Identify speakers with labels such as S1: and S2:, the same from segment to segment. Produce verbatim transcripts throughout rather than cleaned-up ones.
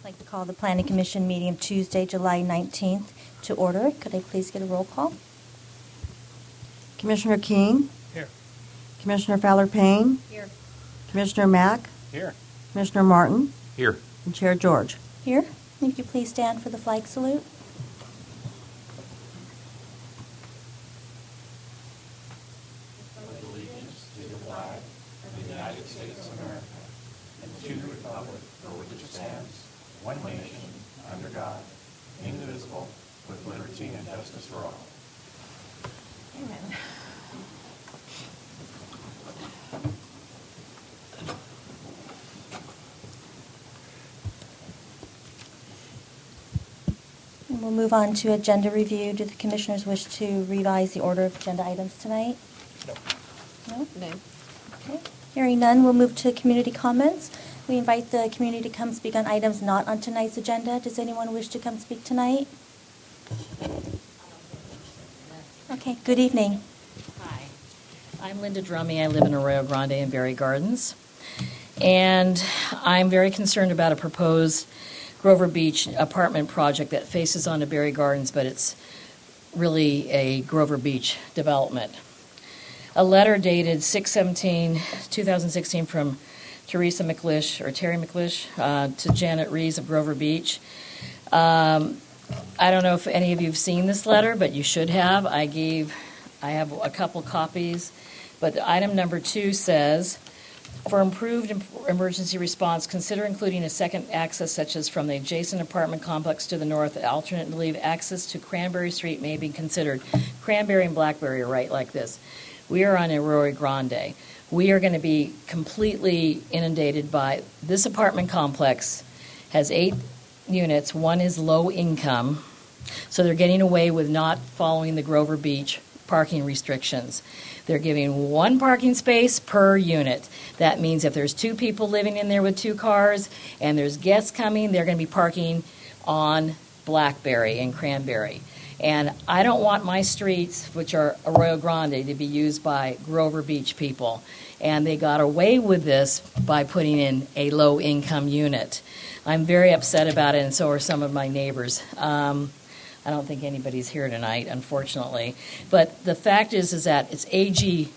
S1: I'd like to call the Planning Commission meeting of Tuesday, July nineteenth to order. Could I please get a roll call?
S2: Commissioner King?
S3: Here.
S2: Commissioner Fowler-Payne?
S1: Here.
S2: Commissioner Mack?
S3: Here.
S2: Commissioner Martin?
S3: Here.
S2: And Chair George.
S1: Here. Would you please stand for the flag salute?
S4: One nation, under God, indivisible, with liberty and justice for all.
S1: Amen. And we'll move on to agenda review. Do the commissioners wish to revise the order of agenda items tonight?
S3: No.
S1: No?
S5: No.
S1: Okay. Hearing none, we'll move to community comments. We invite the community to come speak on items not on tonight's agenda. Does anyone wish to come speak tonight? Okay, good evening.
S5: Hi, I'm Linda Drummy. I live in Arroyo Grande and Berry Gardens. And I'm very concerned about a proposed Grover Beach apartment project that faces onto Berry Gardens, but it's really a Grover Beach development. A letter dated six seventeen twenty sixteen from Teresa McLish, or Terry McLish, uh, to Janet Rees of Grover Beach. Um, I don't know if any of you have seen this letter, but you should have. I gave, I have a couple copies, but item number two says, for improved em- emergency response, consider including a second access such as from the adjacent apartment complex to the north. Alternately, access to Cranberry Street may be considered. Cranberry and Blackberry are right like this. We are on Arroyo Grande. We are going to be completely inundated by this apartment complex. Has eight units. One is low income, so they're getting away with not following the Grover Beach parking restrictions. They're giving one parking space per unit. That means if there's two people living in there with two cars and there's guests coming, they're going to be parking on Blackberry and Cranberry. And I don't want my streets, which are Arroyo Grande, to be used by Grover Beach people. And they got away with this by putting in a low-income unit. I'm very upset about it, and so are some of my neighbors. Um, I don't think anybody's here tonight, unfortunately. But the fact is, is that it's A G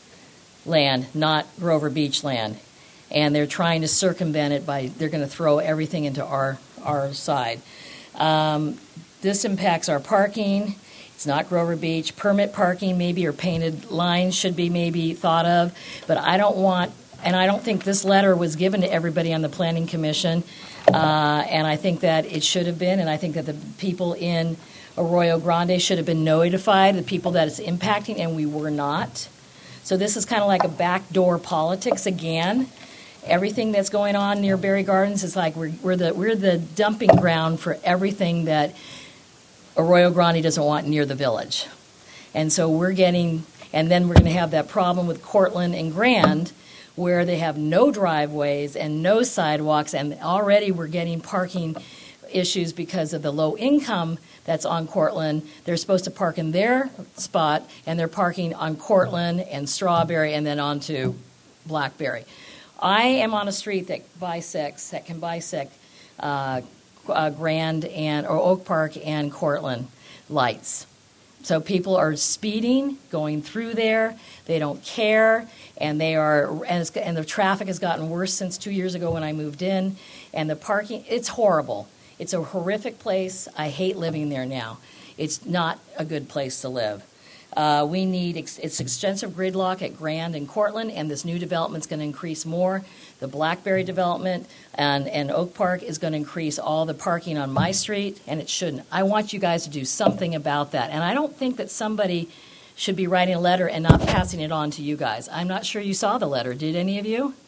S5: land, not Grover Beach land. And they're trying to circumvent it by, they're going to throw everything into our, our side. Um, This impacts our parking. It's not Grover Beach. Permit parking maybe or painted lines should be maybe thought of. But I don't want, and I don't think this letter was given to everybody on the Planning Commission. Uh, and I think that it should have been. And I think that the people in Arroyo Grande should have been notified, the people that it's impacting, and we were not. So this is kind of like a backdoor politics again. Everything that's going on near Berry Gardens is like we're, we're the we're the dumping ground for everything that Arroyo Grande doesn't want near the village. And so we're getting, and then we're going to have that problem with Cortland and Grand where they have no driveways and no sidewalks, and already we're getting parking issues because of the low income that's on Cortland. They're supposed to park in their spot, and they're parking on Cortland and Strawberry and then onto Blackberry. I am on a street that bisects, that can bisect uh, uh, Grand and or Oak Park and Cortland lights. So people are speeding, going through there. They don't care, and they are, and, it's, and the traffic has gotten worse since two years ago when I moved in. And the parking, it's horrible. It's a horrific place. I hate living there now. It's not a good place to live. Uh, we need, ex- it's extensive gridlock at Grand and Cortland, and this new development's going to increase more. The Blackberry development and, and Oak Park is going to increase all the parking on my street, and it shouldn't. I want you guys to do something about that. And I don't think that somebody should be writing a letter and not passing it on to you guys. I'm not sure you saw the letter. Did any of you?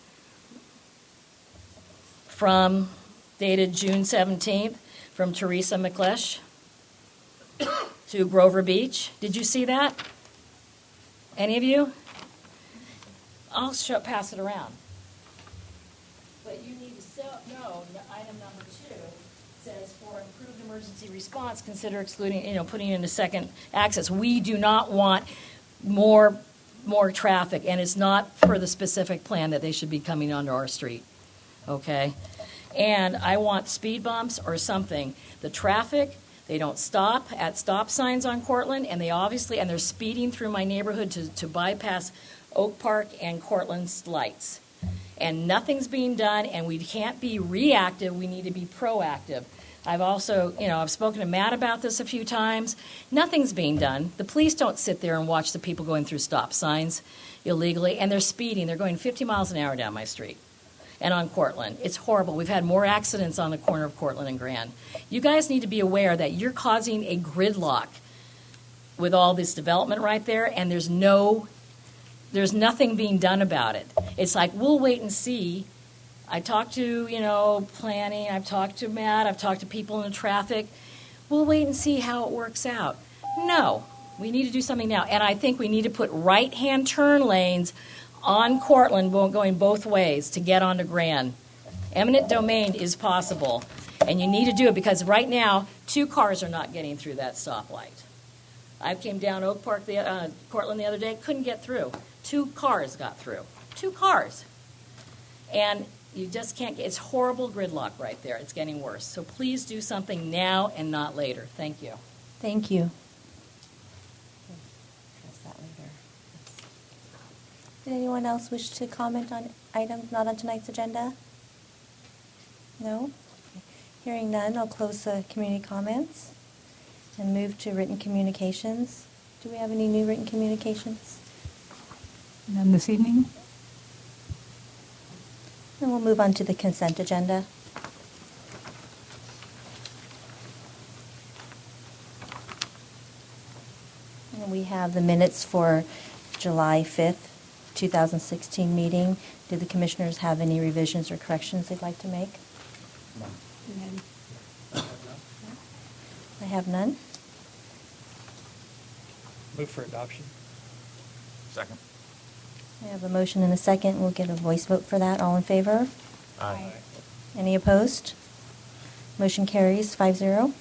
S5: From, dated June seventeenth, from Teresa McLish to Grover Beach. Did you see that? Any of you? I'll show, pass it around. But you need to sell, no, item number two says for improved emergency response, consider excluding, you know, putting in a second access. We do not want more more traffic, and it's not for the specific plan that they should be coming onto our street. Okay? And I want speed bumps or something. The traffic, they don't stop at stop signs on Cortland, and they obviously, and they're speeding through my neighborhood to, to bypass Oak Park and Cortland's lights. And nothing's being done, and we can't be reactive, we need to be proactive. I've also, you know, I've spoken to Matt about this a few times. Nothing's being done. The police don't sit there and watch the people going through stop signs illegally, and they're speeding. They're going fifty miles an hour down my street and on Cortland. It's horrible. We've had more accidents on the corner of Cortland and Grand. You guys need to be aware that you're causing a gridlock with all this development right there, and there's no, there's nothing being done about it. It's like, we'll wait and see. I talked to, you know, planning, I've talked to Matt, I've talked to people in the traffic. We'll wait and see how it works out. No, we need to do something now. And I think we need to put right-hand turn lanes on Cortland going both ways to get onto Grand. Eminent domain is possible, and you need to do it because right now, two cars are not getting through that stoplight. I came down Oak Park, the, uh, Cortland the other day, couldn't get through. Two cars got through. Two cars. And you just can't get, it's horrible gridlock right there. It's getting worse. So please do something now and not later. Thank you.
S1: Thank you. Address that later. Did anyone else wish to comment on items not on tonight's agenda? No? Hearing none, I'll close the community comments and move to written communications. Do we have any new written communications?
S3: None this evening?
S1: Then we'll move on to the consent agenda. And we have the minutes for July fifth, two thousand sixteen meeting. Do the commissioners have any revisions or corrections they'd like to make?
S3: None.
S1: I have none.
S6: Move for adoption.
S4: Second.
S1: I have a motion and a second. We'll get a voice vote for that. All in favor?
S4: Aye.
S1: Any opposed? Motion carries five zero.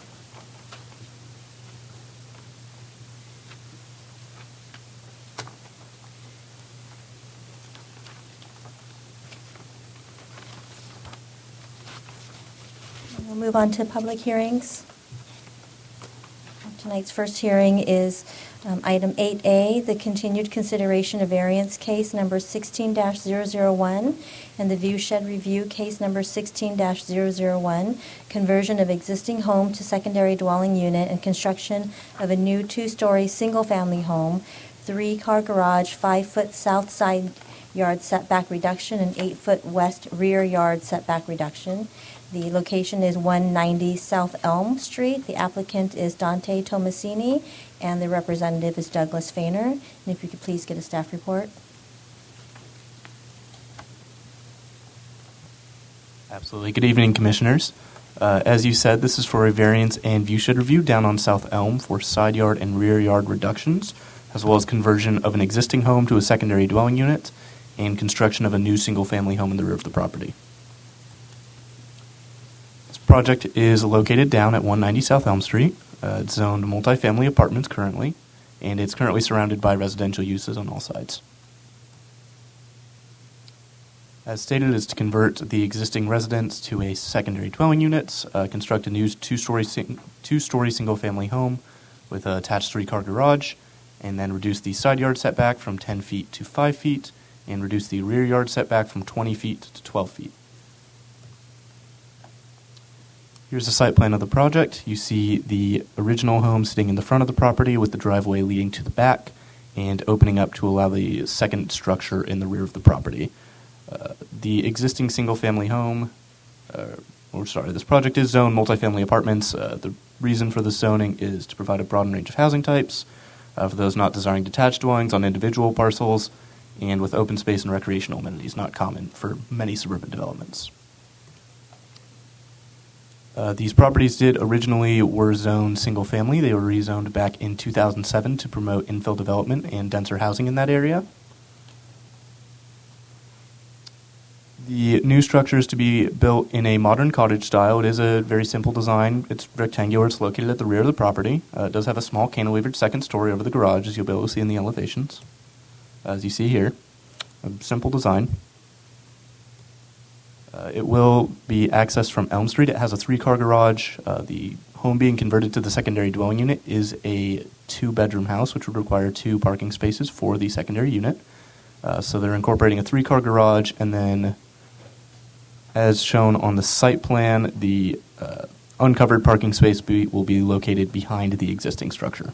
S1: We'll move on to public hearings. Tonight's first hearing is um, item eight A, the continued consideration of variance case number sixteen dash zero zero one and the view shed review case number sixteen dash zero zero one, conversion of existing home to secondary dwelling unit and construction of a new two-story single-family home, three-car garage, five-foot south side yard setback reduction, and eight-foot west rear yard setback reduction. The location is one ninety South Elm Street. The applicant is Dante Tomasini, and the representative is Douglas Fainer. And if you could please get a staff report.
S7: Absolutely. Good evening, Commissioners. Uh, as you said, this is for a variance and view shed review down on South Elm for side yard and rear yard reductions, as well as conversion of an existing home to a secondary dwelling unit and construction of a new single-family home in the rear of the property. Project is located down at one ninety South Elm Street. Uh, it's zoned multifamily apartments currently, and it's currently surrounded by residential uses on all sides. As stated, is to convert the existing residence to a secondary dwelling unit, uh, construct a new two-story sing- two-story single-family home with an attached three-car garage, and then reduce the side yard setback from ten feet to five feet, and reduce the rear yard setback from twenty feet to twelve feet. Here's the site plan of the project. You see the original home sitting in the front of the property with the driveway leading to the back and opening up to allow the second structure in the rear of the property. Uh, the existing single-family home, uh, or sorry, this project is zoned multifamily apartments. Uh, the reason for the zoning is to provide a broad range of housing types uh, for those not desiring detached dwellings on individual parcels and with open space and recreational amenities not common for many suburban developments. Uh, these properties did originally were zoned single-family. They were rezoned back in two thousand seven to promote infill development and denser housing in that area. The new structure is to be built in a modern cottage style. It is a very simple design. It's rectangular. It's located at the rear of the property. Uh, it does have a small cantilevered second story over the garage, as you'll be able to see in the elevations, as you see here. A simple design. Uh, it will be accessed from Elm Street. It has a three-car garage. Uh, the home being converted to the secondary dwelling unit is a two-bedroom house, which would require two parking spaces for the secondary unit. Uh, so they're incorporating a three-car garage, and then, as shown on the site plan, the uh, uncovered parking space be, will be located behind the existing structure.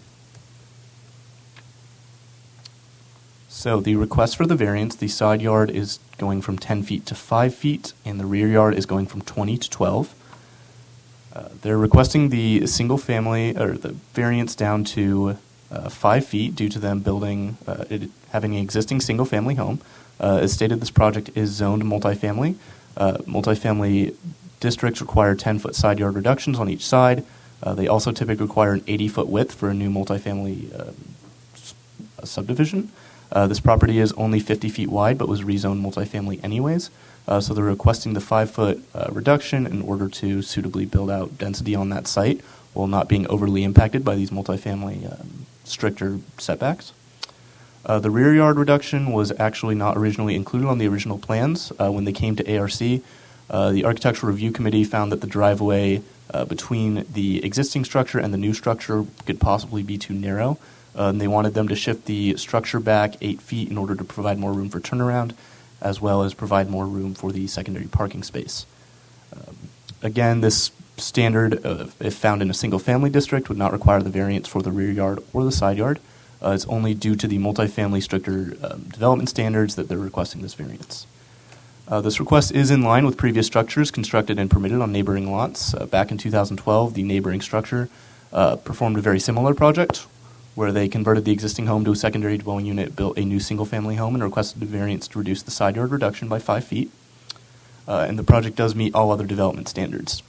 S7: So the request for the variance, the side yard is going from ten feet to five feet, and the rear yard is going from twenty to twelve. Uh, they're requesting the single family, or the variance down to uh, five feet due to them building, uh, it, having an existing single family home. Uh, as stated, this project is zoned multifamily. Uh, multifamily districts require ten-foot side yard reductions on each side. Uh, they also typically require an eighty-foot width for a new multifamily uh, s- subdivision. Uh, this property is only fifty feet wide, but was rezoned multifamily anyways. Uh, so they're requesting the five-foot uh, reduction in order to suitably build out density on that site while not being overly impacted by these multifamily um, stricter setbacks. Uh, the rear yard reduction was actually not originally included on the original plans. Uh, when they came to A R C, uh, the Architectural Review Committee found that the driveway uh, between the existing structure and the new structure could possibly be too narrow. Uh, and they wanted them to shift the structure back eight feet in order to provide more room for turnaround, as well as provide more room for the secondary parking space. Um, again, this standard, uh, if found in a single-family district, would not require the variance for the rear yard or the side yard. Uh, it's only due to the multifamily stricter um, development standards that they're requesting this variance. Uh, this request is in line with previous structures constructed and permitted on neighboring lots. Uh, back in two thousand twelve, the neighboring structure uh, performed a very similar project, where they converted the existing home to a secondary dwelling unit, built a new single-family home, and requested a variance to reduce the side yard reduction by five feet. Uh, and the project does meet all other development standards.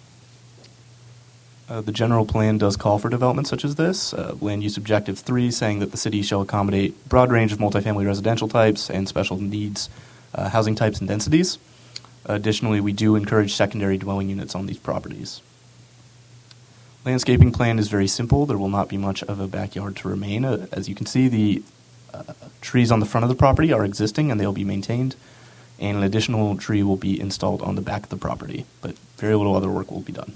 S7: Uh, the general plan does call for development such as this. Uh, Land Use Objective three, saying that the city shall accommodate broad range of multifamily residential types and special needs uh, housing types and densities. Additionally, we do encourage secondary dwelling units on these properties. Landscaping plan is very simple. There will not be much of a backyard to remain. Uh, as you can see, the uh, trees on the front of the property are existing and they'll be maintained, and an additional tree will be installed on the back of the property, but very little other work will be done.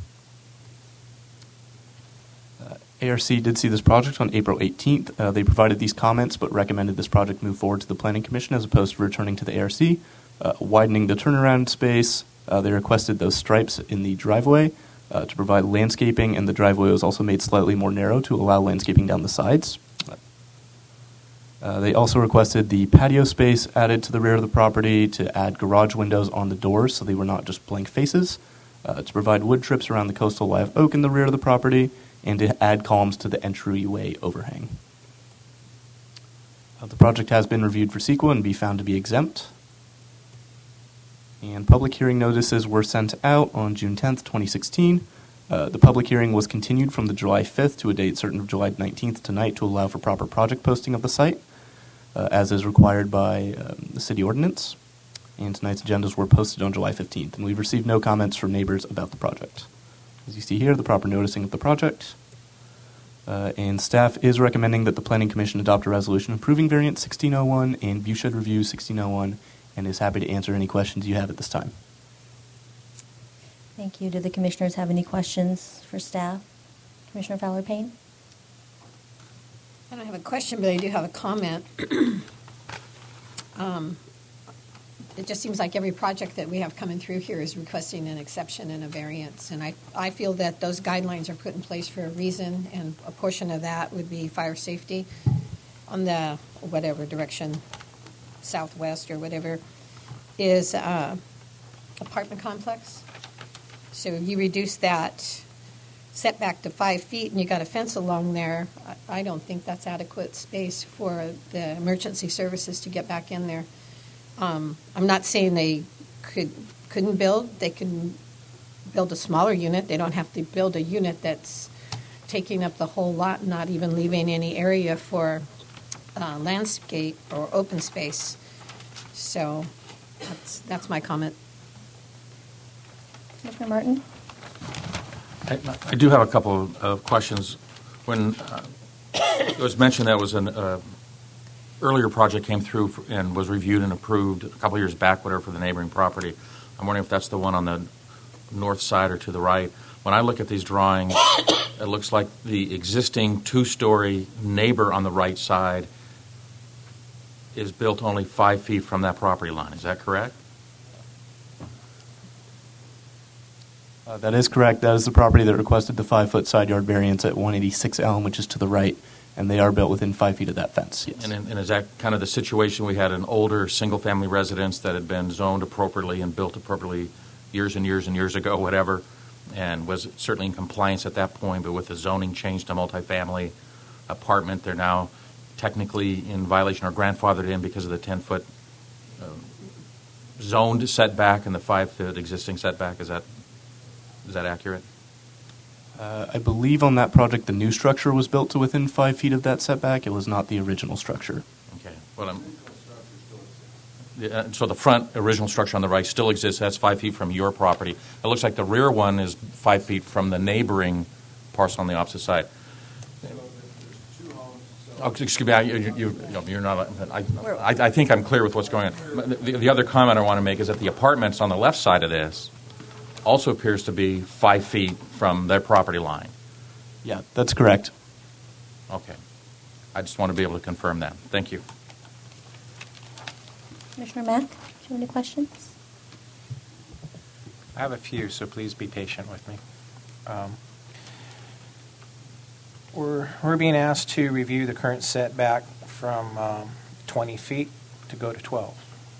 S7: Uh, A R C did see this project on April eighteenth. Uh, they provided these comments but recommended this project move forward to the Planning Commission as opposed to returning to the A R C. Uh, widening the turnaround space, uh, they requested those stripes in the driveway Uh, to provide landscaping, and the driveway was also made slightly more narrow to allow landscaping down the sides. Uh, they also requested the patio space added to the rear of the property to add garage windows on the doors so they were not just blank faces, uh, to provide wood trips around the coastal live oak in the rear of the property, and to add columns to the entryway overhang. Uh, the project has been reviewed for C E Q A and be found to be exempt. And public hearing notices were sent out on June tenth, twenty sixteen. Uh, the public hearing was continued from the July fifth to a date certain of July nineteenth tonight to allow for proper project posting of the site, uh, as is required by um, the city ordinance. And tonight's agendas were posted on July fifteenth, and we've received no comments from neighbors about the project. As you see here, the proper noticing of the project. Uh, and staff is recommending that the Planning Commission adopt a resolution approving variance sixteen oh one and viewshed review sixteen oh one, and is happy to answer any questions you have at this time.
S1: Thank you. Do the commissioners have any questions for staff? Commissioner Fowler-Payne?
S6: I don't have a question, but I do have a comment. um, it just seems like every project that we have coming through here is requesting an exception and a variance, and I, I feel that those guidelines are put in place for a reason, and a portion of that would be fire safety on the whatever direction, southwest or whatever, is uh, apartment complex. So if you reduce that setback to five feet and you got a fence along there, I, I don't think that's adequate space for the emergency services to get back in there. Um, I'm not saying they could, couldn't build. They can build a smaller unit. They don't have to build a unit that's taking up the whole lot, not even leaving any area for uh, landscape or open space. So that's that's my comment.
S1: Commissioner Martin?
S8: I, I do have a couple of, of questions. When uh, it was mentioned that was an uh, earlier project came through for, and was reviewed and approved a couple of years back, whatever, for the neighboring property. I'm wondering if that's the one on the north side or to the right. When I look at these drawings, it looks like the existing two-story neighbor on the right side is built only five feet from that property line. Is that correct?
S7: Uh, that is correct. That is the property that requested the five-foot side yard variance at one eighty-six Elm, which is to the right, and they are built within five feet of that fence, yes.
S8: And, and is that kind of the situation? We had an older single-family residence that had been zoned appropriately and built appropriately years and years and years ago, whatever, and was certainly in compliance at that point, but with the zoning change to multifamily apartment, they're now technically in violation or grandfathered in because of the ten-foot uh, zoned setback and the five-foot existing setback. Is that is that accurate?
S7: Uh, I believe on that project the new structure was built to within five feet of that setback. It was not the original structure.
S8: Okay. Well, I'm, the, uh, so the front original structure on the right still exists. That's five feet from your property. It looks like the rear one is five feet from the neighboring parcel on the opposite side. Oh, excuse me, I, you, you, you know, you're not. I, I, I think I'm clear with what's going on. The, the other comment I want to make is that the apartments on the left side of this also appears to be five feet from their property line.
S7: Yeah, that's correct.
S8: Okay. I just want to be able to confirm that. Thank you.
S1: Commissioner Mack, do you have any questions?
S9: I have a few, so please be patient with me. Um, we're, we're being asked to review the current setback from um, twenty feet to go to twelve.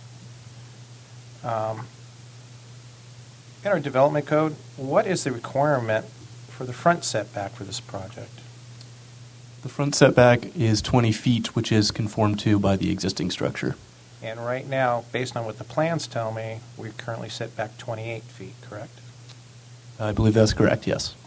S9: Um, in our development code, what is the requirement for the front setback for this project?
S7: The front setback is twenty feet, which is conformed to by the existing structure.
S9: And right now, based on what the plans tell me, we're currently set back twenty-eight feet, correct?
S7: I believe that's correct, yes.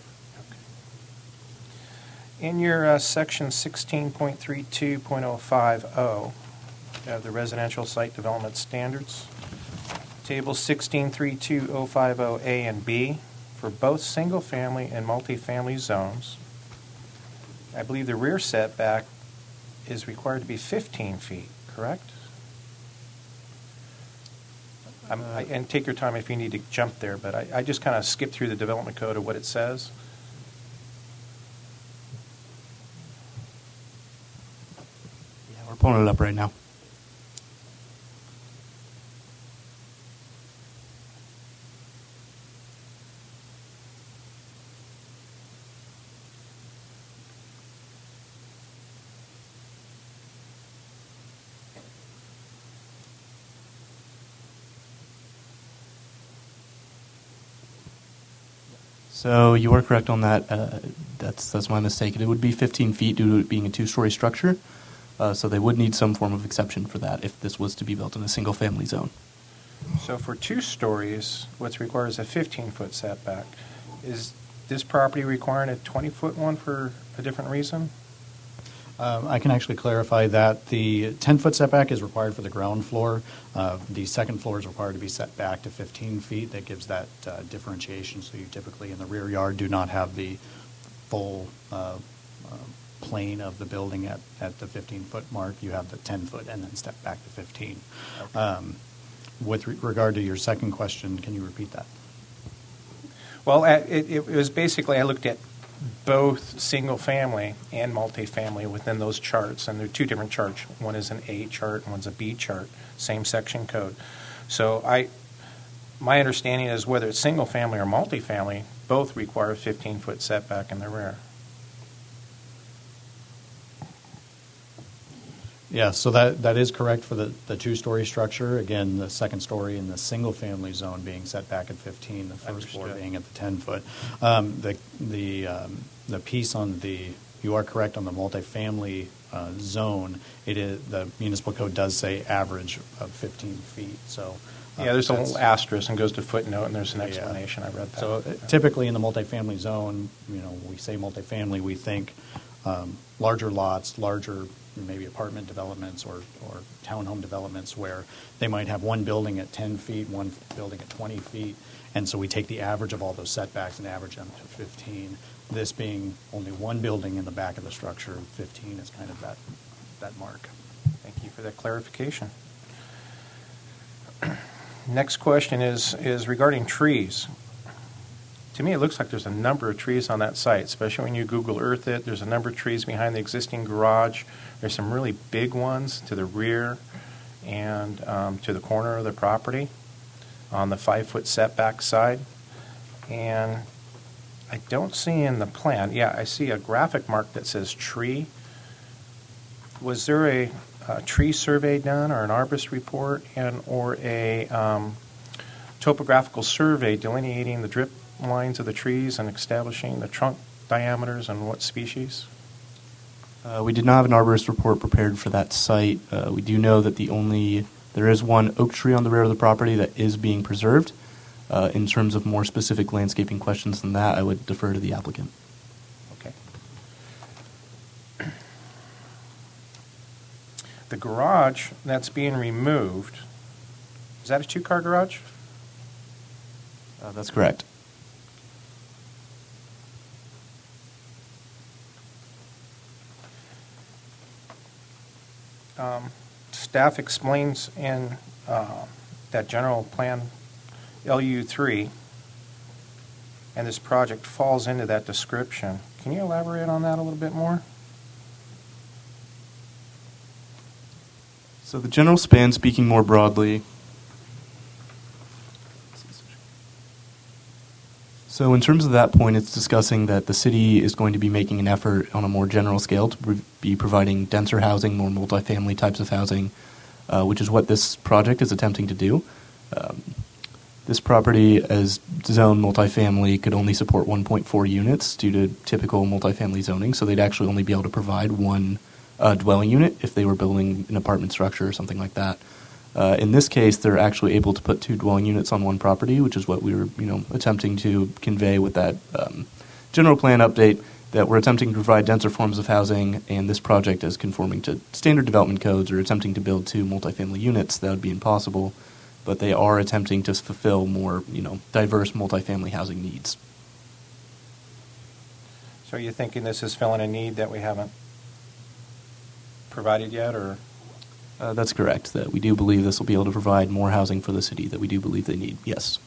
S9: In your uh, section sixteen point three two point oh five oh of the residential site development standards, table sixteen three two oh five oh A and B, for both single-family and multifamily zones, I believe the rear setback is required to be fifteen feet, correct? I'm, I, and take your time if you need to jump there, but I, I just kind of skipped through the development code of what it says.
S7: Yeah, we're pulling it up right now. So you are correct on that. Uh, that's that's my mistake. It would be fifteen feet due to it being a two-story structure. Uh, so they would need some form of exception for that if this was to be built in a single-family zone.
S9: So for two stories, what's required is a fifteen-foot setback. Is this property requiring a twenty-foot one for a different reason?
S10: Um, I can actually clarify that the ten-foot setback is required for the ground floor. Uh, the second floor is required to be set back to fifteen feet. That gives that uh, differentiation. So you typically in the rear yard do not have the full uh, uh, plane of the building at, at the fifteen-foot mark. You have the ten-foot and then step back to fifteen.
S9: Okay.
S10: Um, with re- regard to your second question, can you repeat that?
S9: Well, uh, it, it was basically, I looked at both single-family and multifamily within those charts, and they're two different charts. One is an A chart and one's a B chart, same section code. So I, my understanding is whether it's single-family or multifamily, both require a fifteen-foot setback in the rear.
S10: Yeah, so that, that is correct for the, the two-story structure. Again, the second story in the single-family zone being set back at fifteen, the first floor
S9: Understood.
S10: being at the ten-foot. Um, the the um, the piece on the, you are correct on the multifamily uh, zone. It is, the municipal code does say average of fifteen feet. So uh,
S9: Yeah, there's a
S10: that's-
S9: little asterisk and goes to footnote, and there's an
S10: Yeah.
S9: explanation. I read that.
S10: So uh, typically in the multifamily zone, you know, we say multifamily, we think um, larger lots, larger maybe apartment developments or, or townhome developments where they might have one building at ten feet, one building at twenty feet, and so we take the average of all those setbacks and average them to fifteen. This being only one building in the back of the structure, fifteen is kind of that, that mark.
S9: Thank you for that clarification. Next question is, is regarding trees. To me, it looks like there's a number of trees on that site, especially when you Google Earth it. There's a number of trees behind the existing garage. There's some really big ones to the rear and um, to the corner of the property on the five-foot setback side. And I don't see in the plan, yeah, I see a graphic mark that says tree. Was there a, a tree survey done or an arborist report and or a um, topographical survey delineating the drip lines of the trees and establishing the trunk diameters and what species?
S7: Uh, we did not have an arborist report prepared for that site. Uh, we do know that the only there is one oak tree on the rear of the property that is being preserved. Uh, in terms of more specific landscaping questions than that, I would defer to the applicant.
S9: Okay. The garage that's being removed, is that a two-car garage?
S7: Uh, that's correct.
S9: Um, staff explains in uh, that general plan L U three, and this project falls into that description. Can you elaborate on that a little bit more?
S7: So the general span, speaking more broadly. So in terms of that point, it's discussing that the city is going to be making an effort on a more general scale to pre- be providing denser housing, more multifamily types of housing, uh, which is what this project is attempting to do. Um, this property, as zoned multifamily, could only support one point four units due to typical multifamily zoning, so they'd actually only be able to provide one uh, dwelling unit if they were building an apartment structure or something like that. Uh, in this case, they're actually able to put two dwelling units on one property, which is what we were, you know, attempting to convey with that um, general plan update, that we're attempting to provide denser forms of housing, and this project is conforming to standard development codes or attempting to build two multifamily units. That would be impossible, but they are attempting to fulfill more, you know, diverse multifamily housing needs.
S9: So you're thinking this is filling a need that we haven't provided yet, or?
S7: Uh, that's correct, that we do believe this will be able to provide more housing for the city that we do believe they need, yes.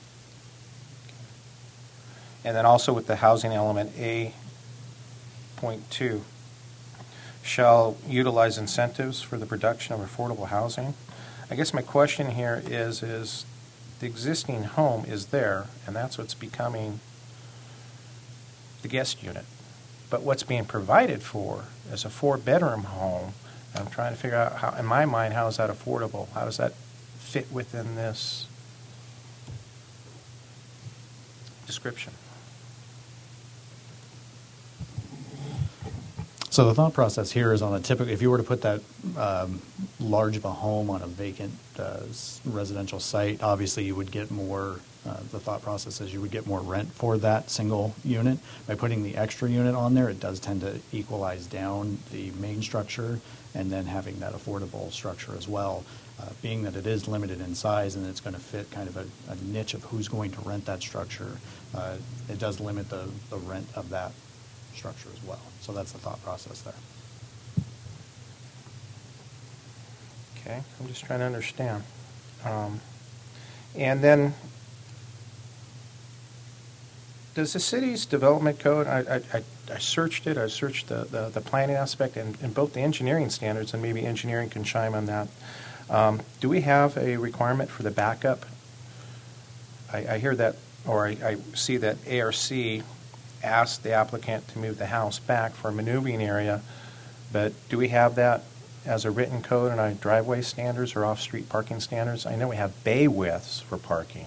S9: And then also with the housing element, A point two, shall utilize incentives for the production of affordable housing. I guess my question here is, is the existing home is there, and that's what's becoming the guest unit. But what's being provided for is a four-bedroom home. I'm trying to figure out, how, in my mind, how is that affordable? How does that fit within this description?
S10: So the thought process here is on a typical, if you were to put that um, large of a home on a vacant uh, residential site, obviously you would get more, uh, the thought process is you would get more rent for that single unit. By putting the extra unit on there, it does tend to equalize down the main structure and then having that affordable structure as well. Uh, being that it is limited in size and it's going to fit kind of a, a niche of who's going to rent that structure, uh, it does limit the, the rent of that structure as well. So that's the thought process there.
S9: Okay, I'm just trying to understand. Um, and then, does the city's development code, I, I, I searched it, I searched the, the, the planning aspect and, and both the engineering standards, and maybe engineering can chime on that. Um, do we have a requirement for the backup? I, I hear that, or I, I see that A R C asked the applicant to move the house back for a maneuvering area, but do we have that as a written code in our driveway standards or off-street parking standards? I know we have bay widths for parking.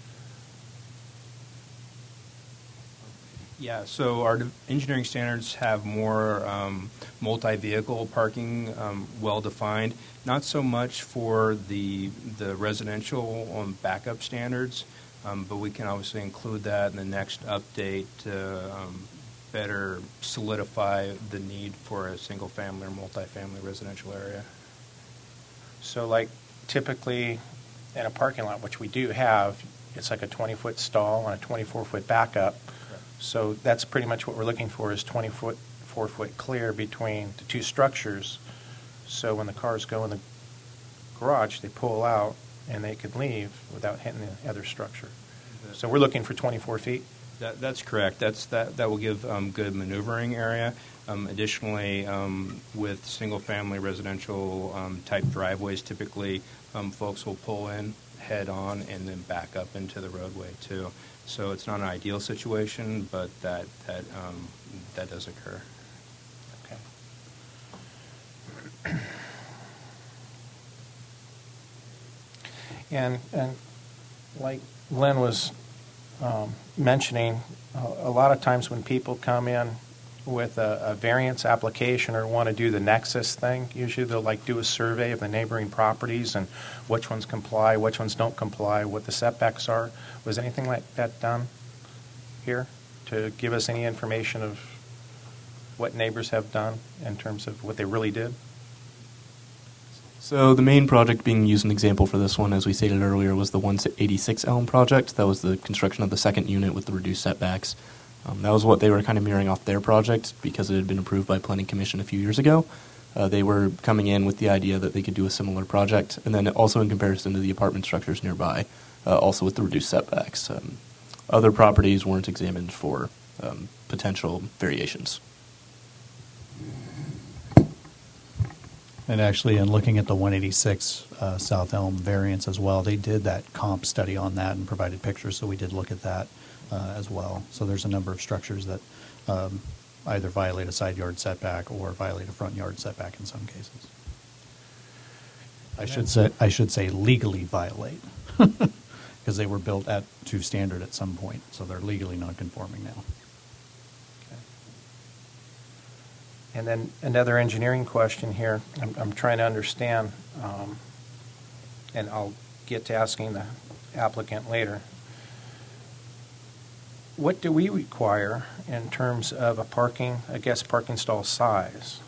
S11: Yeah, so our engineering standards have more um, multi-vehicle parking um, well-defined, not so much for the the residential um, backup standards, um, but we can obviously include that in the next update to um, better solidify the need for a single-family or multi-family residential area.
S9: So like typically in a parking lot, which we do have, it's like a twenty-foot stall and a twenty-four foot backup. So that's pretty much what we're looking for, is twenty foot, four foot clear between the two structures. So when the cars go in the garage, they pull out and they could leave without hitting the other structure. So we're looking for twenty-four feet?
S11: That, that's correct. That's that. That will give um, good maneuvering area. Um, additionally, um, with single-family residential um, type driveways, typically um, folks will pull in head on and then back up into the roadway too. So it's not an ideal situation, but that that um, that does occur.
S9: Okay. And and like Lynn was um, mentioning, a, a lot of times when people come in with a, a variance application or want to do the nexus thing, usually they'll like do a survey of the neighboring properties and which ones comply, which ones don't comply, what the setbacks are. Was anything like that done here to give us any information of what neighbors have done in terms of what they really did?
S7: So the main project being used an example for this one, as we stated earlier, was the one eighty-six Elm project. That was the construction of the second unit with the reduced setbacks. Um, that was what they were kind of mirroring off their project because it had been approved by Planning Commission a few years ago. Uh, they were coming in with the idea that they could do a similar project, and then also in comparison to the apartment structures nearby, uh, also with the reduced setbacks. Um, other properties weren't examined for um, potential variations.
S10: And actually, in looking at the one eighty-six uh, South Elm variance as well, they did that comp study on that and provided pictures, so we did look at that uh, as well. So there's a number of structures that um, either violate a side yard setback or violate a front yard setback in some cases. I should say I should say legally violate because they were built at to standard at some point, so they're legally non-conforming now.
S9: And then another engineering question here. I'm, I'm trying to understand, um, and I'll get to asking the applicant later. What do we require in terms of a parking, a guest parking stall size?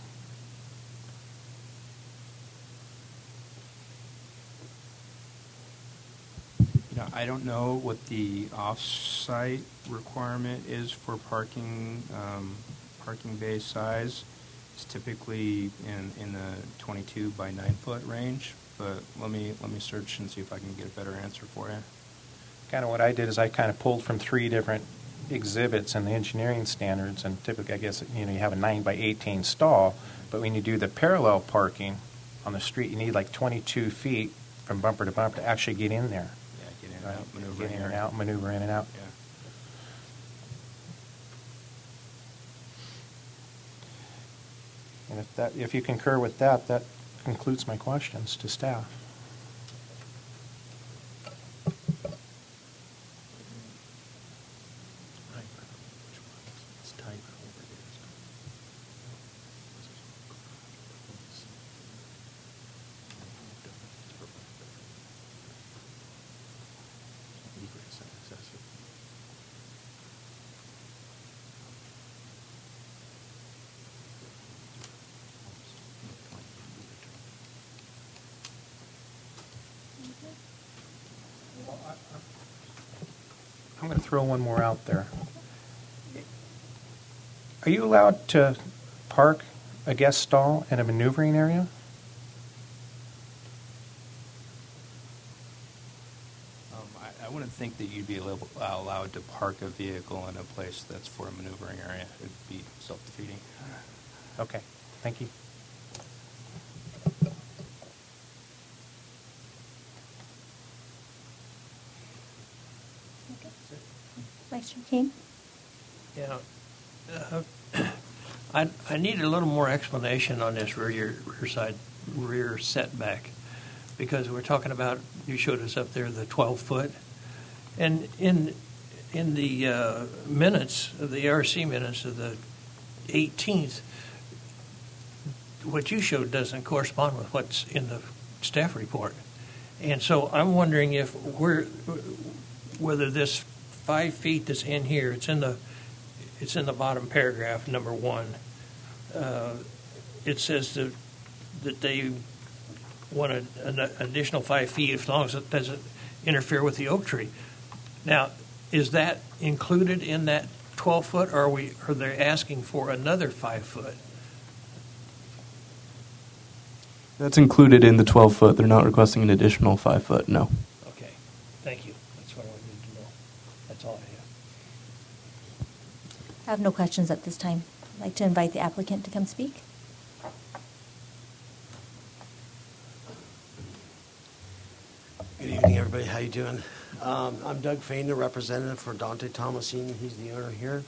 S11: You know, I don't know what the off-site requirement is for parking. Um, Parking bay size is typically in, in the twenty-two by nine foot range, but let me let me search and see if I can get a better answer for you.
S9: Kind of what I did is I kind of pulled from three different exhibits in the engineering standards, and typically I guess you know you have a nine by eighteen stall, but when you do the parallel parking on the street, you need like twenty-two feet from bumper to bumper to actually get in there.
S11: Yeah, get in and
S9: Right?
S11: out, maneuver
S9: Get in
S11: here.
S9: and out, maneuver in and out.
S11: Yeah.
S9: And if that, if you concur with that, that concludes my questions to staff. I'm going to throw one more out there. Are you allowed to park a guest stall in a maneuvering area?
S11: Um, I, I wouldn't think that you'd be able, uh, allowed to park a vehicle in a place that's for a maneuvering area. It would be self-defeating.
S9: Okay, thank you.
S1: Vice Chair Keen?
S12: Yeah. Uh, I, I need a little more explanation on this rear, rear side, rear setback, because we're talking about, you showed us up there the twelve foot, and in in the uh, minutes, the A R C minutes of the eighteenth, what you showed doesn't correspond with what's in the staff report. And so I'm wondering if we're, whether this five feet that's in here, it's in the, it's in the bottom paragraph, number one. Uh, it says that, that they want a, an additional five feet as long as it doesn't interfere with the oak tree. Now, is that included in that twelve foot, or are we, are they asking for another five foot?
S7: That's included in the twelve foot. They're not requesting an additional five foot, no.
S12: Okay, thank you. That's what I wanted to know. That's all I have.
S1: I have no questions at this time. I'd like to invite the applicant to come speak.
S13: Good evening, everybody. How you doing? Um, I'm Doug Fain, the representative for Dante Tomasini. He's the owner here.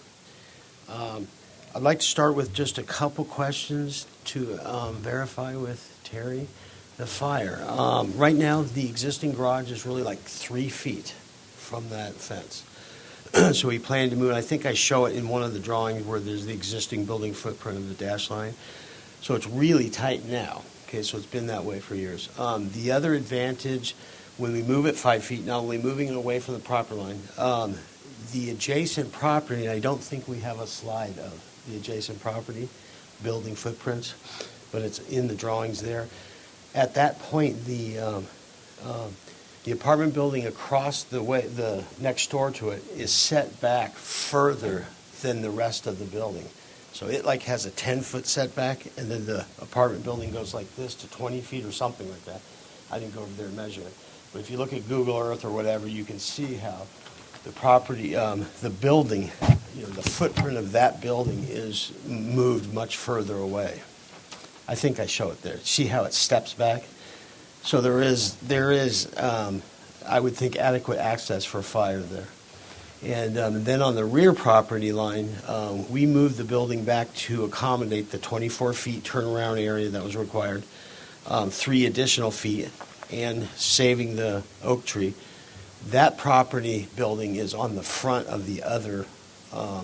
S13: Um, I'd like to start with just a couple questions to um, verify with Terry. The fire. Um, right now, the existing garage is really like three feet from that fence. So we plan to move. I think I show it in one of the drawings where there's the existing building footprint of the dash line. So it's really tight now. Okay, so it's been that way for years. Um, the other advantage, when we move it five feet, not only moving it away from the property line, um, the adjacent property, and I don't think we have a slide of the adjacent property, building footprints, but it's in the drawings there. At that point, the um, um, the apartment building across the way, the next door to it, is set back further than the rest of the building. So it like has a ten foot setback, and then the apartment building goes like this to twenty feet or something like that. I didn't go over there and measure it. But if you look at Google Earth or whatever, you can see how the property, um, the building, you know, the footprint of that building is moved much further away. I think I show it there. See how it steps back? So there is, there is, um, I would think, adequate access for fire there. And um, then on the rear property line, um, we moved the building back to accommodate the twenty-four feet turnaround area that was required, um, three additional feet, and saving the oak tree. That property building is on the front of the other. Um,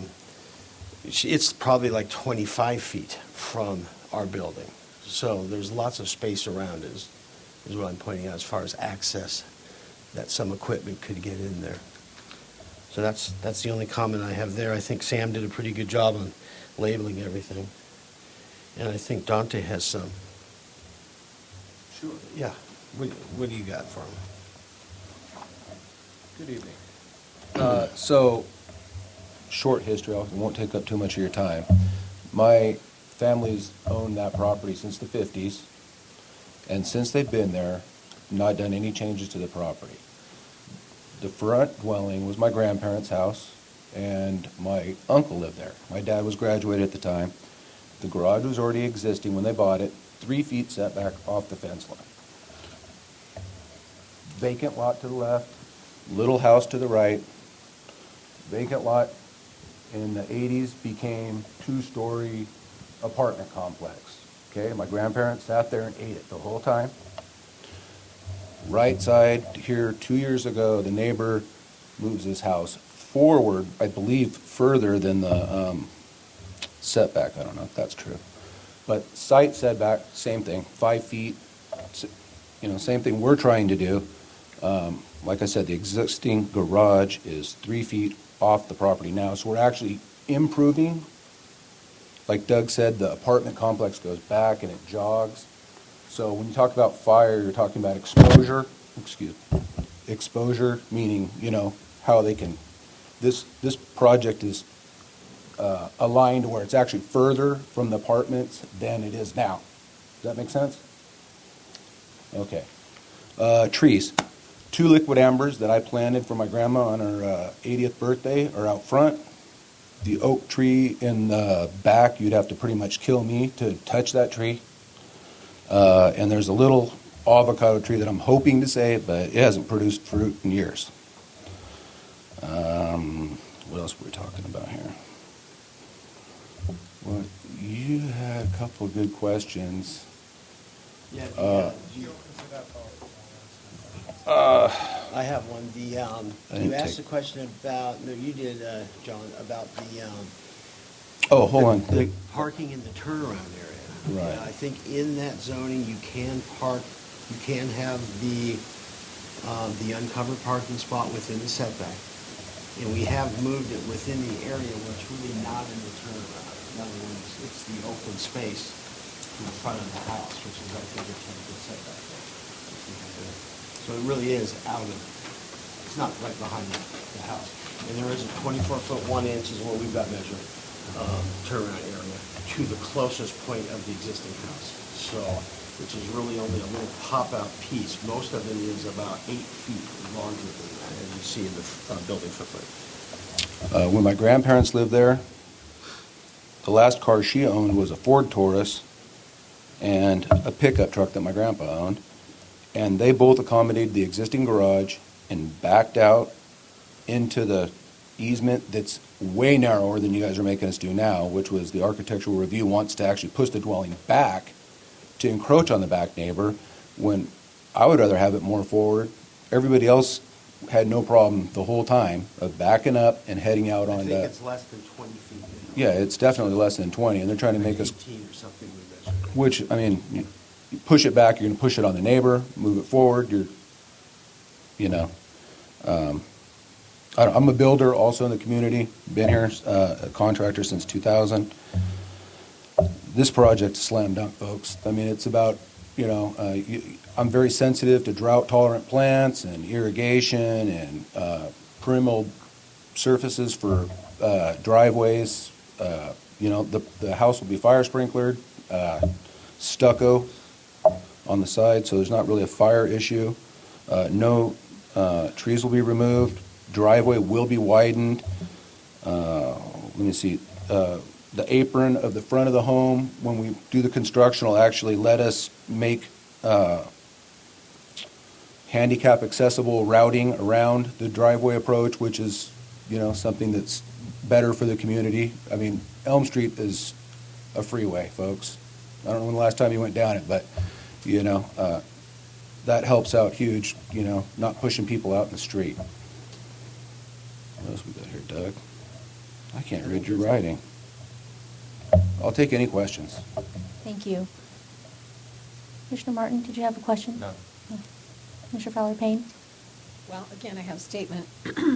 S13: it's probably like twenty-five feet from our building. So there's lots of space around it, is, is what I'm pointing out as far as access that some equipment could get in there. So that's that's the only comment I have there. I think Sam did a pretty good job on labeling everything. And I think Dante has some.
S14: Sure.
S13: Yeah. What, what do you got for him?
S14: Good evening. Uh, so, short history, I won't take up too much of your time. My family's owned that property since the fifties, and since they've been there, not done any changes to the property. The front dwelling was my grandparents' house, and my uncle lived there. My dad was graduated at the time. The garage was already existing when they bought it, three feet setback off the fence line. Vacant lot to the left, little house to the right. Vacant lot in the eighties became two-story apartment complex. Okay, my grandparents sat there and ate it the whole time. Right side here, two years ago, the neighbor moves his house forward, I believe, further than the um, setback. I don't know if that's true. But site setback, same thing, five feet. You know, same thing we're trying to do. Um, like I said, the existing garage is three feet off the property now, so we're actually improving. Like Doug said, the apartment complex goes back and it jogs. So when you talk about fire, you're talking about exposure. Excuse me. Exposure, meaning, you know, how they can. This this project is uh, aligned to where it's actually further from the apartments than it is now. Does that make sense? Okay. Uh, trees. Two liquid ambers that I planted for my grandma on her uh, eightieth birthday are out front. The oak tree in the back, you'd have to pretty much kill me to touch that tree. Uh, and there's a little avocado tree that I'm hoping to save, but it hasn't produced fruit in years. Um, what else were we talking about here? Well, you had a couple of good questions.
S13: Yeah.
S14: Uh,
S13: you,
S14: uh,
S13: I have one. The um,
S14: I
S13: you
S14: didn't
S13: asked
S14: take-
S13: a question about. No, you did, uh, John, about the. Um,
S14: oh, hold
S13: the,
S14: on.
S13: The parking in the turnaround area.
S14: Right.
S13: Uh, I think in that zoning you can park. You can have the um, the uncovered parking spot within the setback, and we have moved it within the area where it's really not in the turnaround. In other words, it's the open space in the front of the house, which is I think a ten foot setback. So it really is out of, it's not right behind the, the house. And there is a twenty-four foot one inch is what we've got measured, um, turnaround area to the closest point of the existing house. So which is really only a little pop-out piece. Most of it is about eight feet longer than that, as you see in the uh, building footprint.
S14: Uh, when my grandparents lived there, the last car she owned was a Ford Taurus and a pickup truck that my grandpa owned. And they both accommodated the existing garage and backed out into the easement that's way narrower than you guys are making us do now, which was the architectural review wants to actually push the dwelling back to encroach on the back neighbor, when I would rather have it more forward. Everybody else had no problem the whole time of backing up and heading out
S13: I
S14: on
S13: think
S14: that.
S13: it's less than twenty feet.
S14: Yeah, it's definitely less than twenty, and they're trying to make us,
S13: eighteen or something we measured.
S14: which, I mean, you you push it back, you're going to push it on the neighbor, move it forward, you're, you know. Um, I don't, I'm a builder also in the community, been here, uh, a contractor since two thousand. This project's a slam dunk, folks. I mean, it's about, you know, uh, you, I'm very sensitive to drought-tolerant plants and irrigation and uh, perimeter surfaces for uh, driveways. Uh, you know, the, the house will be fire sprinklered, uh, stucco on the side, so there's not really a fire issue. Uh, no uh, trees will be removed. Driveway will be widened. Uh, let me see. Uh, the apron of the front of the home, when we do the construction, will actually let us make uh, handicap accessible routing around the driveway approach, which is, you know, something that's better for the community. I mean, Elm Street is a freeway, folks. I don't know when the last time you went down it, but, you know, uh, that helps out huge, you know, not pushing people out in the street. What else we got here, Doug? I can't read your writing. I'll take any questions.
S1: Thank you. Commissioner Martin, did you have a question?
S8: No.
S1: No. Commissioner Fowler-Payne?
S6: Well, again, I have a statement.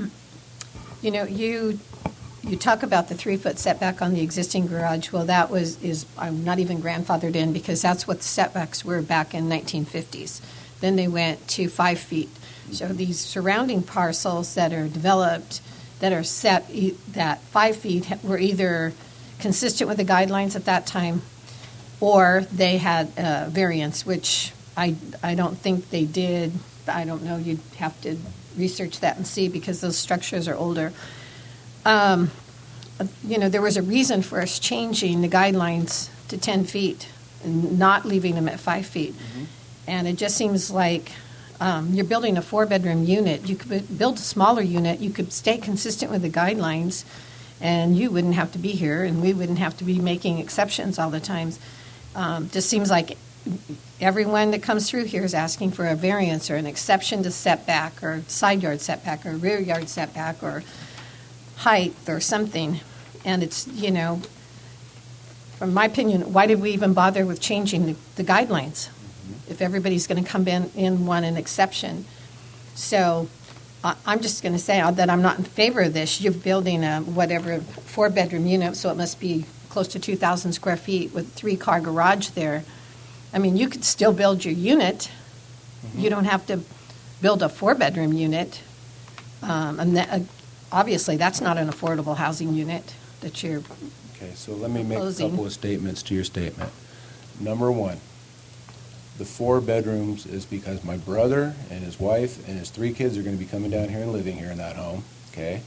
S6: You know, you, you talk about the three-foot setback on the existing garage. Well, that was, is, I'm not even grandfathered in because that's what the setbacks were back in nineteen fifties. Then they went to five feet. So these surrounding parcels that are developed, that are set, e- that five feet ha- were either consistent with the guidelines at that time, or they had uh, variance, which I, I don't think they did. I don't know. You'd have to research that and see because those structures are older. Um, you know, there was a reason for us changing the guidelines to ten feet and not leaving them at five feet. Mm-hmm. And it just seems like um, you're building a four-bedroom unit. You could build a smaller unit. You could stay consistent with the guidelines, and you wouldn't have to be here, and we wouldn't have to be making exceptions all the time. Um, just seems like everyone that comes through here is asking for a variance or an exception to setback or side yard setback or rear yard setback or height or something. And it's, you know, from my opinion, why did we even bother with changing the, the guidelines if everybody's going to come in and want an exception? So uh, I'm just going to say that I'm not in favor of this. You're building a whatever four-bedroom unit, so it must be close to two thousand square feet with three-car garage there. I mean, you could still build your unit. Mm-hmm. You don't have to build a four-bedroom unit. Um, and that, uh, obviously, that's not an affordable housing unit that you're
S14: Okay, so let me make
S6: proposing.
S14: a couple of statements to your statement. Number one, the four bedrooms is because my brother and his wife and his three kids are going to be coming down here and living here in that home, okay?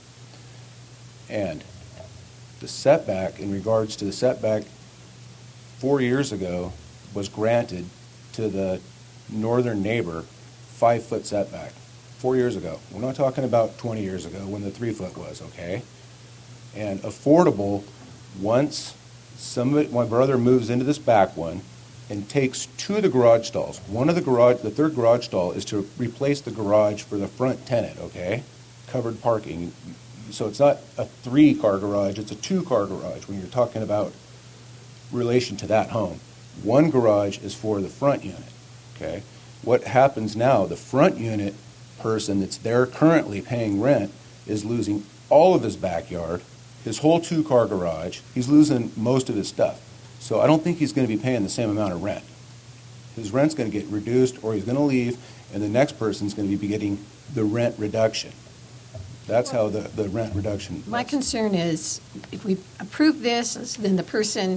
S14: And the setback, in regards to the setback, four years ago was granted to the northern neighbor five-foot setback. Four years ago. We're not talking about twenty years ago when the three-foot was, okay? And affordable, once somebody, my brother moves into this back one and takes two of the garage stalls. One of the garage, the third garage stall is to replace the garage for the front tenant, okay? Covered parking. So it's not a three-car garage, it's a two-car garage when you're talking about relation to that home. One garage is for the front unit, okay? What happens now, the front unit person that's there currently paying rent is losing all of his backyard, his whole two-car garage. He's losing most of his stuff. So I don't think he's going to be paying the same amount of rent. His rent's going to get reduced, or he's going to leave, and the next person's going to be getting the rent reduction. That's how the, the rent reduction.
S6: My concern is if we approve this, then the person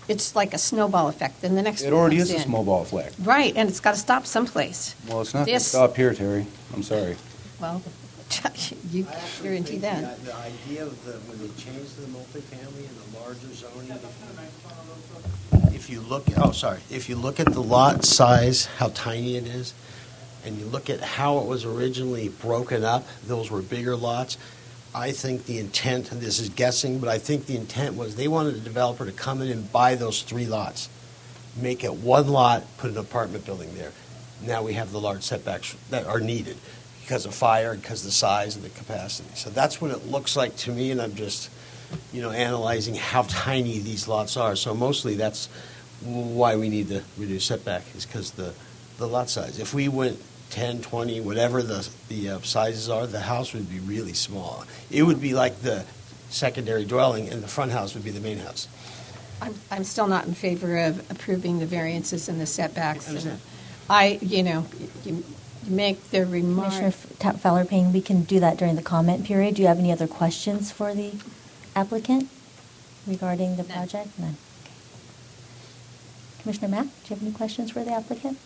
S6: it's like a snowball effect, then the next
S14: It
S6: one
S14: already
S6: comes
S14: is a
S6: in.
S14: snowball effect.
S6: Right, and it's got to stop someplace.
S14: Well, it's not going to
S6: This-
S14: stop here, Terry. I'm sorry.
S6: Well, you
S13: I actually
S6: guarantee
S13: think
S6: that.
S13: The the idea of the, when they changed the multifamily and the larger zoning, if you- if you look, oh, sorry, if you look at the lot size, how tiny it is, and you look at how it was originally broken up, those were bigger lots. I think the intent, and this is guessing, but I think the intent was they wanted the developer to come in and buy those three lots, make it one lot, put an apartment building there. Now we have the large setbacks that are needed because of fire, because of the size and the capacity. So that's what it looks like to me, and I'm just, you know, analyzing how tiny these lots are. So mostly that's why we need the reduced setback, is because the, the lot size. If we went ten, twenty, whatever the, the uh, sizes are, the house would be really small. It would be like the secondary dwelling, and the front house would be the main house.
S6: I'm, I'm still not in favor of approving the variances and the setbacks.
S13: I understand.
S6: I, you know, you you make the remark.
S1: Commissioner F- Fowler Payne, we can do that during the comment period. Do you have any other questions for the applicant regarding the
S6: None.
S1: project? None. Okay. Commissioner Mack, do you have any questions for the applicant?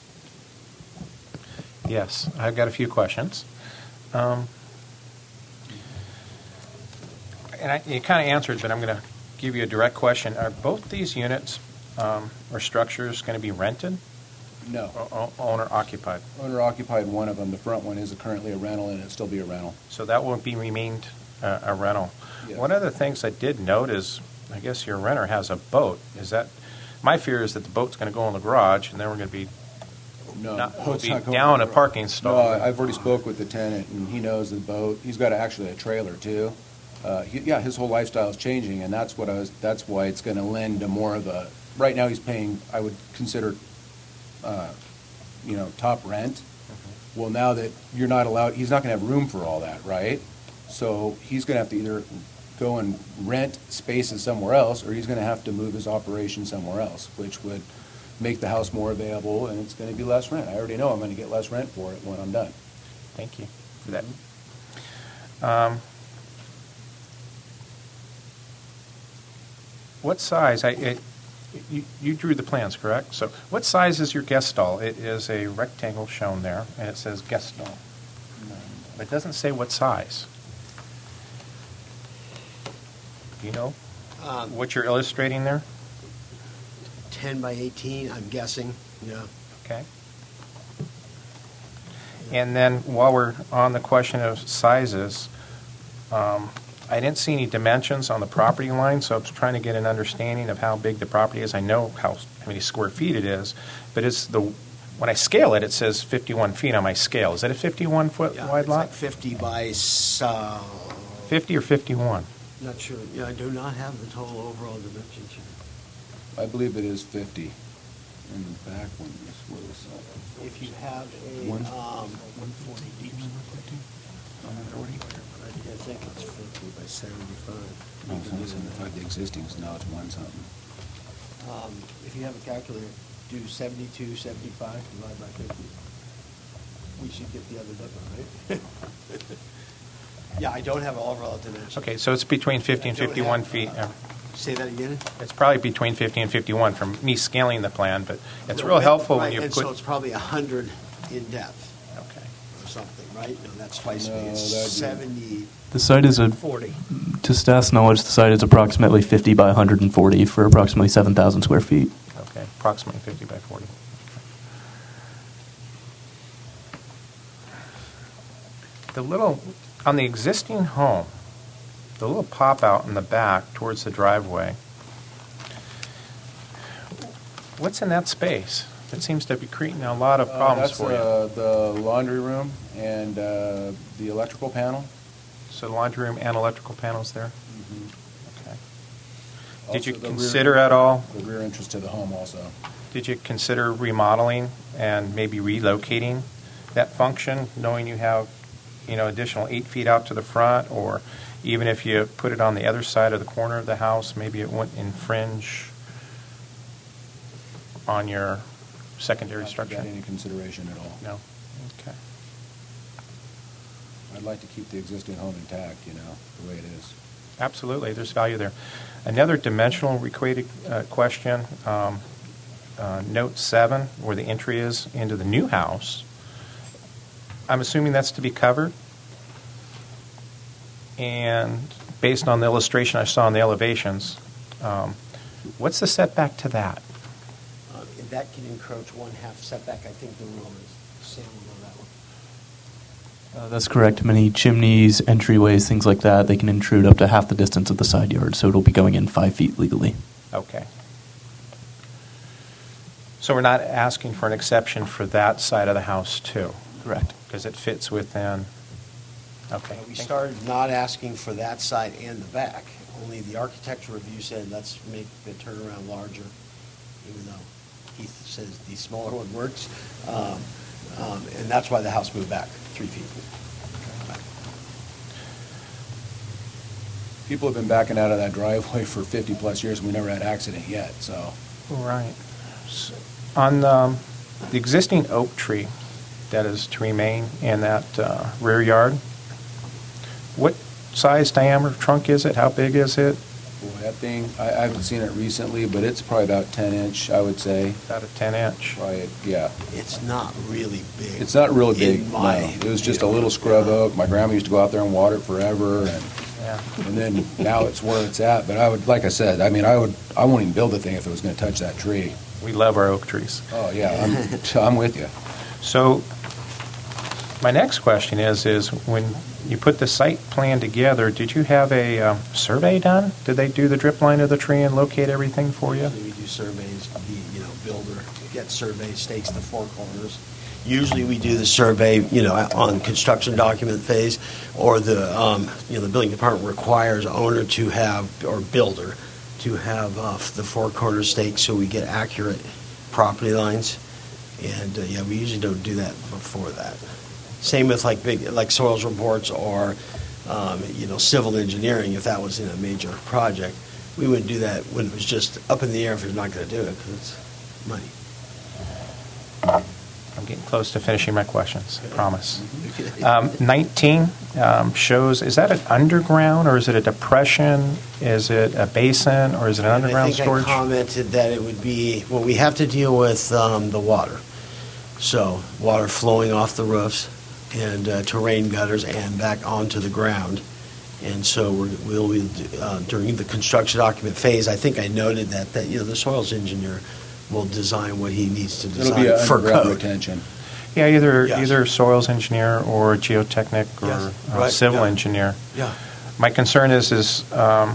S9: Yes, I've got a few questions. Um, And I, you kind of answered, but I'm going to give you a direct question. Are both these units um, or structures going to be rented
S14: No.
S9: or o- owner occupied?
S14: Owner occupied one of them. The front one is currently a rental, and it'll still be a rental.
S9: So that will be remained uh, a rental.
S14: Yes.
S9: One of the things I did note is, I guess your renter has a boat. Is that, my fear is that the boat's going to go in the garage, and then we're going to be
S14: No,
S9: Not-
S14: the
S9: will
S14: boat's
S9: be
S14: not going
S9: down
S14: to
S9: a
S14: the-
S9: parking
S14: No,
S9: stall.
S14: I- I've already spoke with the tenant, and he knows the boat. He's got actually a trailer too. Uh, he, yeah, his whole lifestyle is changing, and that's what I was. That's why it's going to lend to more of a. Right now, he's paying. I would consider, uh, you know, top rent.
S9: Mm-hmm.
S14: Well, now that you're not allowed, he's not going to have room for all that, right? So he's going to have to either go and rent spaces somewhere else, or he's going to have to move his operation somewhere else, which would make the house more available, and it's going to be less rent. I already know I'm going to get less rent for it when I'm done.
S9: Thank you for that. Um, What size, I, it- you you drew the plans, correct? So what size is your guest stall? It is a rectangle shown there, and it says guest stall. But it doesn't say what size. Do you know
S13: Um,
S9: what you're illustrating there?
S13: ten by eighteen, I'm guessing, yeah.
S9: Okay. And then while we're on the question of sizes, um, I didn't see any dimensions on the property line, so I was trying to get an understanding of how big the property is. I know how, how many square feet it is, but it's the, when I scale it, it says fifty-one feet on my scale. Is that a fifty-one foot
S13: Yeah,
S9: wide
S13: it's
S9: lot?
S13: like fifty by, s- uh,
S9: fifty or fifty-one?
S13: not sure, yeah, I do not have the total overall dimensions here.
S14: I believe it is fifty. In the back one, this was. uh,
S13: If you have a,
S14: One-
S13: um, one forty deep, I think it's fifty by seventy-five.
S14: No, it's not seventy-five, the existing, so now it's one something.
S13: Um, if you have a calculator, do seventy-two, seventy-five, divide by fifty. We should get the other number, right? Yeah, I don't have all overall dimensions.
S9: Okay, so it's between fifty and
S13: I don't
S9: fifty-one
S13: have,
S9: feet.
S13: uh, Say that again?
S9: It's probably between fifty and fifty-one from me scaling the plan, but it's
S13: No,
S9: real
S13: right,
S9: helpful when
S13: right,
S9: you
S13: and
S9: put.
S13: so it's probably a hundred in depth
S9: Okay.
S13: or something, right? No, that's twice me.
S14: No,
S13: It's
S14: that'd be-
S13: seventy.
S7: The site is a,
S12: forty.
S7: to staff's knowledge, the site is approximately fifty by one hundred forty for approximately seven thousand square feet.
S9: Okay, approximately fifty by forty. The little, on the existing home, the little pop-out in the back towards the driveway, what's in that space? It seems to be creating a lot of
S14: Uh,
S9: problems for you.
S14: That's uh, the laundry room and uh, the electrical panel.
S9: So the laundry room and electrical panels there? Okay. Did you
S14: Also the rear-
S9: consider at all,
S14: The rear entrance to the home also.
S9: did you consider remodeling and maybe relocating that function, knowing you have, you know, additional eight feet out to the front, or even if you put it on the other side of the corner of the house, maybe it wouldn't infringe on your secondary
S14: Not
S9: structure?
S14: Got any consideration at all.
S9: No? Okay.
S14: I'd like to keep the existing home intact, you know, the way it is.
S9: Absolutely, there's value there. Another dimensional equated uh, question, um, uh, note seven, where the entry is into the new house. I'm assuming that's to be covered. And based on the illustration I saw in the elevations, um, what's the setback to that?
S13: Uh, That can encroach one half setback. I think the rule is, Sam will know that one.
S7: Uh, that's correct. Many chimneys, entryways, things like that, they can intrude up to half the distance of the side yard, so it'll be going in five feet legally.
S9: Okay. So we're not asking for an exception for that side of the house, too?
S7: Correct.
S9: Because it fits within, okay.
S13: We
S9: Thank you.
S13: started not asking for that side and the back. Only the architectural review said, let's make the turnaround larger, even though Keith says the smaller one works. Um, um, And that's why the house moved back three feet.
S14: People have been backing out of that driveway for fifty-plus years, and we never had an accident yet, so.
S9: Right. S- On um, the existing oak tree that is to remain in that uh, rear yard, what size diameter trunk is it? How big is it?
S14: Boy, that thing, I I haven't seen it recently, but it's probably about ten inch, I would say.
S9: About a ten inch.
S14: Probably, yeah.
S13: It's not really big.
S14: It's not really big,
S13: In
S14: no.
S13: my
S14: It was just a
S13: view.
S14: little scrub oak. My grandma used to go out there and water it forever, and,
S9: Yeah.
S14: and then now it's where it's at. But I would, like I said, I mean, I would, I wouldn't even build the thing if it was gonna touch that tree.
S9: We love our oak trees.
S14: Oh, yeah, I'm, I'm with you.
S9: So my next question is, is when you put the site plan together, did you have a um, survey done? Did they do the drip line of the tree and locate everything for you?
S13: Usually we do surveys, the, you know, builder gets survey stakes the four corners. Usually we do the survey, you know, on construction document phase, or the, um, you know, the building department requires owner to have, or builder, to have uh, the four corner stakes so we get accurate property lines. And, uh, yeah, we usually don't do that before that. Same with like big, like soils reports or, um, you know, civil engineering, if that was in a major project. We wouldn't do that when it was just up in the air if you're not going to do it, because it's money.
S9: I'm getting close to finishing my questions, I promise. Um, nineteen um, shows, is that an underground, or is it a depression? Is it a basin, or is it an underground
S13: I think
S9: storage?
S13: I commented that it would be, well, we have to deal with um, the water. So water flowing off the roofs and uh, terrain gutters and back onto the ground. And so we're, we'll be, uh, during the construction document phase, I think I noted that, that, you know, the soils engineer will design what he needs to
S14: It'll be
S13: design
S14: an
S13: for
S14: underground
S13: code.
S14: retention.
S9: Yeah, either
S13: Yes.
S9: either soils engineer or geotechnic or
S13: Yes,
S9: uh,
S13: right,
S9: civil
S13: yeah.
S9: engineer.
S13: Yeah.
S9: My concern is, is um,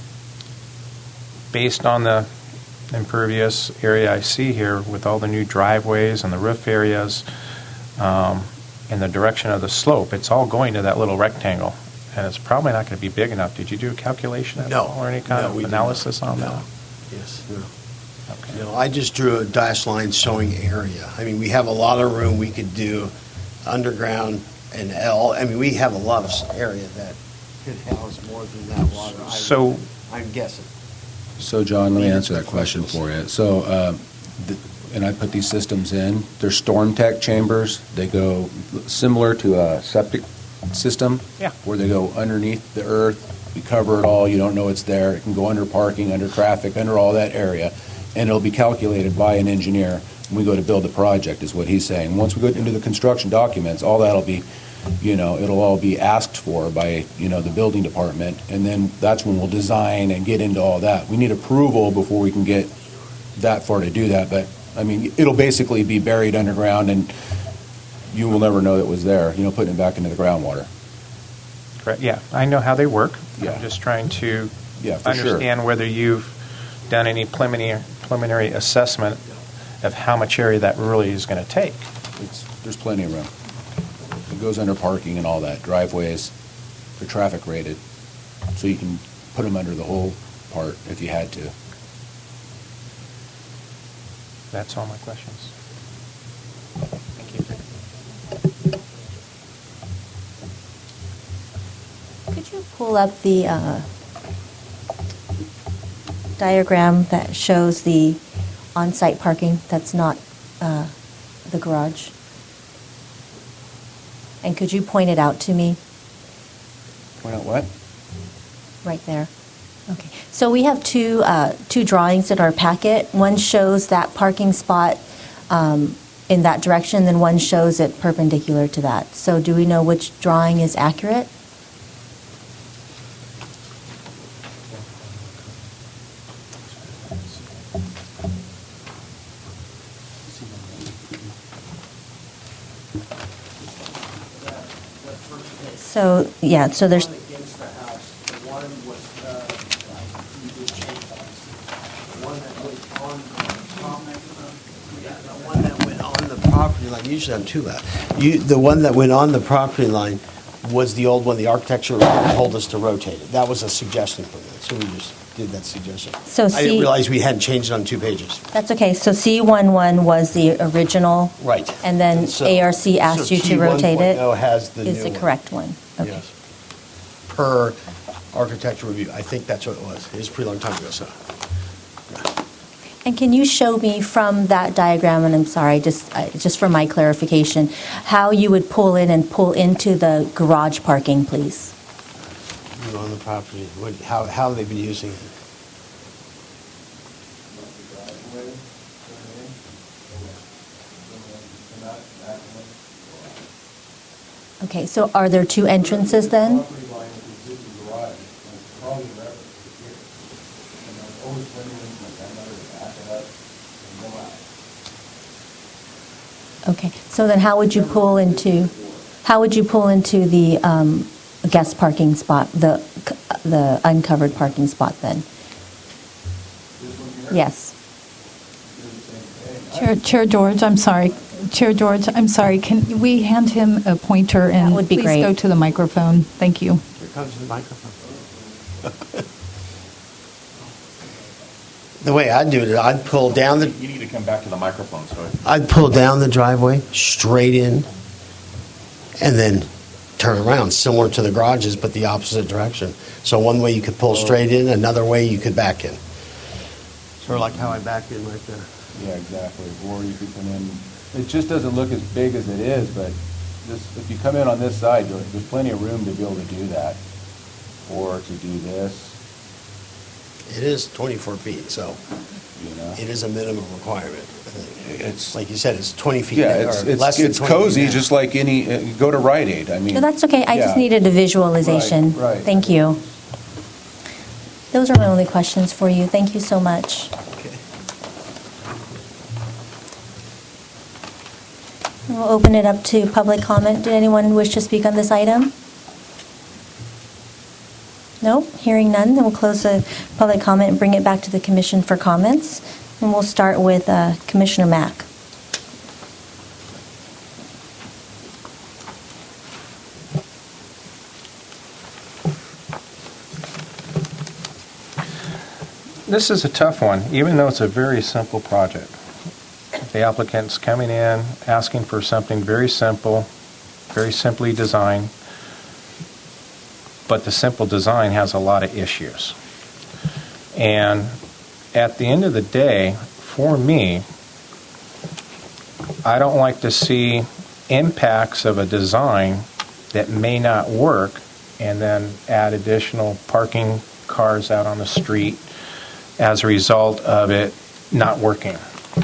S9: based on the impervious area I see here with all the new driveways and the roof areas um, and the direction of the slope, it's all going to that little rectangle, and it's probably not going to be big enough. Did you do a calculation at
S13: No.
S9: all or any kind
S13: No,
S9: of
S13: we did
S9: analysis
S13: not.
S9: on
S13: No.
S9: that?
S13: Yes, no.
S9: Okay.
S13: No, I just drew a dash line showing area. I mean, we have a lot of room. We could do underground and L. I mean, we have a lot of area that could house more than that water. I-
S9: So-
S13: I'm guessing.
S14: So, John, let me answer that question for you. So, uh, th- and I put these systems in. They're storm tech chambers. They go similar to a septic system.
S9: Yeah.
S14: Where they go underneath the earth. We cover it all. You don't know it's there. It can go under parking, under traffic, under all that area. And it'll be calculated by an engineer when we go to build the project, is what he's saying. Once we go into the construction documents, all that'll be, you know, it'll all be asked for by, you know, the building department, and then that's when we'll design and get into all that. We need approval before we can get that far to do that, but, I mean, it'll basically be buried underground, and you will never know that it was there, you know, putting it back into the groundwater.
S9: Correct. Yeah, I know how they work.
S14: Yeah.
S9: I'm just trying to
S14: Yeah, for sure.
S9: understand whether you've done any preliminary preliminary assessment of how much area that really is going to take.
S14: It's, there's plenty of room. It goes under parking and all that, driveways, they're traffic rated, so you can put them under the whole part if you had to.
S9: That's all my questions. Thank you.
S1: Could you pull up the uh, diagram that shows the on-site parking that's not uh, the garage? And could you point it out to me?
S14: Point out what?
S1: Right there. Okay. So we have two, uh, two drawings in our packet. One shows that parking spot um, in that direction, then one shows it perpendicular to that. So do we know which drawing is accurate? So, yeah, so there's,
S13: One against the house, the one was, uh, you did change those. The one that was on the property, yeah, the one that went on the property line, usually I'm too loud. You, the one that went on the property line was the old one, the architecture told us to rotate it. That was a suggestion from them, so we just did that suggestion.
S1: So
S13: I
S1: C-
S13: didn't realize we hadn't changed it on two pages.
S1: that's okay. So C eleven was the original.
S13: Right.
S1: And then
S13: So-
S1: A R C asked
S13: so
S1: you to rotate it.
S13: T one point oh has the
S1: Is
S13: new
S1: the
S13: one.
S1: correct one. Okay.
S13: Yes. Per architecture review. I think that's what it was. It was a pretty long time ago, so.
S1: And can you show me from that diagram, and I'm sorry, just, uh, just for my clarification, how you would pull in and pull into the garage parking, please?
S13: You on the property, what, how, how have they been using it?
S1: Okay, so are there two entrances then?
S14: Property line is the existing garage, and it's probably referenced to here. And I've always wondered when my grandmother would back it up and go out.
S1: Okay, so then how would you pull into, how would you pull into the um, guest parking spot, the the uncovered parking spot then? Yes.
S3: Chair, Chair George, I'm sorry. Chair George, I'm sorry. Can we hand him a pointer and
S1: That would be
S3: please
S1: great.
S3: go to the microphone? Thank you.
S13: Here comes the microphone. The way I'd do it, I'd pull down the,
S8: You need to come back to the microphone, sorry.
S13: I'd pull down the driveway, straight in, and then turn around, similar to the garages, but the opposite direction. So one way you could pull straight in, another way you could back in. Sort of like how I backed in right there.
S14: Yeah, exactly. Or you could come in, it just doesn't look as big as it is, but this, if you come in on this side, you'll- there's plenty of room to be able to do that. Or to do this,
S13: It is twenty-four feet, so
S14: you know?
S13: it is a minimum requirement. It's, like you said, it's twenty feet,
S14: Yeah,
S13: or
S14: it's,
S13: less
S14: it's,
S13: than
S14: it's
S13: twenty feet
S14: cozy,
S13: now.
S14: just like any, uh, go to Rite Aid, I mean.
S1: No, that's okay. I just
S14: yeah.
S1: needed a visualization.
S14: Right, right.
S1: Thank you. Those are my only questions for you. Thank you so much.
S13: Okay.
S1: We'll open it up to public comment. Did anyone wish to speak on this item? No? Hearing none, then we'll close the public comment and bring it back to the commission for comments. And we'll start with uh, Commissioner Mack.
S9: This is a tough one, even though it's a very simple project. The applicant's coming in, asking for something very simple, very simply designed, but the simple design has a lot of issues. And at the end of the day, for me, I don't like to see impacts of a design that may not work and then add additional parking cars out on the street as a result of it not working.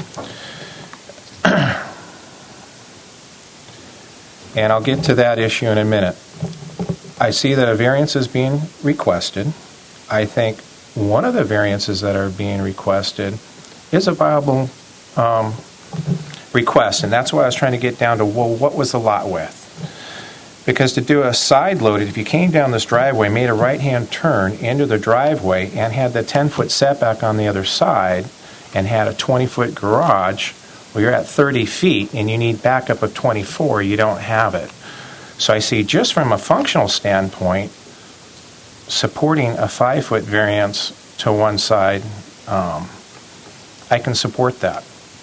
S9: And I'll get to that issue in a minute. I see that a variance is being requested. I think one of the variances that are being requested is a viable um, request, and that's why I was trying to get down to, well, what was the lot width? Because to do a side loaded, if you came down this driveway, made a right-hand turn into the driveway, and had the ten-foot setback on the other side, and had a twenty-foot garage, well, you're at thirty feet, and you need backup of twenty-four, you don't have it. So I see, just from a functional standpoint, supporting a five-foot variance to one side, um, I can support that.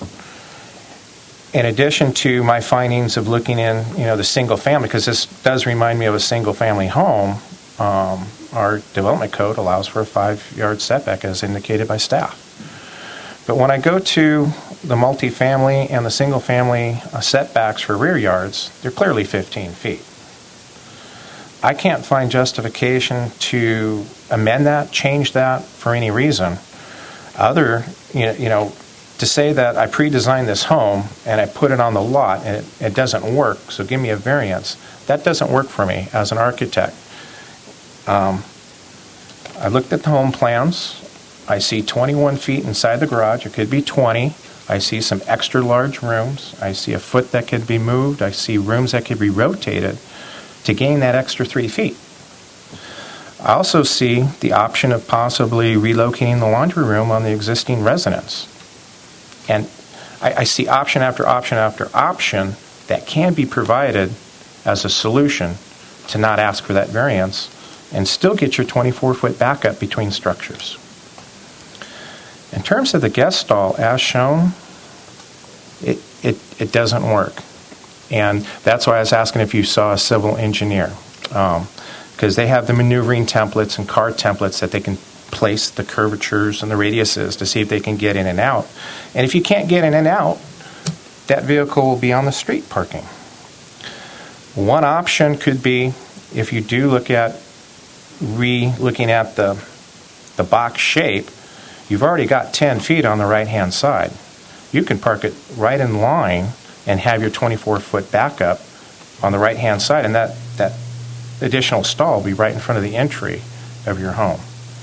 S9: In addition to my findings of looking in, you know, the single family, because this does remind me of a single family home, um, our development code allows for a five-yard setback as indicated by staff. But when I go to the multifamily and the single family uh, setbacks for rear yards, they're clearly fifteen feet. I can't find justification to amend that, change that for any reason. Other, you know, you know to say that I pre-designed this home and I put it on the lot and it, it doesn't work, so give me a variance, that doesn't work for me as an architect. Um, I looked at the home plans. I see twenty-one feet inside the garage. It could be twenty. I see some extra large rooms. I see a foot that could be moved. I see rooms that could be rotated to gain that extra three feet. I also see the option of possibly relocating the laundry room on the existing residence. And I, I see option after option after option that can be provided as a solution to not ask for that variance and still get your twenty-four foot backup between structures. In terms of the guest stall, as shown, it, it, it doesn't work. And that's why I was asking if you saw a civil engineer. Um, because they have the maneuvering templates and car templates that they can place the curvatures and the radiuses to see if they can get in and out. And if you can't get in and out, that vehicle will be on the street parking. One option could be, if you do look at re-looking at the, the box shape, you've already got ten feet on the right-hand side. You can park it right in line and have your twenty-four foot backup on the right-hand side, and that, that additional stall will be right in front of the entry of your home.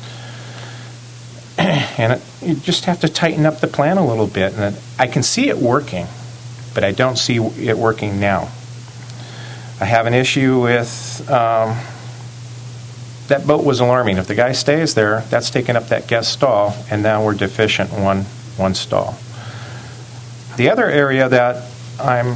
S9: And it, you just have to tighten up the plan a little bit. And it, I can see it working, but I don't see it working now. I have an issue with um, that boat was alarming. If the guy stays there, that's taking up that guest stall, and now we're deficient in one, one stall. The other area that I'm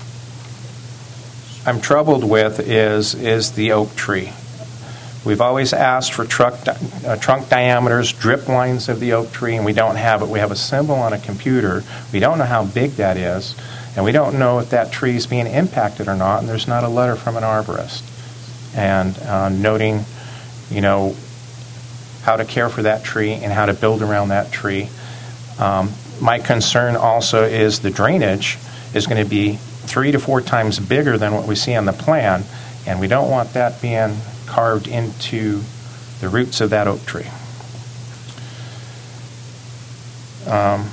S9: I'm troubled with is is the oak tree. We've always asked for truck, uh, trunk diameters, drip lines of the oak tree, and we don't have it. We have a symbol on a computer. We don't know how big that is, and we don't know if that tree is being impacted or not, and there's not a letter from an arborist. And uh, noting, you know, how to care for that tree and how to build around that tree. Um, my concern also is the drainage is going to be three to four times bigger than what we see on the plan, and we don't want that being carved into the roots of that oak tree. Um,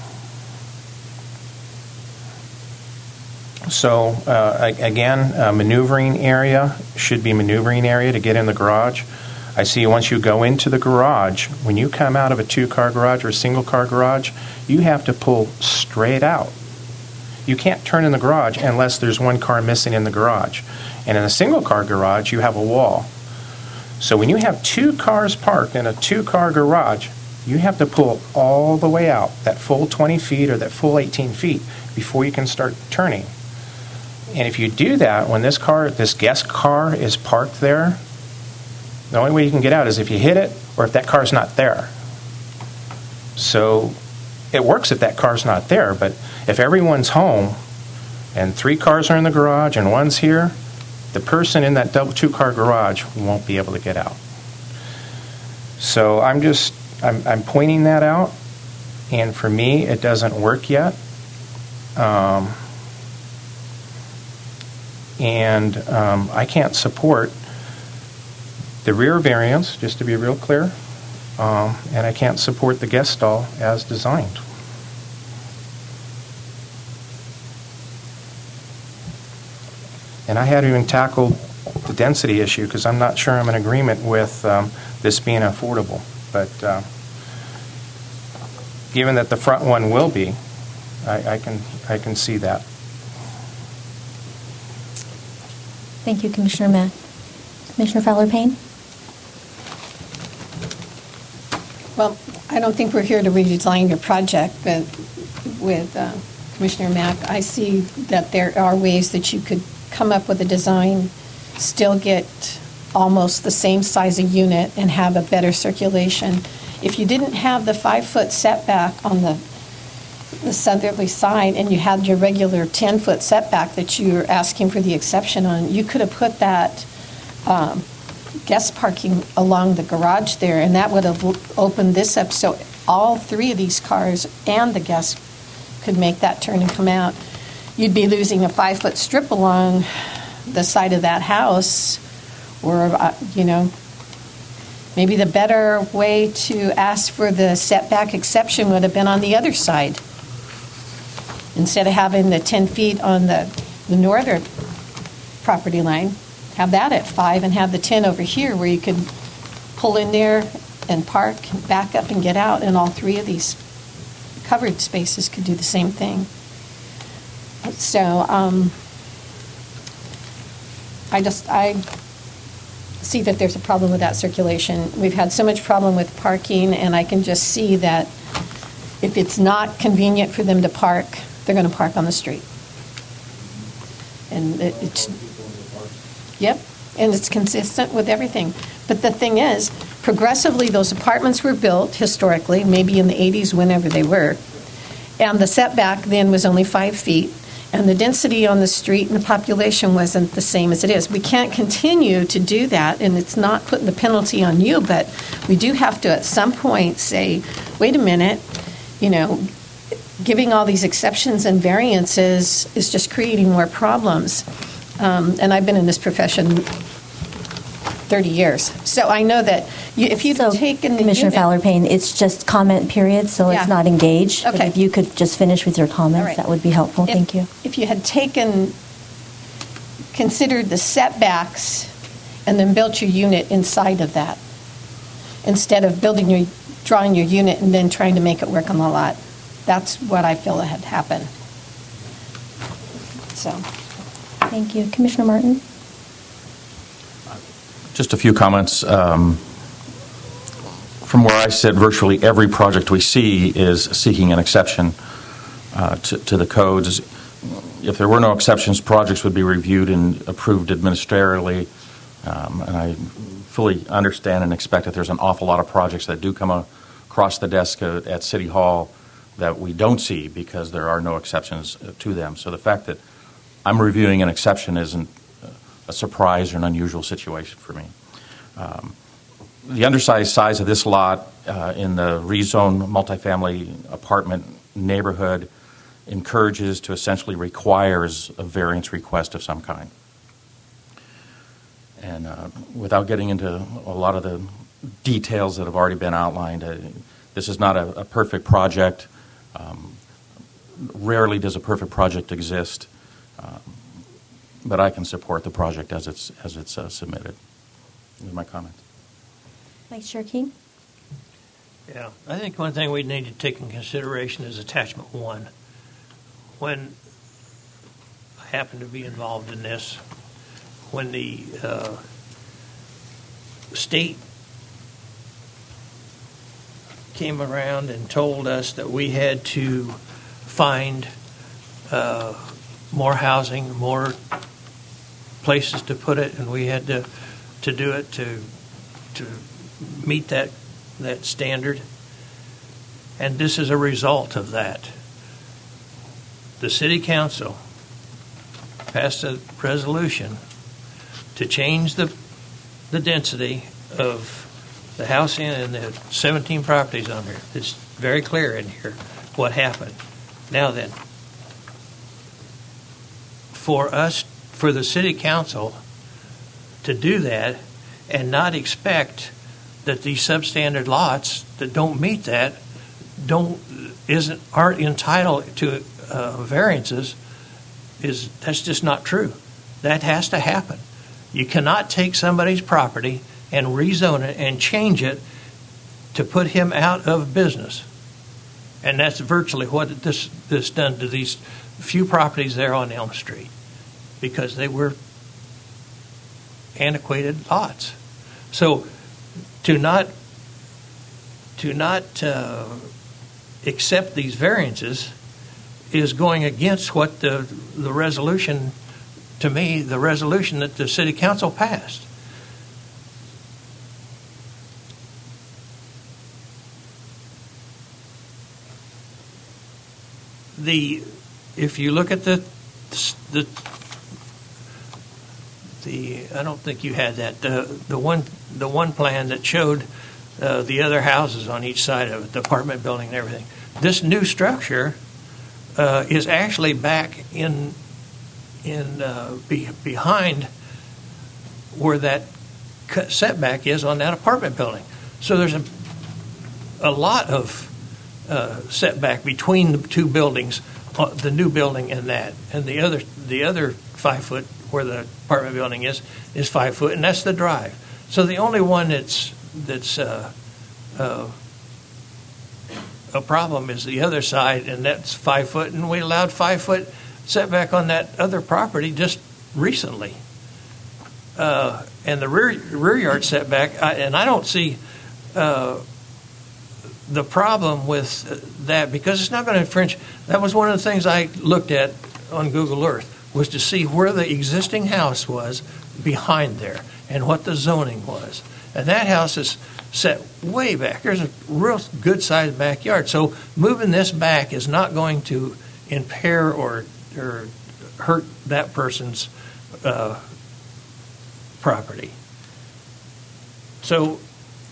S9: so uh, again, a maneuvering area should be maneuvering area to get in the garage. I see once you go into the garage, when you come out of a two-car garage or a single-car garage, you have to pull straight out. You can't turn in the garage unless there's one car missing in the garage. And in a single-car garage, you have a wall. So when you have two cars parked in a two-car garage, you have to pull all the way out, that full twenty feet or that full eighteen feet, before you can start turning. And if you do that, when this car, this guest car is parked there, the only way you can get out is if you hit it or if that car's not there. So it works if that car's not there, but if everyone's home and three cars are in the garage and one's here, the person in that double two-car garage won't be able to get out. So I'm just, I'm, I'm pointing that out, and for me, it doesn't work yet. Um, and um, I can't support the rear variance, just to be real clear, um, and I can't support the guest stall as designed. And I hadn't even tackled the density issue because I'm not sure I'm in agreement with um, this being affordable. But uh, given that the front one will be, I, I can I can see that.
S1: Thank you, Commissioner Mack. Commissioner Fowler-Payne?
S6: Well, I don't think we're here to redesign your project, but with uh, Commissioner Mack, I see that there are ways that you could come up with a design, still get almost the same size of unit, and have a better circulation. If you didn't have the five-foot setback on the the southerly side and you had your regular ten-foot setback that you're asking for the exception on, you could have put that um, guest parking along the garage there, and that would have opened this up so all three of these cars and the guests could make that turn and come out. You'd be losing a five-foot strip along the side of that house Or, uh, you know, maybe the better way to ask for the setback exception would have been on the other side. Instead of having the ten feet on the, the northern property line, have that at five and have the ten over here where you could pull in there and park, back up and get out, and all three of these covered spaces could do the same thing. So um, I just, I see that there's a problem with that circulation. We've had so much problem with parking, and I can just see that if it's not convenient for them to park, they're going to park on the street. And it, it's, yep, and it's consistent with everything. But the thing is, progressively, those apartments were built historically, maybe in the eighties, whenever they were, and the setback then was only five feet, and the density on the street and the population wasn't the same as it is. We can't continue to do that, and it's not putting the penalty on you, but we do have to at some point say, wait a minute, you know, giving all these exceptions and variances is just creating more problems. Um, and I've been in this profession thirty years. So I know that you, if you've
S1: so,
S6: taken the
S1: Commissioner
S6: unit,
S1: Fowler-Payne, it's just comment period, so
S6: Yeah.
S1: it's not engaged.
S6: Okay.
S1: But if you could just finish with your comments,
S6: All right.
S1: that would be helpful.
S6: If-
S1: Thank you.
S6: If you had taken, considered the setbacks and then built your unit inside of that, instead of building your, drawing your unit and then trying to make it work on the lot. That's what I feel had happened. So.
S1: Thank you. Commissioner Martin?
S8: Just a few comments. Um, From where I sit, virtually every project we see is seeking an exception uh, to, to the codes. If there were no exceptions, projects would be reviewed and approved administratively. Um, and I fully understand and expect that there's an awful lot of projects that do come across the desk at, at City Hall that we don't see because there are no exceptions to them. So the fact that I'm reviewing an exception isn't a surprise or an unusual situation for me. Um, The undersized size of this lot uh, in the rezoned multifamily apartment neighborhood encourages to essentially requires a variance request of some kind. And uh, without getting into a lot of the details that have already been outlined, uh, this is not a, a perfect project. Um, rarely does a perfect project exist, um, but I can support the project as it's as it's uh, submitted. Those are my comments.
S1: Vice Chair King?
S12: Yeah, I think one thing we need to take in consideration is attachment one. When I happen to be involved in this, when the uh, state came around and told us that we had to find uh, more housing, more places to put it, and we had to to do it to to meet that that standard. And this is a result of that. The City Council passed a resolution to change the the density of the house in and the seventeen properties on here. It's very clear in here what happened. Now then, for us, for the City Council to do that and not expect that these substandard lots that don't meet that don't isn't aren't entitled to uh, variances is that's just not true. That has to happen. You cannot take somebody's property and rezone it and change it to put him out of business. And that's virtually what this this done to these few properties there on Elm Street, because they were antiquated lots. So to not to not uh, accept these variances is going against what the the resolution, to me, the resolution that the City Council passed. The if you look at the the the I don't think you had that the the one the one plan that showed uh, the other houses on each side of it, the apartment building and everything. This new structure uh, is actually back in in uh, be, behind where that cut- setback is on that apartment building. So there's a, a lot of uh, setback between the two buildings, uh, the new building and that. And the other, the other five foot where the apartment building is, is five foot, and that's the drive. So the only one that's, that's uh, uh, a problem is the other side, and that's five foot, and we allowed five foot setback on that other property just recently. Uh, and the rear rear yard setback, I, and I don't see uh, the problem with that because it's not going to infringe. That was one of the things I looked at on Google Earth, was to see where the existing house was behind there and what the zoning was. And that house is set way back. There's a real good-sized backyard. So moving this back is not going to impair or, or hurt that person's uh, property. So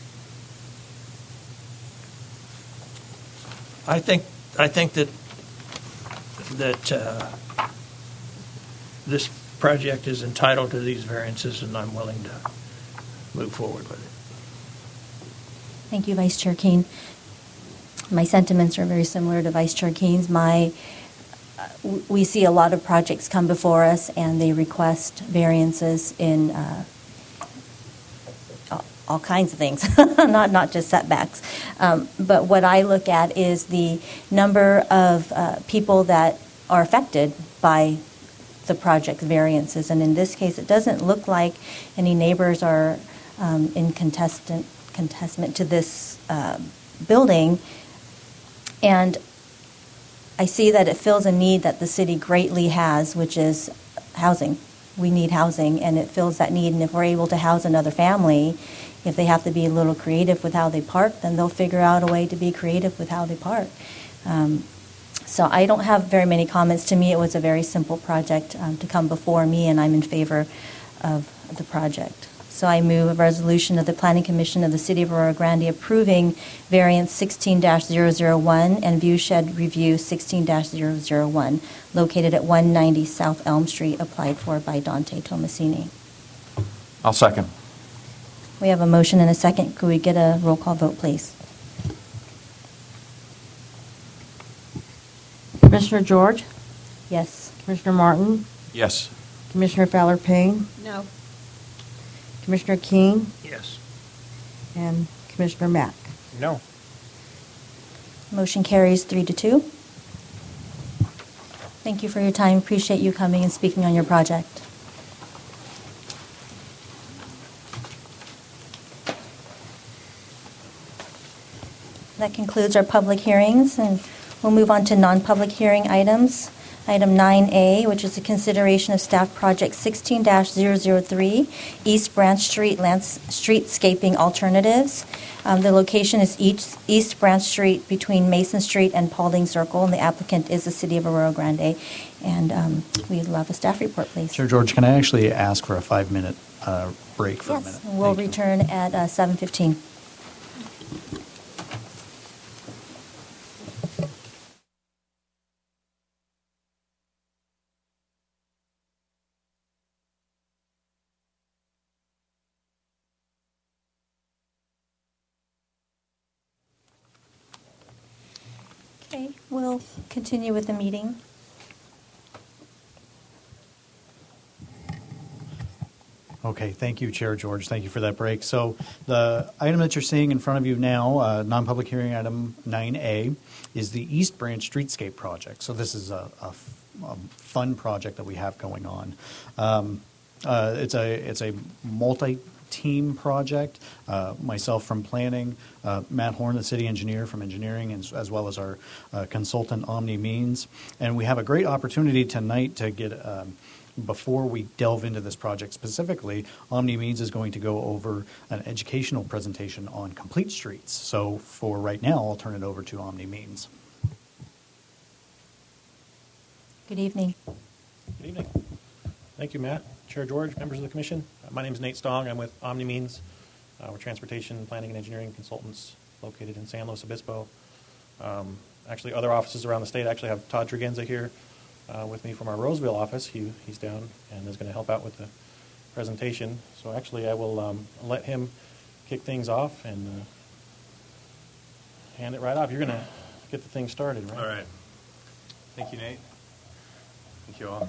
S12: I think I think that that uh, this project is entitled to these variances, and I'm willing to move forward with it.
S1: Thank you, Vice Chair Keene. My sentiments are very similar to Vice Chair Keene's. My, uh, w- we see a lot of projects come before us, and they request variances in uh, all, all kinds of things, not not just setbacks. Um, but what I look at is the number of uh, people that are affected by the project variances, and in this case, it doesn't look like any neighbors are um, in contestant. contestment to this uh, building, and I see that it fills a need that the city greatly has, which is housing. We need housing, and it fills that need, and if we're able to house another family, if they have to be a little creative with how they park, then they'll figure out a way to be creative with how they park. Um, so I don't have very many comments. To me, it was a very simple project um, to come before me, and I'm in favor of the project. So I move a resolution of the Planning Commission of the City of Aurora Grande approving variance sixteen dash zero zero one and view shed review sixteen dash zero zero one, located at one ninety South Elm Street, applied for by Dante Tomasini.
S8: I'll second.
S1: We have a motion and a second. Could we get a roll call vote, please?
S2: Commissioner George?
S1: Yes.
S2: Commissioner Martin?
S8: Yes.
S2: Commissioner Fowler Payne?
S6: No.
S2: Commissioner Keene?
S12: Yes.
S2: And Commissioner Mack?
S9: No.
S1: Motion carries three to two. Thank you for your time. Appreciate you coming and speaking on your project. That concludes our public hearings, and we'll move on to non-public hearing items. Item nine A, which is a consideration of staff project sixteen dash zero zero three, East Branch Street lands- streetscaping alternatives. Um, the location is East, East Branch Street between Mason Street and Paulding Circle, and the applicant is the City of Aurora Grande. And um, we'd love a staff report, please.
S10: Chair George, can I actually ask for a five-minute uh, break for
S1: Yes,
S10: a minute?
S1: we'll
S10: Thank you.
S1: return at uh, seven fifteen. Okay, we'll continue with the meeting.
S10: Okay, thank you, Chair George. Thank you for that break. So the item that you're seeing in front of you now, uh, non-public hearing item nine A, is the East Branch Streetscape Project. So this is a, a f- a fun project that we have going on. Um, uh, it's a it's a multi-team project. Uh, myself from planning, uh, Matt Horn, the city engineer from engineering, and, as well as our uh, consultant Omni Means. And we have a great opportunity tonight to get. Um, Before we delve into this project specifically, Omni Means is going to go over an educational presentation on complete streets. So for right now, I'll turn it over to Omni Means.
S1: Good evening.
S15: Good evening. Thank you, Matt, Chair George, members of the commission. Uh, my name is Nate Stong. I'm with Omni Means. Uh, we're transportation, planning, and engineering consultants located in San Luis Obispo. Um, actually, other offices around the state actually have Todd Tregenza here. Uh, with me from our Roseville office. He, he's down and is going to help out with the presentation. So actually, I will um, let him kick things off and uh, hand it right off. You're going to get the thing started, right?
S16: All right. Thank you, Nate. Thank you all.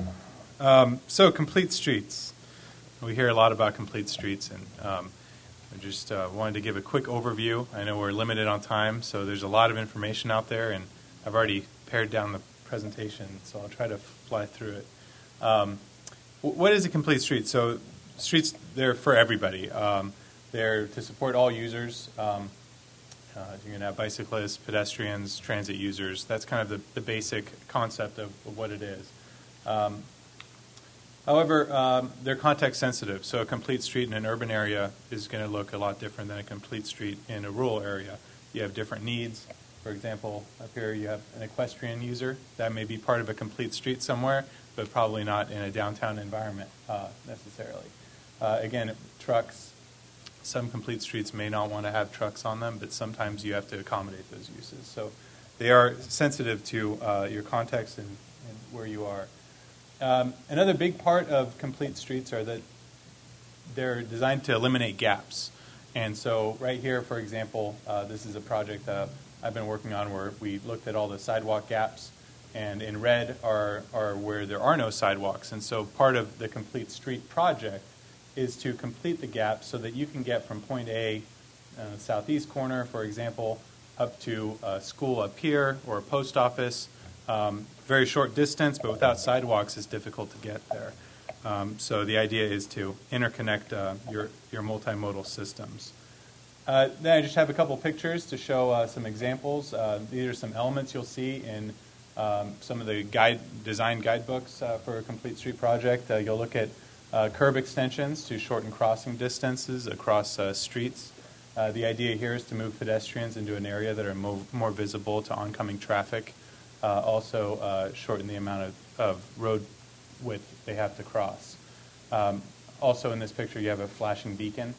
S16: Um, so, complete streets. We hear a lot about complete streets, and um, I just uh, wanted to give a quick overview. I know we're limited on time, so there's a lot of information out there, and I've already pared down the presentation, so I'll try to fly through it. Um, what is a complete street? So, streets, they're for everybody. Um, they're to support all users. Um, uh, you're going to have bicyclists, pedestrians, transit users. That's kind of the, the basic concept of, of what it is. Um, However, um, they're context sensitive, so a complete street in an urban area is going to look a lot different than a complete street in a rural area. You have different needs. For example, up here you have an equestrian user. That may be part of a complete street somewhere, but probably not in a downtown environment uh, necessarily. Uh, again, trucks. Some complete streets may not want to have trucks on them, but sometimes you have to accommodate those uses. So they are sensitive to uh, your context and, and where you are. Um, another big part of complete streets are that they're designed to eliminate gaps. And so right here, for example, uh, this is a project that I've been working on where we looked at all the sidewalk gaps, and in red are, are where there are no sidewalks. And so part of the complete street project is to complete the gaps so that you can get from point A, uh, southeast corner, for example, up to a school up here or a post office. Um, very short distance, but without sidewalks, it's difficult to get there. Um, so the idea is to interconnect uh, your, your multimodal systems. Uh, then I just have a couple pictures to show uh, some examples. Uh, these are some elements you'll see in um, some of the guide design guidebooks uh, for a complete street project. Uh, you'll look at uh, curb extensions to shorten crossing distances across uh, streets. Uh, the idea here is to move pedestrians into an area that are mo- more visible to oncoming traffic. Uh, also uh, shorten the amount of, of road width they have to cross. Um, also in this picture you have a flashing beacon.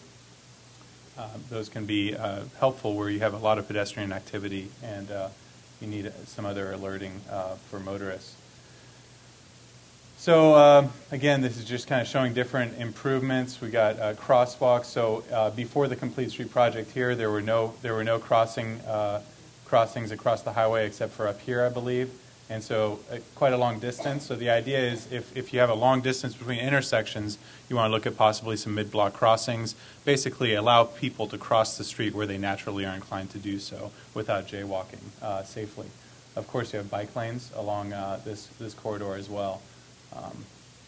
S16: Uh, those can be uh, helpful where you have a lot of pedestrian activity and uh, you need some other alerting uh, for motorists. So uh, again, this is just kind of showing different improvements. We got uh, crosswalks. So uh, before the Complete Street project here, there were no there were no crossing uh, crossings across the highway except for up here, I believe, and so uh, quite a long distance. So the idea is if, if you have a long distance between intersections, you want to look at possibly some mid-block crossings, basically allow people to cross the street where they naturally are inclined to do so without jaywalking uh, safely. Of course, you have bike lanes along uh, this, this corridor as well. Um,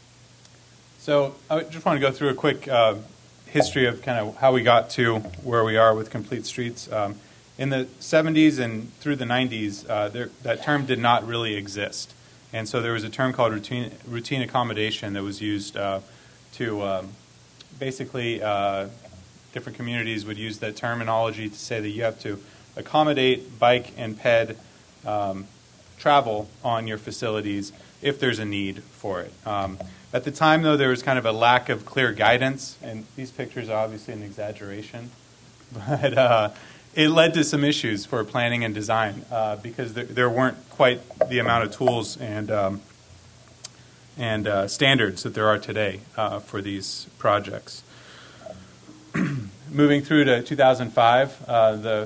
S16: so I just want to go through a quick uh, history of kind of how we got to where we are with complete streets. Um, In the seventies and through the nineties, uh, there, that term did not really exist. And so there was a term called routine, routine accommodation that was used uh, to um, basically uh, different communities would use that terminology to say that you have to accommodate bike and ped um, travel on your facilities if there's a need for it. Um, at the time, though, there was kind of a lack of clear guidance, and these pictures are obviously an exaggeration, but uh, it led to some issues for planning and design uh, because there, there weren't quite the amount of tools and um, and uh, standards that there are today uh, for these projects. Moving through to two thousand five, uh, the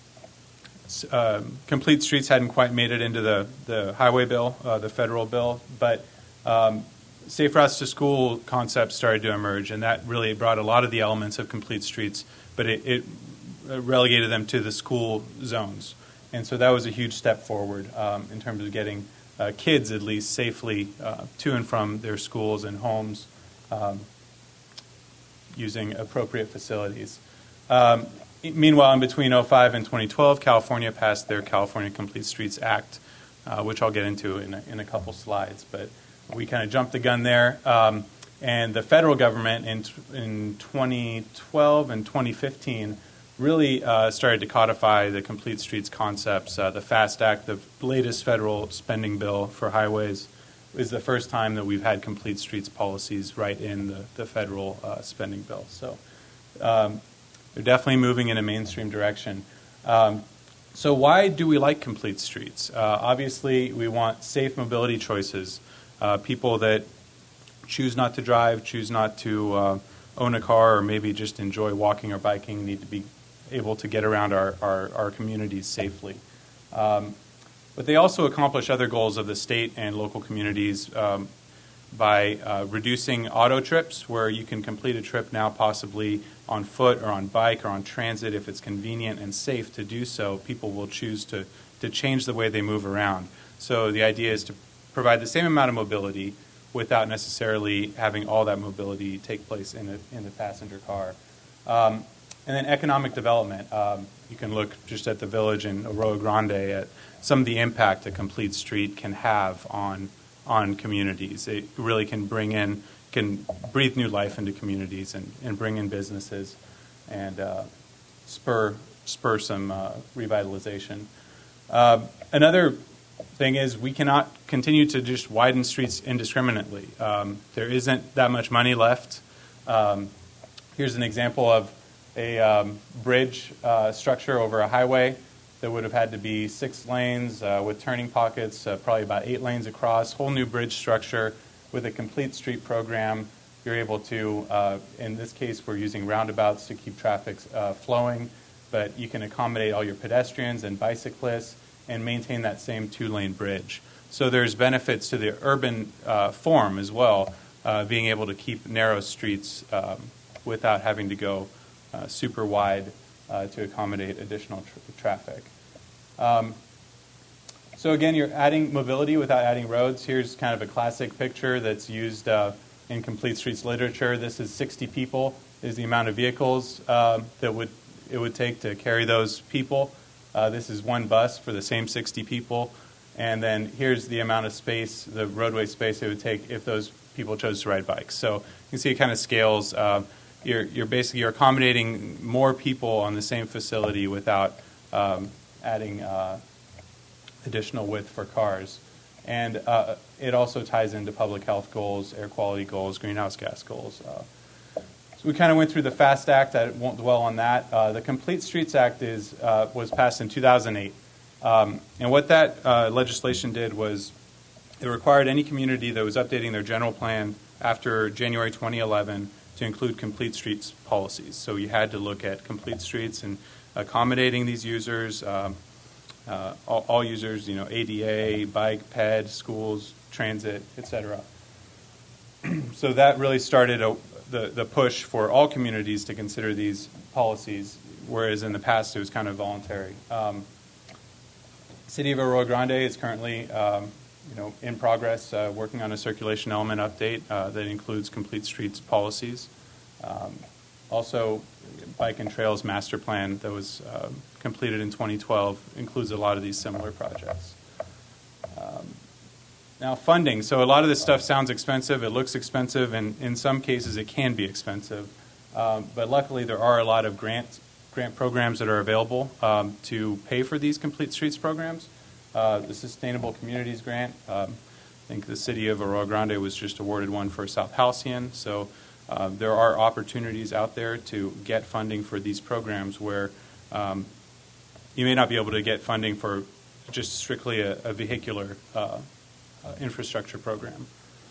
S16: uh, Complete Streets hadn't quite made it into the, the highway bill, uh, the federal bill, but um, Safe Routes to School concepts started to emerge, and that really brought a lot of the elements of Complete Streets, but it, it relegated them to the school zones. And so that was a huge step forward um, in terms of getting uh, kids at least safely uh, to and from their schools and homes um, using appropriate facilities. Um, meanwhile, in between oh five and twenty twelve, California passed their California Complete Streets Act, uh, which I'll get into in a, in a couple slides. But we kind of jumped the gun there. Um, and the federal government in, in twenty twelve and twenty fifteen really uh, started to codify the Complete Streets concepts. Uh, the FAST Act, the latest federal spending bill for highways, is the first time that we've had Complete Streets policies right in the, the federal uh, spending bill. So um, they're definitely moving in a mainstream direction. Um, so why do we like Complete Streets? Uh, obviously, we want safe mobility choices, uh, people that choose not to drive, choose not to uh, own a car, or maybe just enjoy walking or biking, need to be able to get around our, our, our communities safely. Um, but they also accomplish other goals of the state and local communities um, by uh, reducing auto trips, where you can complete a trip now possibly on foot or on bike or on transit. If it's convenient and safe to do so, people will choose to, to change the way they move around. So the idea is to provide the same amount of mobility without necessarily having all that mobility take place in a, in the passenger car. Um, and then economic development. Um, you can look just at the village in Arroyo Grande at some of the impact a complete street can have on on communities. It really can bring in, can breathe new life into communities and, and bring in businesses and uh, spur spur some uh, revitalization. Uh, another thing is we cannot continue to just widen streets indiscriminately. Um, there isn't that much money left. Um, here's an example of a um, bridge uh, structure over a highway that would have had to be six lanes uh, with turning pockets, uh, probably about eight lanes across, whole new bridge structure with a complete street program. You're able to, uh, in this case, we're using roundabouts to keep traffic uh, flowing, but you can accommodate all your pedestrians and bicyclists and maintain that same two-lane bridge. So there's benefits to the urban uh, form as well, uh, being able to keep narrow streets um, without having to go uh, super wide uh, to accommodate additional tr- traffic. Um, so again, you're adding mobility without adding roads. Here's kind of a classic picture that's used uh, in complete streets literature. This is sixty people is the amount of vehicles uh, that would it would take to carry those people. Uh, this is one bus for the same sixty people. And then here's the amount of space, the roadway space it would take if those people chose to ride bikes. So you can see it kind of scales. Uh, you're, you're basically you're accommodating more people on the same facility without um, adding uh, additional width for cars. And uh, it also ties into public health goals, air quality goals, greenhouse gas goals. Uh, so we kind of went through the FAST Act. I won't dwell on that. Uh, the Complete Streets Act is uh, was passed in two thousand eight. Um, and what that uh, legislation did was it required any community that was updating their general plan after January twenty eleven to include complete streets policies. So you had to look at complete streets and accommodating these users, um, uh, all, all users, you know, A D A, bike, ped, schools, transit, et cetera. So that really started a, the, the push for all communities to consider these policies, whereas in the past it was kind of voluntary. Um, City of Arroyo Grande is currently um, you know, in progress, uh, working on a circulation element update uh, that includes complete streets policies. Um, also, Bike and Trails Master Plan that was uh, completed in twenty twelve includes a lot of these similar projects. Um, now, funding. So a lot of this stuff sounds expensive. It looks expensive, and in some cases it can be expensive. Um, but luckily, there are a lot of grant grant programs that are available um, to pay for these complete streets programs. Uh, the Sustainable Communities Grant, um, I think the city of Arroyo Grande was just awarded one for South Halcyon. So uh, there are opportunities out there to get funding for these programs where um, you may not be able to get funding for just strictly a, a vehicular uh, uh, infrastructure program.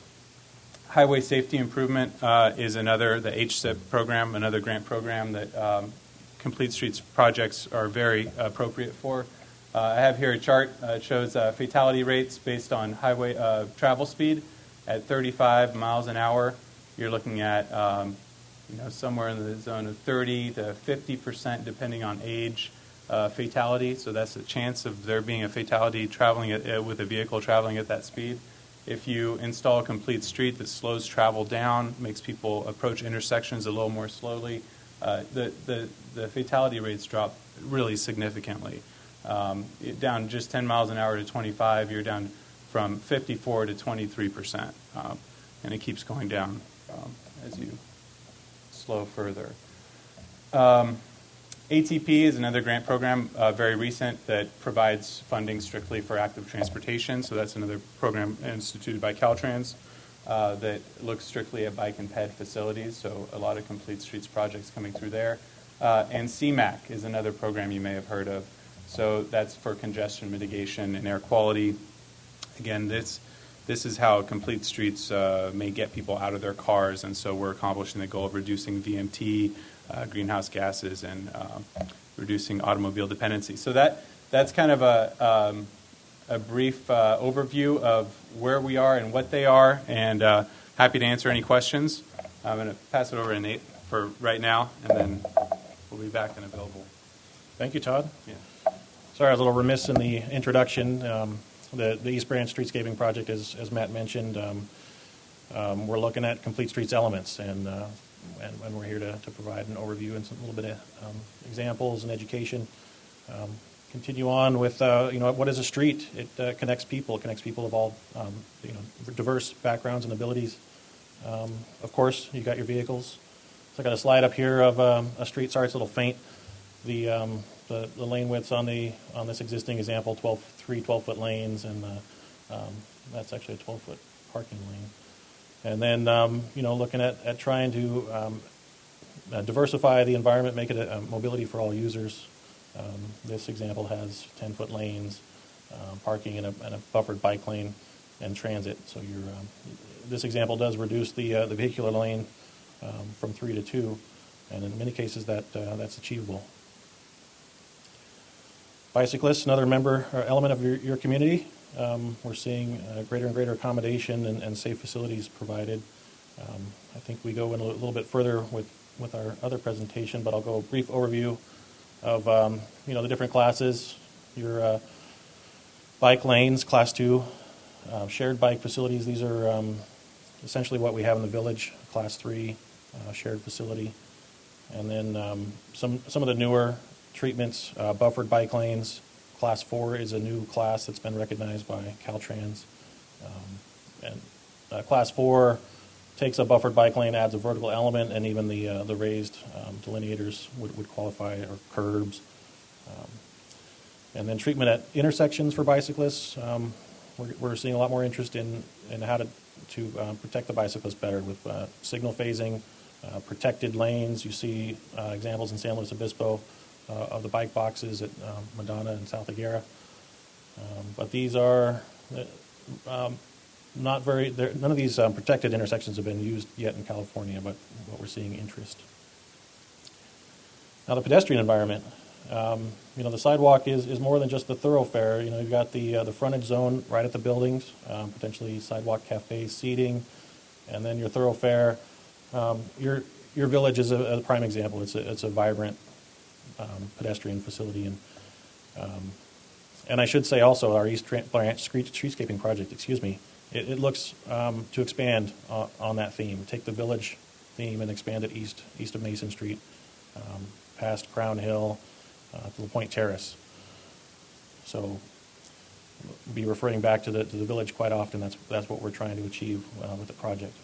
S16: Highway Safety Improvement uh, is another, the H S I P program, another grant program that um, Complete Streets projects are very appropriate for. Uh, I have here a chart. Uh, it shows uh, fatality rates based on highway uh, travel speed. At thirty-five miles an hour, you're looking at um, you know, somewhere in the zone of thirty to fifty percent, depending on age, uh, fatality. So that's a chance of there being a fatality traveling at, uh, with a vehicle traveling at that speed. If you install a complete street that slows travel down, makes people approach intersections a little more slowly, uh, the, the, the fatality rates drop really significantly. Um, it, down just ten miles an hour to twenty-five, you're down from fifty-four to twenty-three percent. Um, and it keeps going down um, as you slow further. Um, A T P is another grant program, uh, very recent, that provides funding strictly for active transportation. So that's another program instituted by Caltrans uh, that looks strictly at bike and ped facilities. So a lot of complete streets projects coming through there. Uh, and C MAC is another program you may have heard of. So that's for congestion mitigation and air quality. Again, this this is how complete streets uh, may get people out of their cars, and so we're accomplishing the goal of reducing V M T, uh, greenhouse gases, and uh, reducing automobile dependency. So that that's kind of a um, a brief uh, overview of where we are and what they are, and uh, happy to answer any questions. I'm going to pass it over to Nate for right now, and then we'll be back and available.
S15: Thank you, Todd.
S16: Yeah.
S15: Sorry, I was a little remiss in the introduction. Um, the, the East Branch Streetscaping Project, as, as Matt mentioned, um, um, we're looking at complete streets elements, and uh, and, and we're here to, to provide an overview and some little bit of um, examples and education. Um, continue on with uh, you know, what is a street? It uh, connects people. It connects people of all um, you know, diverse backgrounds and abilities. Um, of course, you got your vehicles. So I got a slide up here of um, a street. Sorry, it's a little faint. The, um, the the lane widths on the on this existing example, twelve, three twelve-foot lanes, and uh, um, that's actually a twelve-foot parking lane. And then um, you know, looking at, at trying to um, uh, diversify the environment, make it a, a mobility for all users. Um, this example has ten-foot lanes, uh, parking in a, in a buffered bike lane, and transit. So you're um, this example does reduce the uh, the vehicular lane um, from three to two, and in many cases that uh, that's achievable. Bicyclists, another member or element of your, your community. Um, we're seeing uh, greater and greater accommodation and, and safe facilities provided. Um, I think we go in a little bit further with, with our other presentation, but I'll go a brief overview of um, you know, the different classes. Your uh, bike lanes, class two, uh, shared bike facilities. These are um, essentially what we have in the village. Class three, uh, shared facility, and then um, some some of the newer treatments, uh, buffered bike lanes. Class four is a new class that's been recognized by Caltrans. Um, and uh, Class four takes a buffered bike lane, adds a vertical element, and even the uh, the raised um, delineators would, would qualify, or curbs. Um, and then treatment at intersections for bicyclists. Um, we're, we're seeing a lot more interest in, in how to, to uh, protect the bicyclist better with uh, signal phasing, uh, protected lanes. You see uh, examples in San Luis Obispo Uh, of the bike boxes at um, Madonna and South Aguera. Um, but these are uh, um, not very, none of these um, protected intersections have been used yet in California, but what we're seeing interest. Now the pedestrian environment. Um, you know, the sidewalk is, is more than just the thoroughfare. You know, you've got the, uh, the frontage zone right at the buildings, um, potentially sidewalk cafes, seating, and then your thoroughfare. Um, your, your village is a, a prime example. It's a, it's a vibrant Um, pedestrian facility, and um, and I should say also our East Branch Streetscaping Project, excuse me, it, it looks um, to expand on, on that theme. Take the village theme and expand it east east of Mason Street, um, past Crown Hill, uh, to La Pointe Terrace. So, be referring back to the to the village quite often. That's that's what we're trying to achieve uh, with the project.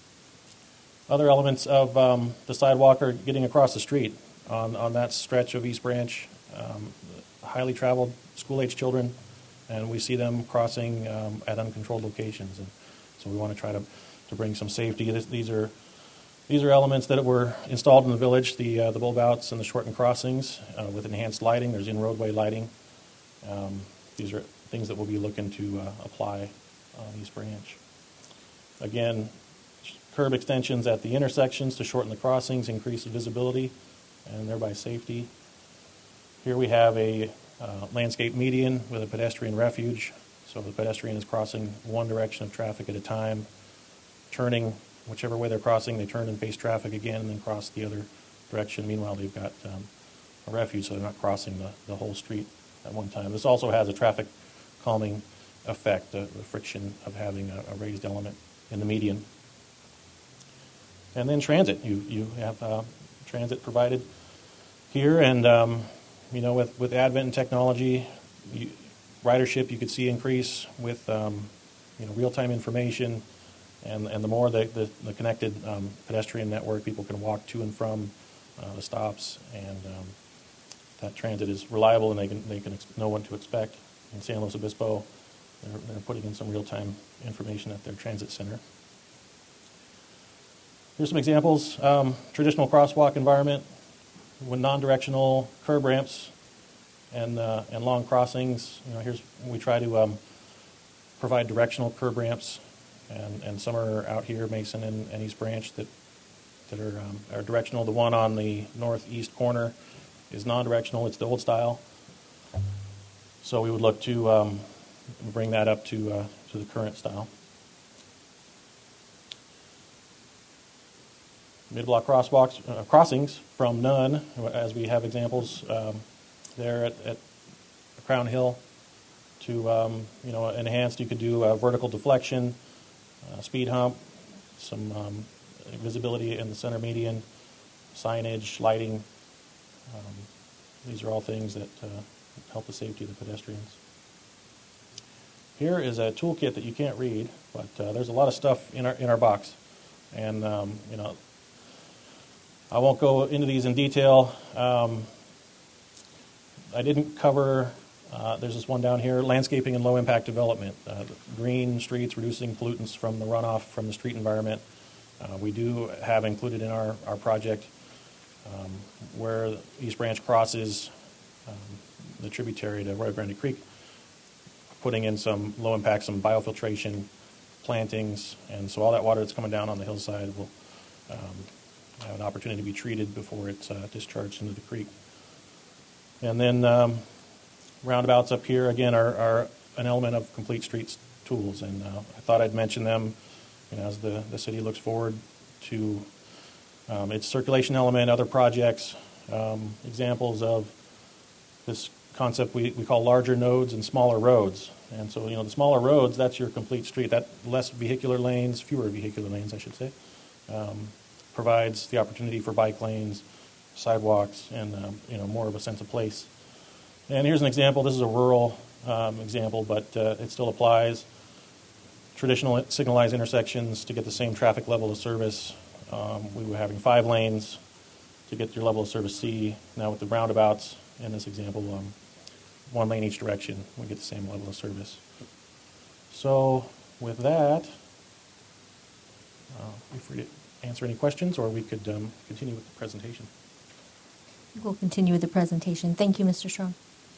S15: Other elements of um, the sidewalk are getting across the street. On, on that stretch of East Branch, um, highly traveled school-age children, and we see them crossing um, at uncontrolled locations. And so we want to try to, to bring some safety. This, these are these are elements that were installed in the village, the uh, the bulb outs and the shortened crossings uh, with enhanced lighting. There's in-roadway lighting. Um, these are things that we'll be looking to uh, apply on East Branch. Again, curb extensions at the intersections to shorten the crossings, increase the visibility, and thereby safety. Here we have a uh, landscape median with a pedestrian refuge. So the pedestrian is crossing one direction of traffic at a time, turning whichever way they're crossing, they turn and face traffic again and then cross the other direction. Meanwhile, they've got um, a refuge, so they're not crossing the, the whole street at one time. This also has a traffic calming effect, uh, the friction of having a, a raised element in the median. And then transit. You, you have uh, transit provided here, and um, you know, with, with advent and technology, you, ridership you could see increase with um, you know, real-time information, and and the more the, the, the connected um, pedestrian network, people can walk to and from uh, the stops, and um, that transit is reliable, and they can they can ex- know what to expect. In San Luis Obispo, they're, they're putting in some real-time information at their transit center. Here's some examples. Um, traditional crosswalk environment with non-directional curb ramps and uh, and long crossings. You know, here's we try to um, provide directional curb ramps, and, and some are out here, Mason and, and East Branch, that, that are, um, are directional. The one on the northeast corner is non-directional. It's the old style. So we would look to um, bring that up to, uh, to the current style. Mid-block crosswalks, uh, crossings from none, as we have examples um, there at, at Crown Hill, to um, you know, enhanced. You could do uh, vertical deflection, uh, speed hump, some um, visibility in the center median, signage, lighting. Um, these are all things that uh, help the safety of the pedestrians. Here is a toolkit that you can't read, but uh, there's a lot of stuff in our in our box, and um, you know, I won't go into these in detail. Um, I didn't cover. Uh, there's this one down here: landscaping and low impact development, uh, green streets, reducing pollutants from the runoff from the street environment. Uh, we do have included in our our project um, where East Branch crosses um, the tributary to Rio Grande Creek, putting in some low impact, some biofiltration plantings, and so all that water that's coming down on the hillside will um, have an opportunity to be treated before it's uh, discharged into the creek. And then um, roundabouts up here, again, are, are an element of Complete Streets tools, and uh, I thought I'd mention them, you know, as the, the city looks forward to um, its circulation element, other projects, um, examples of this concept we, we call larger nodes and smaller roads. And so, you know, the smaller roads, that's your complete street. That less vehicular lanes, fewer vehicular lanes, I should say, um, provides the opportunity for bike lanes, sidewalks, and, um, you know, more of a sense of place. And here's an example. This is a rural um, example, but uh, it still applies. Traditional signalized intersections to get the same traffic level of service. Um, we were having five lanes to get your level of service C. Now with the roundabouts, in this example, um, one lane each direction, we get the same level of service. So with that, uh, be free to answer any questions, or we could um, continue with the presentation.
S1: We'll continue with the presentation. Thank you, Mister Strong.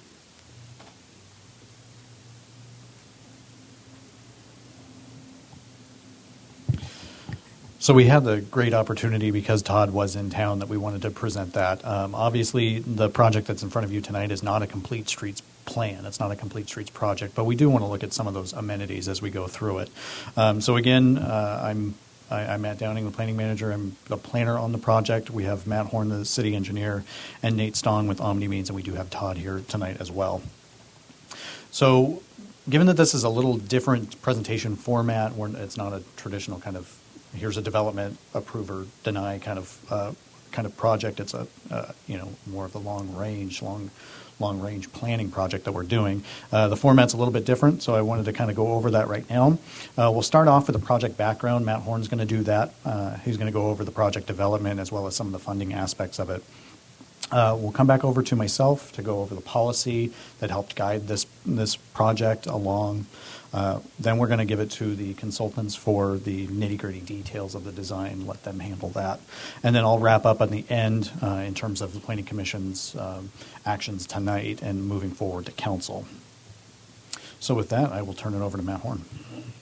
S10: So we had the great opportunity, because Todd was in town, that we wanted to present that. Um, obviously, the project that's in front of you tonight is not a complete streets plan. It's not a complete streets project, but we do want to look at some of those amenities as we go through it. Um, so again, uh, I'm I, I'm Matt Downing, the planning manager. I'm the planner on the project. We have Matt Horn, the city engineer, and Nate Stong with OmniMeans, and we do have Todd here tonight as well. So given that this is a little different presentation format, where it's not a traditional kind of here's a development, approve or deny kind of uh, kind of project. It's a uh, you know more of the long range, long long range planning project that we're doing. Uh, the format's a little bit different, so I wanted to kind of go over that right now. Uh, we'll start off with the project background. Matt Horn's going to do that. Uh, he's going to go over the project development as well as some of the funding aspects of it. Uh, we'll come back over to myself to go over the policy that helped guide this this project along. Uh, then we're going to give it to the consultants for the nitty-gritty details of the design, let them handle that. And then I'll wrap up at the end uh, in terms of the Planning Commission's um, actions tonight and moving forward to council. So with that, I will turn it over to Matt Horn.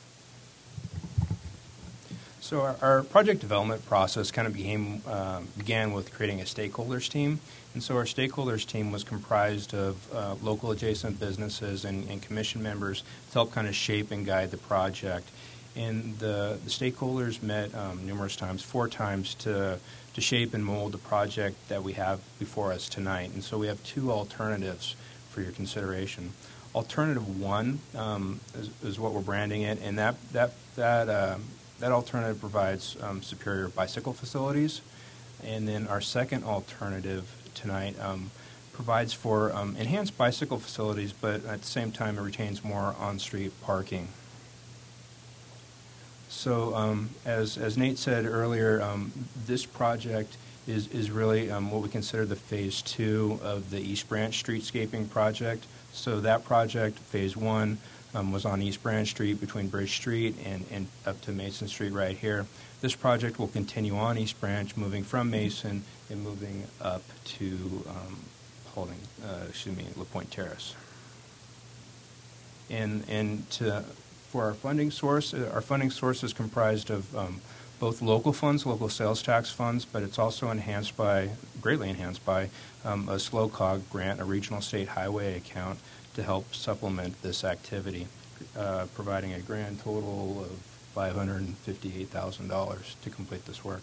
S11: So our, our project development process kind of became uh, began with creating a stakeholders team. And so our stakeholders team was comprised of uh, local adjacent businesses and, and commission members to help kind of shape and guide the project. And the, the stakeholders met um, numerous times, four times, to, to shape and mold the project that we have before us tonight. And so we have two alternatives for your consideration. Alternative one um, is, is what we're branding it, and that, that, that, uh, that alternative provides um, superior bicycle facilities. And then our second alternative tonight um, provides for um, enhanced bicycle facilities, but at the same time it retains more on-street parking. So um, as, as Nate said earlier, um, this project is, is really um, what we consider the phase two of the East Branch streetscaping project. So that project, phase one, um, was on East Branch Street between Bridge Street and, and up to Mason Street right here. This project will continue on East Branch, moving from Mason and moving up to um, Holding, uh, excuse me, LaPointe Terrace. And and to for our funding source. Uh, Our funding source is comprised of um, both local funds, local sales tax funds, but it's also enhanced by, greatly enhanced by um, a slow cog grant, a regional state highway account to help supplement this activity, uh, providing a grand total of five hundred fifty-eight thousand dollars to complete this work.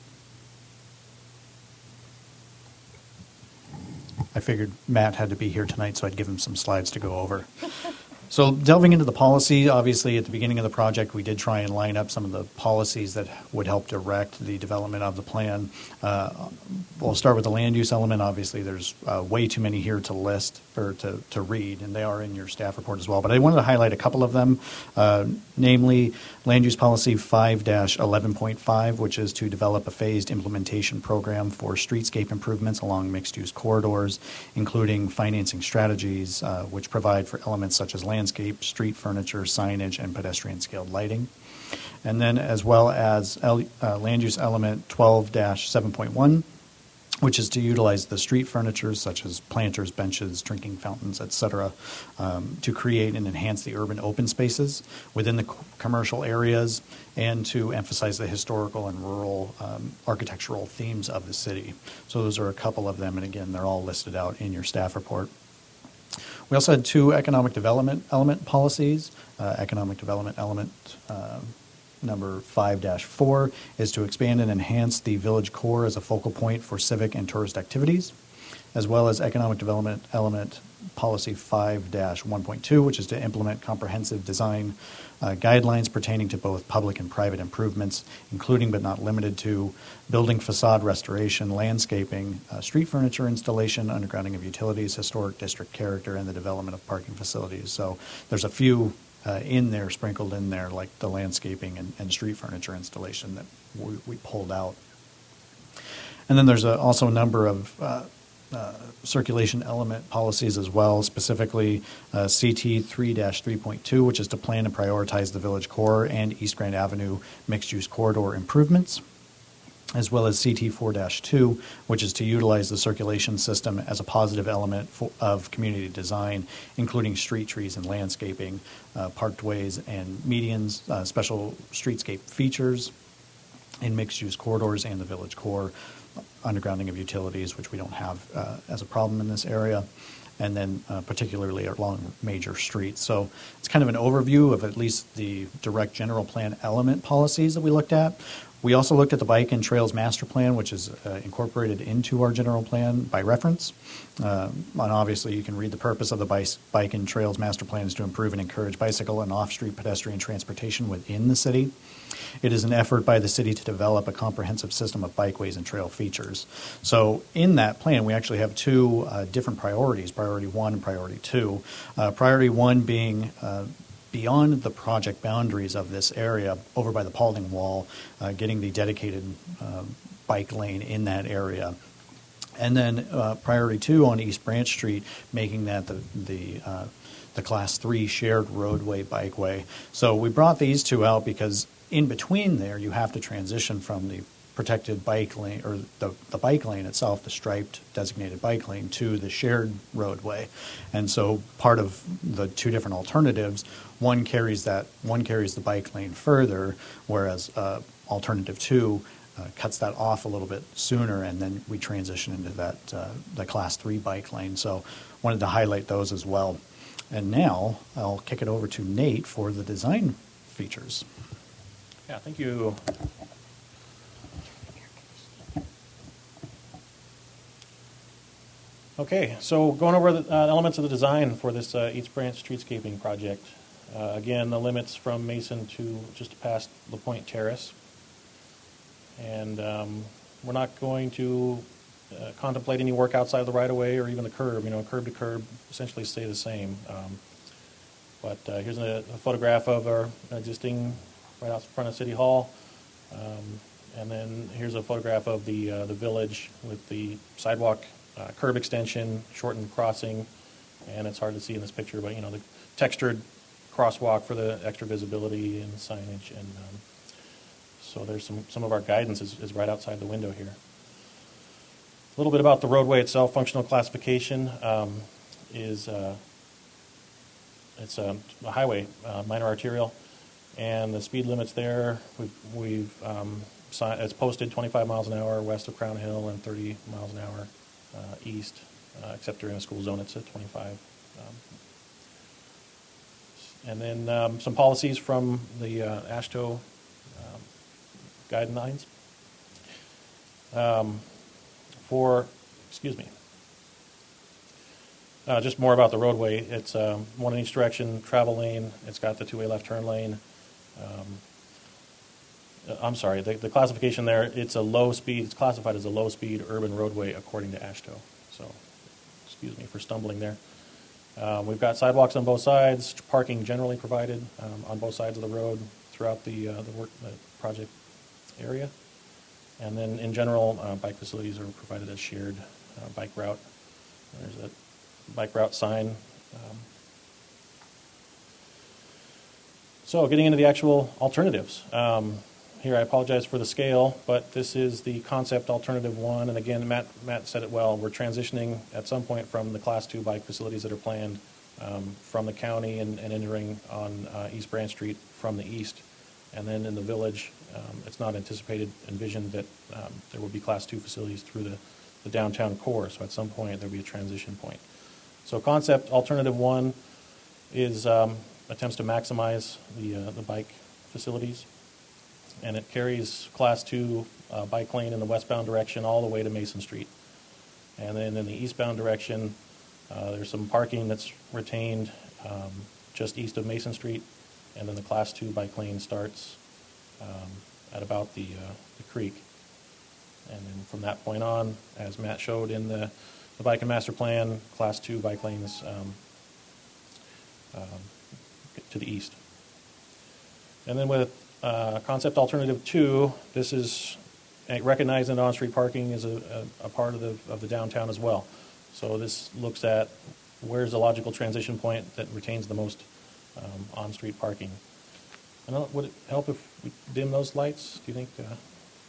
S10: I figured Matt had to be here tonight, so I'd give him some slides to go over. So delving into the policy, obviously at the beginning of the project, we did try and line up some of the policies that would help direct the development of the plan. Uh, we'll start with the land use element. Obviously, there's uh, way too many here to list or to, to read, and they are in your staff report as well. But I wanted to highlight a couple of them, uh, namely Land Use Policy five dash eleven point five, which is to develop a phased implementation program for streetscape improvements along mixed-use corridors, including financing strategies, uh, which provide for elements such as land landscape, street furniture, signage, and pedestrian scaled lighting. And then as well as L, uh, land use element twelve dash seven point one, which is to utilize the street furniture such as planters, benches, drinking fountains, et cetera, um, to create and enhance the urban open spaces within the co- commercial areas and to emphasize the historical and rural um, architectural themes of the city. So those are a couple of them, and again, they're all listed out in your staff report. We also had two economic development element policies. Uh, economic development element uh, number five dash four is to expand and enhance the village core as a focal point for civic and tourist activities, as well as economic development element policy five dash one point two, which is to implement comprehensive design uh, guidelines pertaining to both public and private improvements, including but not limited to building facade restoration, landscaping, uh, street furniture installation, undergrounding of utilities, historic district character, and the development of parking facilities. So there's a few uh, in there, sprinkled in there, like the landscaping and, and street furniture installation that we, we pulled out. And then there's a, also a number of uh, Uh, circulation element policies as well, specifically uh, C T three dash three point two, which is to plan and prioritize the village core and East Grand Avenue mixed-use corridor improvements, as well as C T four dash two, which is to utilize the circulation system as a positive element for, of community design, including street trees and landscaping, uh, parked ways and medians, uh, special streetscape features in mixed-use corridors and the village core, undergrounding of utilities, which we don't have uh, as a problem in this area, and then uh, particularly along major streets. So it's kind of an overview of at least the direct general plan element policies that we looked at. We also looked at the Bike and Trails Master Plan, which is uh, incorporated into our general plan by reference. Uh, and obviously, you can read the purpose of the Bike, Bike and Trails Master Plan is to improve and encourage bicycle and off-street pedestrian transportation within the city. It is an effort by the city to develop a comprehensive system of bikeways and trail features. So in that plan, we actually have two uh, different priorities, priority one and priority two. Uh, priority one being uh, beyond the project boundaries of this area, over by the Paulding Wall, uh, getting the dedicated uh, bike lane in that area. And then uh, priority two on East Branch Street, making that the, the uh, the class three shared roadway bikeway. So we brought these two out because in between there, you have to transition from the protected bike lane, or the, the bike lane itself, the striped designated bike lane, to the shared roadway. And so part of the two different alternatives, one carries that, one carries the bike lane further, whereas uh, alternative two uh, cuts that off a little bit sooner, and then we transition into that uh, the class three bike lane. So wanted to highlight those as well. And now I'll kick it over to Nate for the design features.
S15: Yeah, thank you. Okay, so going over the uh, elements of the design for this uh, East Branch streetscaping project. Uh, again, the limits from Mason to just past La Pointe Terrace. And um, we're not going to uh, contemplate any work outside of the right-of-way or even the curb. You know, curb to curb essentially stay the same. Um, but uh, here's a, a photograph of our existing right out front of City Hall. Um, and then here's a photograph of the uh, the village with the sidewalk uh, curb extension, shortened crossing, and it's hard to see in this picture, but you know, the textured crosswalk for the extra visibility and signage. And um, so there's some, some of our guidance is, is right outside the window here. A little bit about the roadway itself. Functional classification um, is uh, it's a, a highway, uh, minor arterial. And the speed limits there, we've, we've um, si- it's posted twenty-five miles an hour west of Crown Hill and thirty miles an hour uh, east, uh, except during a school zone, it's at twenty-five. Um, and then um, some policies from the uh, AASHTO um, guidelines. Um, for, excuse me, uh, just more about the roadway. It's um, one in each direction, travel lane. It's got the two-way left turn lane. Um, I'm sorry, the, the classification there, it's a low speed, it's classified as a low speed urban roadway according to AASHTO. So, excuse me for stumbling there. Um, we've got sidewalks on both sides, parking generally provided um, on both sides of the road throughout the, uh, the work the project area. And then in general, uh, bike facilities are provided as shared uh, bike route. There's a bike route sign. Um, So getting into the actual alternatives. Um, here, I apologize for the scale, but this is the concept alternative one. And again, Matt, Matt said it well. We're transitioning at some point from the class two bike facilities that are planned um, from the county and, and entering on uh, East Branch Street from the east. And then in the village, um, it's not anticipated, envisioned that um, there will be class two facilities through the, the downtown core. So at some point, there'll be a transition point. So concept alternative one is um, attempts to maximize the uh, the bike facilities, and it carries class two uh, bike lane in the westbound direction all the way to Mason Street. And then in the eastbound direction, uh, there's some parking that's retained um, just east of Mason Street, and then the class two bike lane starts um, at about the, uh, the creek. And then from that point on, as Matt showed in the, the bike and master plan, class two bike lanes um, um, to the east. And then with uh, concept alternative two, this is recognizing that on-street parking is a, a, a part of the of the downtown as well. So this looks at where's the logical transition point that retains the most um, on-street parking. I don't, would it help if we dim those lights? Do you think? Uh,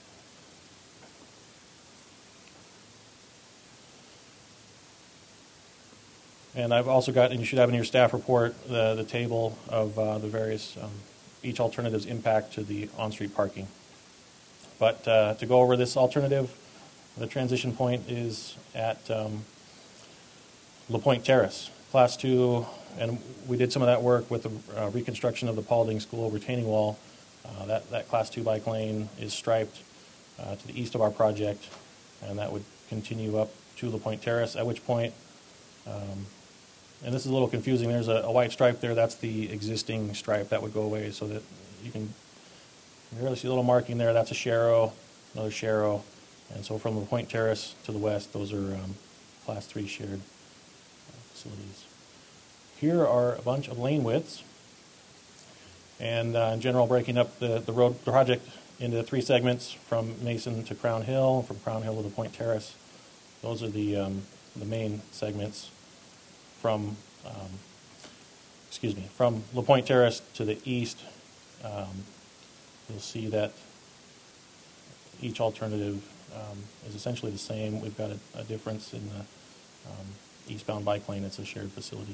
S15: And I've also got, and you should have in your staff report, the, the table of uh, the various, um, each alternative's impact to the on-street parking. But uh, to go over this alternative, the transition point is at um, LaPointe Terrace, class two, and we did some of that work with the uh, reconstruction of the Paulding School retaining wall. Uh, that, that class two bike lane is striped uh, to the east of our project, and that would continue up to LaPointe Terrace, at which point, um, and this is a little confusing. There's a, a white stripe there. That's the existing stripe. That would go away so that you can you really see a little marking there. That's a Sharrow, another Sharrow. And so from LaPointe Terrace to the west, those are um, class three shared facilities. Here are a bunch of lane widths. And uh, in general, breaking up the, the road the project into three segments from Mason to Crown Hill, from Crown Hill to LaPointe Terrace. Those are the, um, the main segments. From, um, excuse me, from LaPointe Terrace to the east, um, you'll see that each alternative um, is essentially the same. We've got a, a difference in the um, eastbound bike lane. It's a shared facility.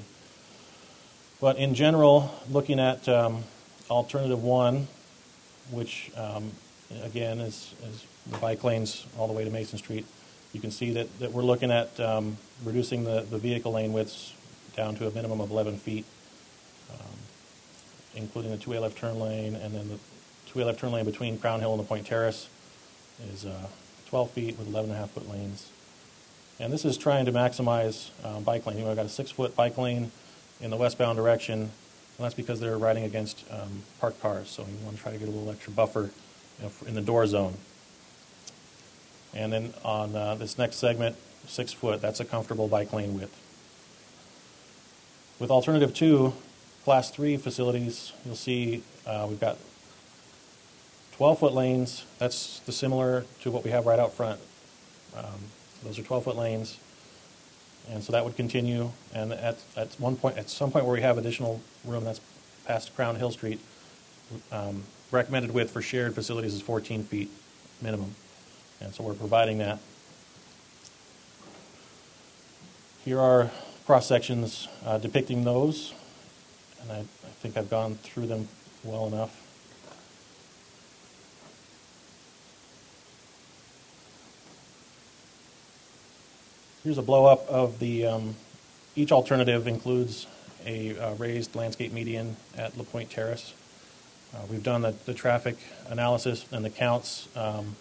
S15: But in general, looking at um, alternative one, which um, again is, is the bike lanes all the way to Mason Street, you can see that, that we're looking at um, reducing the, the vehicle lane widths down to a minimum of eleven feet, um, including the two-way left turn lane, and then the two-way left turn lane between Crown Hill and LaPointe Terrace is uh, twelve feet with eleven and a half foot lanes. And this is trying to maximize um, bike lane. You know, I've got a six-foot bike lane in the westbound direction, and that's because they're riding against um, parked cars, so you want to try to get a little extra buffer, you know, in the door zone. And then on uh, this next segment, six foot, that's a comfortable bike lane width. With alternative two, class three facilities, you'll see uh, we've got twelve foot lanes. That's the similar to what we have right out front. Um, those are twelve foot lanes. And so that would continue. And at, at one point, at some point where we have additional room, that's past Crown Hill Street, um, recommended width for shared facilities is fourteen feet minimum. And so we're providing that. Here are cross sections uh, depicting those, and I, I think I've gone through them well enough. here's a blow-up of the, um, each alternative includes a uh, raised landscape median at La Pointe Terrace. Uh, we've done the, the traffic analysis and the counts. Um,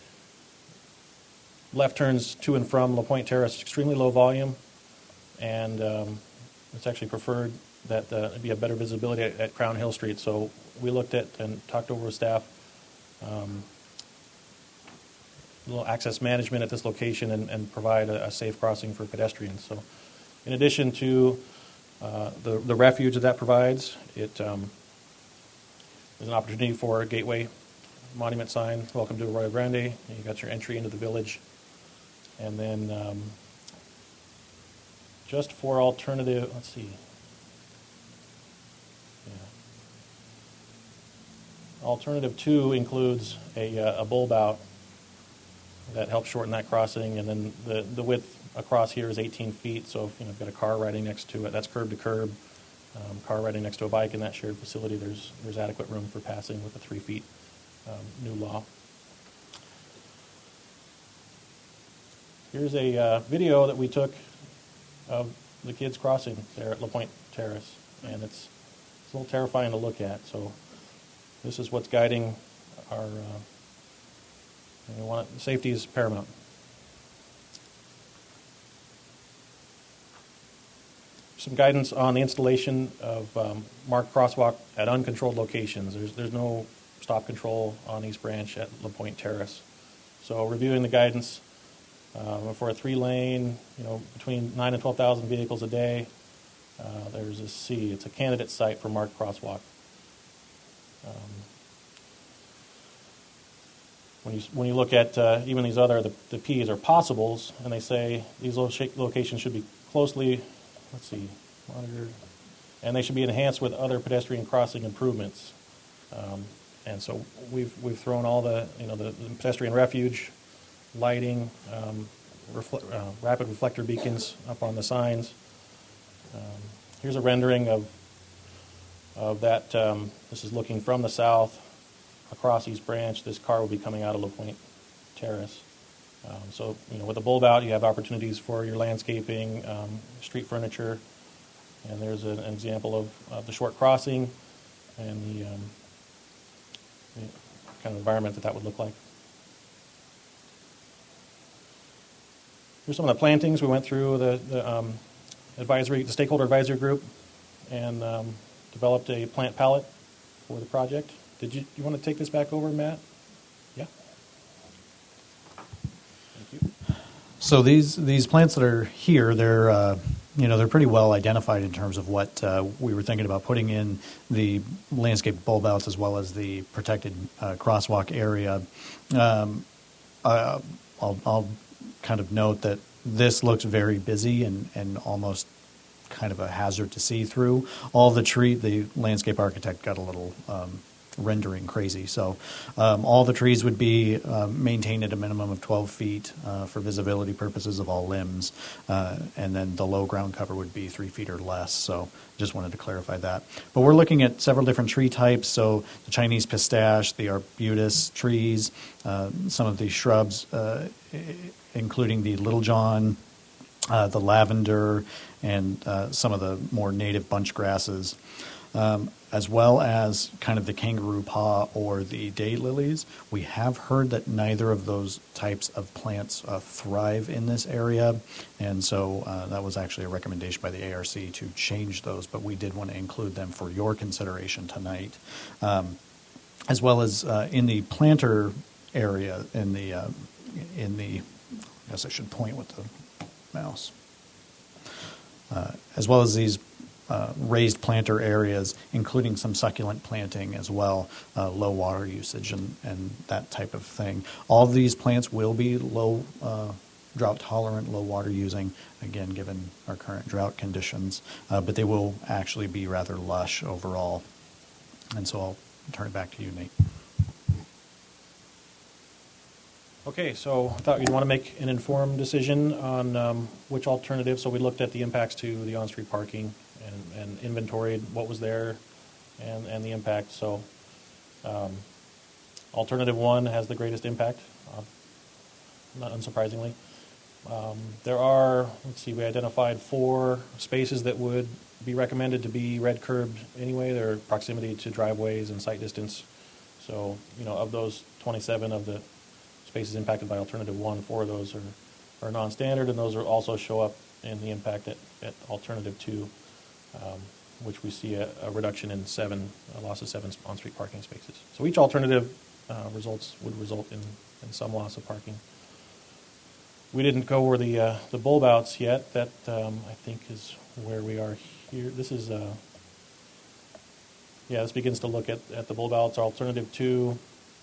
S15: left turns to and from La Pointe Terrace, extremely low volume, and um, it's actually preferred that uh, be a better visibility at, at Crown Hill Street. So we looked at and talked over with staff, um, a little access management at this location and, and provide a, a safe crossing for pedestrians. So in addition to uh, the, the refuge that that provides, it um, is an opportunity for a gateway monument sign, welcome to Arroyo Grande. You got your entry into the village. And then um, just for alternative, let's see. Yeah. Alternative two includes a, uh, a bulb out that helps shorten that crossing, and then the, the width across here is eighteen feet, so if you know, you've got a car riding next to it, that's curb to curb. Um, car riding next to a bike in that shared facility, there's, there's adequate room for passing with the three feet um, new law. Here's a uh, video that we took of the kids crossing there at La Pointe Terrace, and it's, it's a little terrifying to look at. So this is what's guiding our, uh, we want, safety is paramount. Some guidance on the installation of um, marked crosswalk at uncontrolled locations. There's, there's no stop control on East Branch at La Pointe Terrace. So reviewing the guidance, Um, for a three-lane, you know, between nine and twelve thousand vehicles a day, uh, there's a C. It's a candidate site for marked crosswalk. Um, when you when you look at uh, even these other the, the P's are possibles, and they say these lo- locations should be closely, let's see, monitored, and they should be enhanced with other pedestrian crossing improvements. Um, and so we've we've thrown all the you know the, the pedestrian refuge, lighting, um, refle- uh, rapid reflector beacons up on the signs. Um, here's a rendering of of that. Um, this is looking from the south across East Branch. This car will be coming out of La Pointe Terrace. Um, so, you know, with the bulb out, you have opportunities for your landscaping, um, street furniture, and there's an, an example of, of the short crossing and the, um, the kind of environment that that would look like. Here's some of the plantings. We went through the, the um, advisory, the stakeholder advisory group, and um, developed a plant palette for the project. Did you, you want to take this back over, Matt? Yeah. Thank you.
S10: So these these plants that are here, they're uh, you know they're pretty well identified in terms of what uh, we were thinking about putting in the landscape bulb outs as well as the protected uh, crosswalk area. Um, uh, I'll, I'll kind of note that this looks very busy and, and almost kind of a hazard to see through. All the tree, the landscape architect got a little um, rendering crazy. So um, all the trees would be uh, maintained at a minimum of twelve feet uh, for visibility purposes of all limbs. Uh, and then the low ground cover would be three feet or less. So just wanted to clarify that. But we're looking at several different tree types. So the Chinese pistache, the arbutus trees, uh, some of these shrubs, uh, including the Little John, uh, the lavender, and uh, some of the more native bunch grasses, um, as well as kind of the kangaroo paw or the daylilies. We have heard that neither of those types of plants uh, thrive in this area, and so uh, that was actually a recommendation by the A R C to change those, but we did want to include them for your consideration tonight. Um, as well as uh, in the planter area, in the, uh, in the I guess I should point with the mouse. Uh, as well as these uh, raised planter areas, including some succulent planting as well, uh, low water usage and, and that type of thing. All of these plants will be low uh, drought tolerant, low water using, again, given our current drought conditions, uh, but they will actually be rather lush overall. And so I'll turn it back to you, Nate.
S15: Okay, so I thought you'd want to make an informed decision on um, which alternative. So we looked at the impacts to the on-street parking and, and inventoried what was there and, and the impact. So um, alternative one has the greatest impact, uh, not unsurprisingly. Um, There are, let's see, we identified four spaces that would be recommended to be red curbed anyway. Their proximity to driveways and sight distance. So, you know, of those twenty-seven of the spaces impacted by alternative one, four of those are, are non-standard, and those are also show up in the impact at, at alternative two, um, which we see a, a reduction in seven, a loss of seven on-street parking spaces. So each alternative uh, results would result in, in some loss of parking. We didn't go over the uh, the bulb outs yet. That um, I think is where we are here. This is uh, yeah. This begins to look at, at the bulb outs. Alternative two.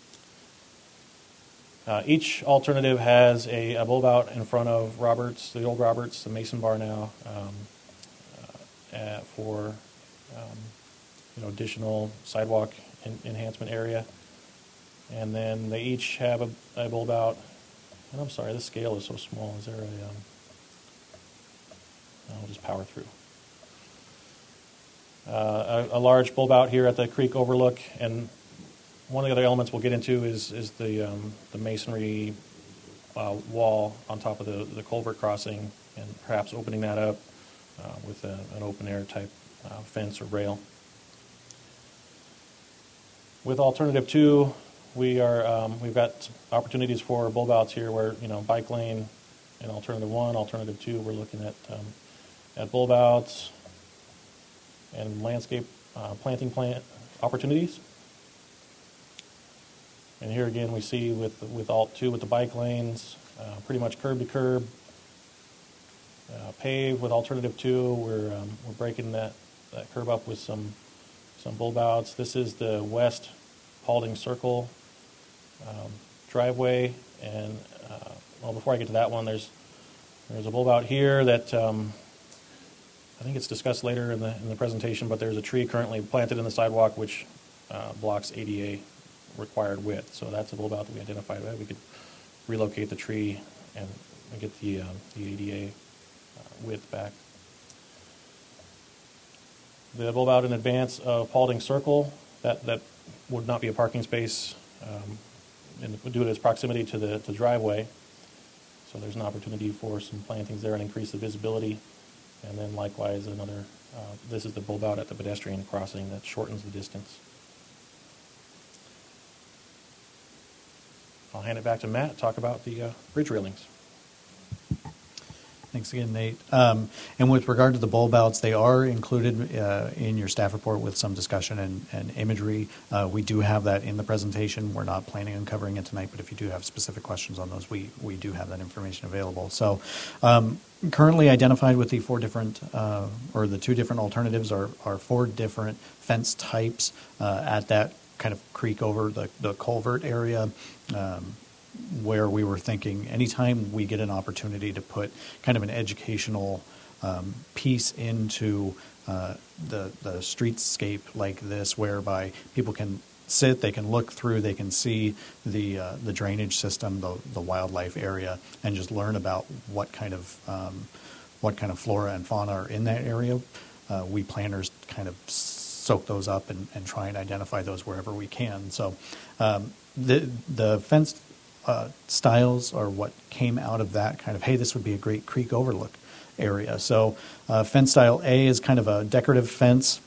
S15: Uh, each alternative has a, a bulb out in front of Roberts, the old Roberts, the Mason Bar now, um, uh, uh, for um, you know additional sidewalk en- enhancement area, and then they each have a, a bulb out. And I'm sorry, this scale is so small. Is there a? Um, I'll just power through. Uh, a, a large bulb out here at the creek overlook, and one of the other elements we'll get into is is the um, the masonry uh, wall on top of the, the culvert crossing, and perhaps opening that up uh, with a, an open air type uh, fence or rail. With alternative two, we are um, we've got opportunities for bulb outs here, where you know bike lane and alternative one, alternative two, we're looking at um, at bulb outs and landscape uh, planting plant opportunities. And here again, we see with with alt two with the bike lanes, uh, pretty much curb to curb, uh, paved. With alternative two, we're um, we're breaking that, that curb up with some some bulb outs. This is the West Paulding Circle um, driveway, and uh, well, before I get to that one, there's there's a bulb out here that um, I think it's discussed later in the in the presentation. But there's a tree currently planted in the sidewalk which uh, blocks A D A required width. So that's a bulb out that we identified. We could relocate the tree and get the um, the A D A uh, width back. The bulb out in advance of Paulding Circle, that that would not be a parking space, um, and due to its proximity to the to driveway. So there's an opportunity for some plantings there and increase the visibility. And then likewise, another. Uh, this is the bulb out at the pedestrian crossing that shortens the distance. I'll hand it back to Matt to talk about the uh, bridge railings.
S10: Thanks again, Nate. Um, and with regard to the bulb outs, they are included uh, in your staff report with some discussion and, and imagery. Uh, we do have that in the presentation. We're not planning on covering it tonight, but if you do have specific questions on those, we, we do have that information available. So um, currently identified with the four different, uh, or the two different alternatives are, are four different fence types uh, at that kind of creek over the, the culvert area. Um, where we were thinking anytime we get an opportunity to put kind of an educational um, piece into uh, the, the streetscape like this, whereby people can sit, they can look through, they can see the uh, the drainage system, the, the wildlife area, and just learn about what kind of um, what kind of flora and fauna are in that area. Uh, we planners kind of soak those up and, and try and identify those wherever we can. So um, the the fence Uh, styles are what came out of that kind of, hey, this would be a great creek overlook area. So uh, fence style A is kind of a decorative fence,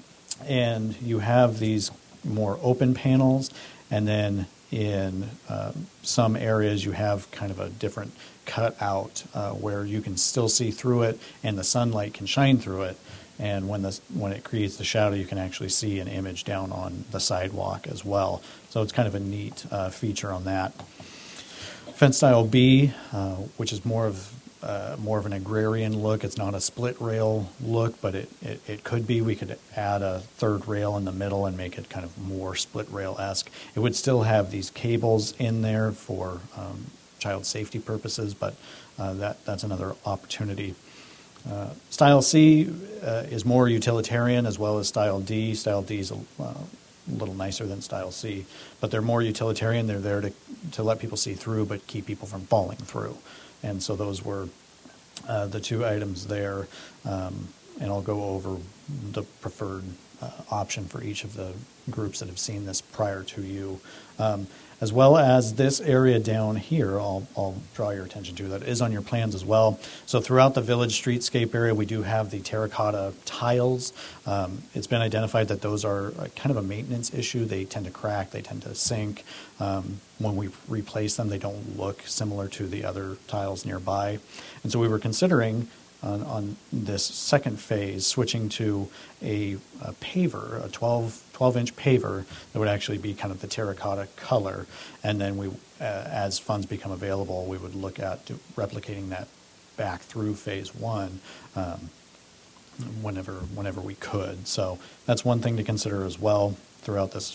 S10: and you have these more open panels, and then in uh, some areas you have kind of a different cutout uh, where you can still see through it and the sunlight can shine through it. And when the when it creates the shadow, you can actually see an image down on the sidewalk as well. So it's kind of a neat uh, feature on that. Fence style B, uh, which is more of uh, more of an agrarian look. It's not a split rail look, but it, it, it could be. We could add a third rail in the middle and make it kind of more split rail-esque. It would still have these cables in there for um, child safety purposes, but uh, that that's another opportunity. Uh, style C uh, is more utilitarian, as well as Style D. Style D is a, uh, a little nicer than Style C, but they're more utilitarian. They're there to to let people see through, but keep people from falling through. And so those were uh, the two items there. Um, and I'll go over the preferred uh, option for each of the groups that have seen this prior to you. Um, as well as this area down here, I'll, I'll draw your attention to, that is on your plans as well. So throughout the village streetscape area, we do have the terracotta tiles. Um, it's been identified that those are kind of a maintenance issue. They tend to crack, they tend to sink. Um, when we replace them, they don't look similar to the other tiles nearby. And so we were considering on, on this second phase switching to a, a paver, a twelve, twelve inch paver that would actually be kind of the terracotta color. And then we, uh, as funds become available, we would look at do, replicating that back through phase one um, whenever, whenever we could. So that's one thing to consider as well throughout this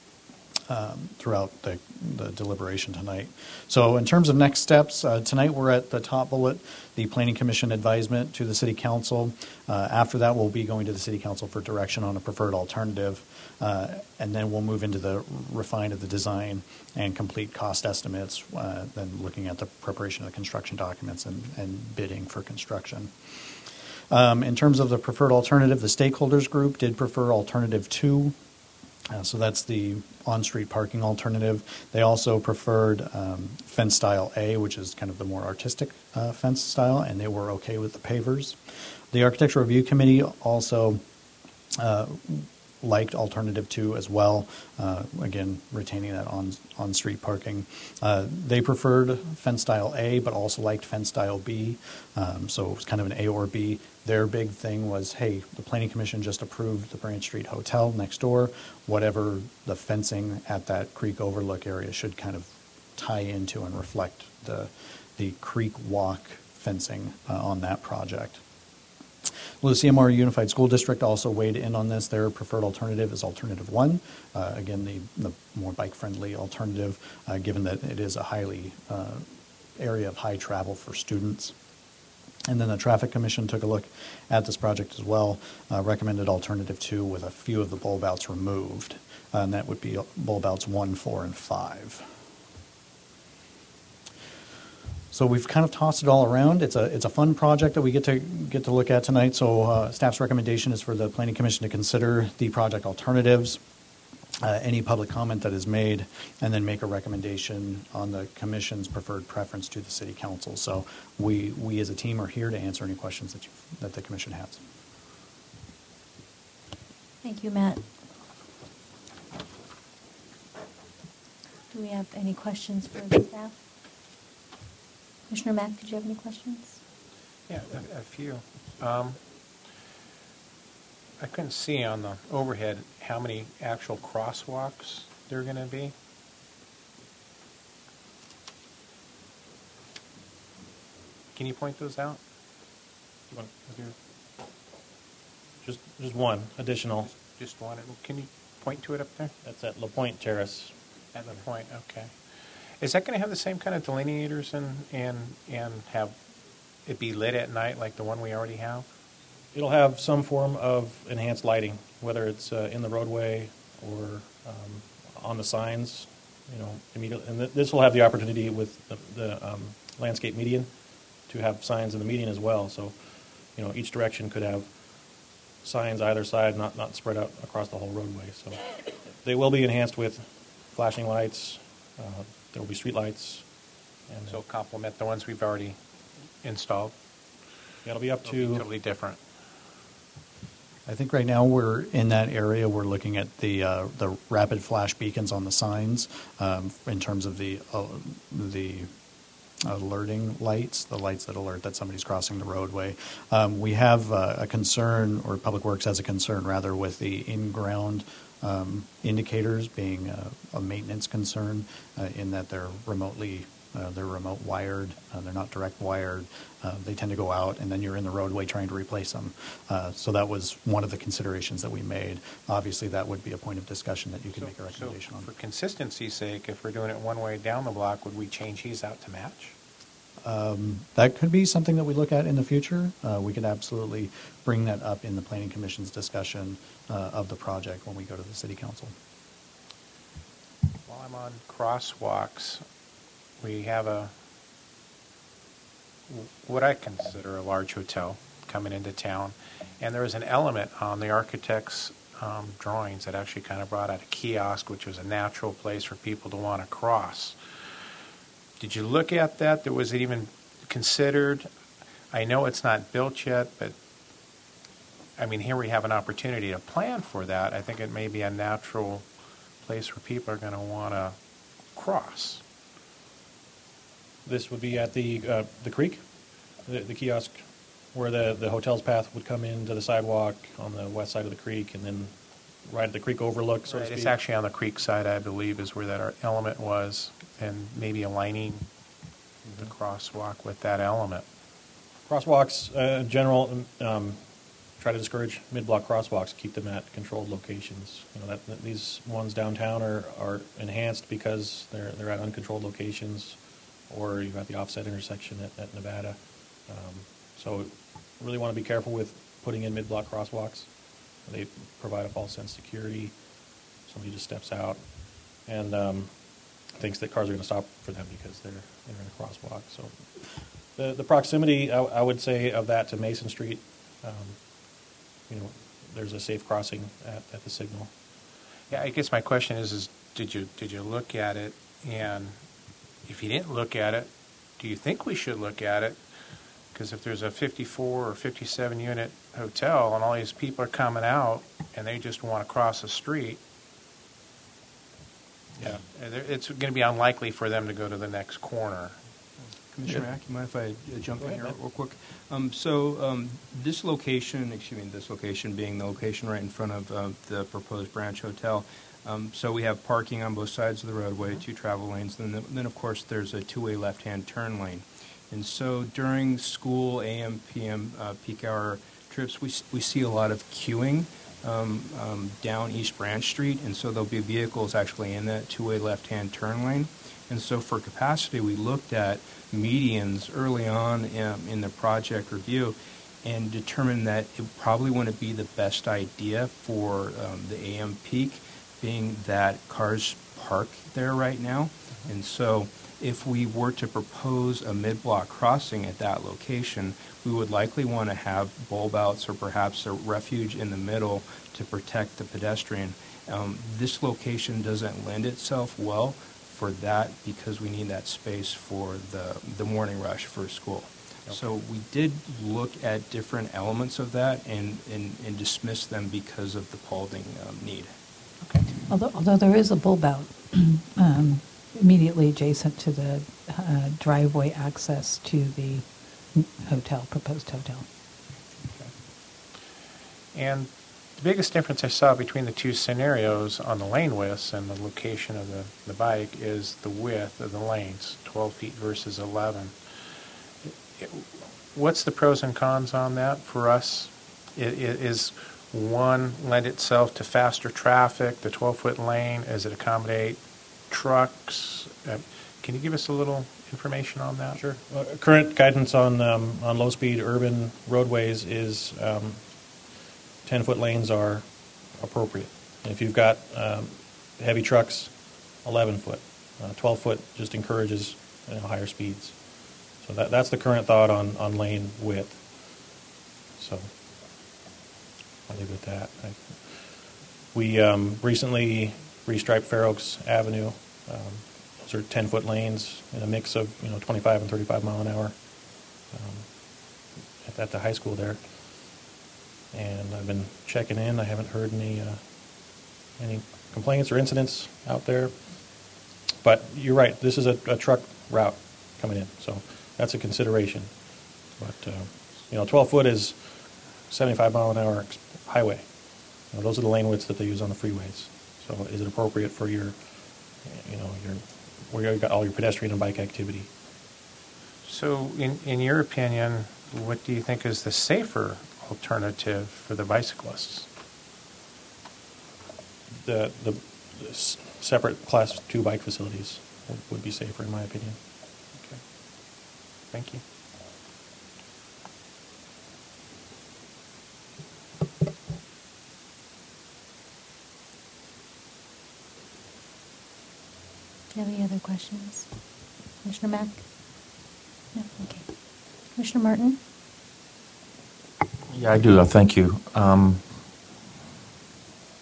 S10: Um, throughout the, the deliberation tonight. So in terms of next steps, uh, tonight we're at the top bullet, the Planning Commission advisement to the City Council. Uh, after that, we'll be going to the City Council for direction on a preferred alternative, uh, and then we'll move into the refine of the design and complete cost estimates, uh, then looking at the preparation of the construction documents and, and bidding for construction. Um, in terms of the preferred alternative, the stakeholders group did prefer alternative two. Uh, so that's the on-street parking alternative. They also preferred um, fence style A, which is kind of the more artistic uh, fence style, and they were okay with the pavers. The Architectural Review Committee also uh, liked alternative two as well, uh, again, retaining that on, on-street parking. Uh, they preferred fence style A, but also liked fence style B, um, so it was kind of an A or B. Their big thing was, hey, the Planning Commission just approved the Branch Street Hotel next door. Whatever the fencing at that creek overlook area should kind of tie into and reflect the, the creek walk fencing uh, on that project. Well, the C M R Unified School District also weighed in on this. Their preferred alternative is alternative one. Uh, again, the, the more bike-friendly alternative, uh, given that it is a highly uh, area of high travel for students. And then the Traffic Commission took a look at this project as well, uh, recommended alternative two with a few of the bulb outs removed, uh, and that would be bulb outs one, four, and five. So we've kind of tossed it all around. It's a it's a fun project that we get to get to look at tonight. So uh, staff's recommendation is for the Planning Commission to consider the project alternatives, uh, any public comment that is made, and then make a recommendation on the Commission's preferred preference to the City Council. So we we as a team are here to answer any questions that you that the Commission has.
S1: Thank you, Matt. Do we have any questions for the staff? Commissioner Mack, did you have any questions?
S9: Yeah, a, a few. Um, I couldn't see on the overhead how many actual crosswalks there are going to be. Can you point those out?
S15: You want to do just just one additional.
S9: Just one. Can you point to it up there?
S15: That's at La Pointe Terrace.
S9: At La Pointe, okay. Is that going to have the same kind of delineators and, and, and have it be lit at night like the one we already have?
S15: It'll have some form of enhanced lighting, whether it's uh, in the roadway or um, on the signs. You know, immediately, and th- this will have the opportunity with the, the um, landscape median to have signs in the median as well. So, you know, each direction could have signs either side, not not spread out across the whole roadway. So, they will be enhanced with flashing lights. Uh, there will be street lights, and
S9: so complement the ones we've already installed.
S15: It'll be up
S9: It'll
S15: to
S9: be totally different.
S10: I think right now we're in that area. We're looking at the uh, the rapid flash beacons on the signs um, in terms of the uh, the alerting lights, the lights that alert that somebody's crossing the roadway. Um, we have uh, a concern, or Public Works has a concern rather, with the in-ground um, indicators being uh, a maintenance concern uh, in that they're remotely Uh, they're remote wired. Uh, they're not direct wired. Uh, they tend to go out, and then you're in the roadway trying to replace them. Uh, so that was one of the considerations that we made. Obviously, that would be a point of discussion that you could
S9: So-
S10: make a recommendation
S9: so
S10: on.
S9: for consistency's sake, if we're doing it one way down the block, would we change these out to match?
S10: Um, that could be something that we look at in the future. Uh, we could absolutely bring that up in the Planning Commission's discussion uh, of the project when we go to the City Council.
S9: While I'm on crosswalks, we have a, what I consider a large hotel coming into town, and there is an element on the architect's um, drawings that actually kind of brought out a kiosk, which was a natural place for people to want to cross. Did you look at that? That was it even considered? I know it's not built yet, but I mean, here we have an opportunity to plan for that. I think it may be a natural place where people are going to want to cross.
S15: This would be at the uh, the creek, the, the kiosk, where the, the hotel's path would come into the sidewalk on the west side of the creek, and then right at the creek overlook, so
S9: Right,
S15: to speak.
S9: it's actually on the creek side, I believe, is where that our element was, and maybe aligning the crosswalk with that element.
S15: Crosswalks, uh, in general, um, try to discourage mid-block crosswalks, keep them at controlled locations. You know, that, that these ones downtown are, are enhanced because they're they're at uncontrolled locations, or you've got the offset intersection at, at Nevada. Um, so really want to be careful with putting in mid-block crosswalks. They provide a false sense of security. Somebody just steps out and um, thinks that cars are going to stop for them because they're they're in a crosswalk. So the the proximity, I, I would say, of that to Mason Street, um, you know, there's a safe crossing at, at the signal.
S9: Yeah, I guess my question is, is did you did you look at it, and if you didn't look at it, do you think we should look at it? Because if there's a fifty-four or fifty-seven unit hotel and all these people are coming out and they just want to cross the street, yeah, it's going to be unlikely for them to go to the next corner.
S11: Commissioner
S9: Yeah.
S11: Mack, you mind if I uh, jump
S9: Go
S11: in
S9: ahead,
S11: here
S9: Matt.
S11: real quick? Um, so um, this location, excuse me, this location being the location right in front of uh, the proposed Branch Hotel. Um, so we have parking on both sides of the roadway, two travel lanes, and then, then of course there's a two-way left-hand turn lane. And so during school A M, P M, uh, peak hour trips, we, s- we see a lot of queuing um, um, down East Branch Street, and so there'll be vehicles actually in that two-way left-hand turn lane. And so for capacity, we looked at medians early on in, in the project review and determined that it probably wouldn't be the best idea for um, the A M peak, being that cars park there right now. And so if we were to propose a mid-block crossing at that location, we would likely want to have bulb outs or perhaps a refuge in the middle to protect the pedestrian. Um, this location doesn't lend itself well for that because we need that space for the, the morning rush for school.
S15: Okay.
S11: So we did look at different elements of that and, and, and dismiss them because of the Paulding um, need.
S3: Although, although there is a bulb out um, immediately adjacent to the uh, driveway access to the hotel, proposed hotel.
S9: And the biggest difference I saw between the two scenarios on the lane widths and the location of the, the bike is the width of the lanes, twelve feet versus eleven. It- What's the pros and cons on that for us? I- i- Is one lend itself to faster traffic, the twelve-foot lane? Does it accommodate trucks? Uh, Can you give us a little information on that?
S15: Sure. Uh, current guidance on um, on low-speed urban roadways is um, ten-foot lanes are appropriate. And if you've got um, heavy trucks, eleven-foot. Uh, twelve-foot just encourages, you know, higher speeds. So that that's the current thought on, on lane width. So I'll leave it at that. I, we um, recently restriped Fair Oaks Avenue. Um, those are ten-foot lanes in a mix of, you know, twenty-five and thirty-five mile an hour um, at, at the high school there. And I've been checking in. I haven't heard any uh, any complaints or incidents out there. But you're right. This is a, a truck route coming in, so that's a consideration. But uh, you know, twelve foot is seventy-five mile an hour ex- highway. You know, those are the lane widths that they use on the freeways. So is it appropriate for your, you know, your where you've got all your pedestrian and bike activity?
S9: So in, in your opinion, what do you think is the safer alternative for the bicyclists?
S15: The the, the s- separate class two bike facilities would, would be safer, in my opinion.
S9: Okay. Thank you.
S1: Do you have any other questions? Commissioner Mack? No? Okay. Commissioner Martin?
S8: Yeah, I do. Uh, Thank you. Um,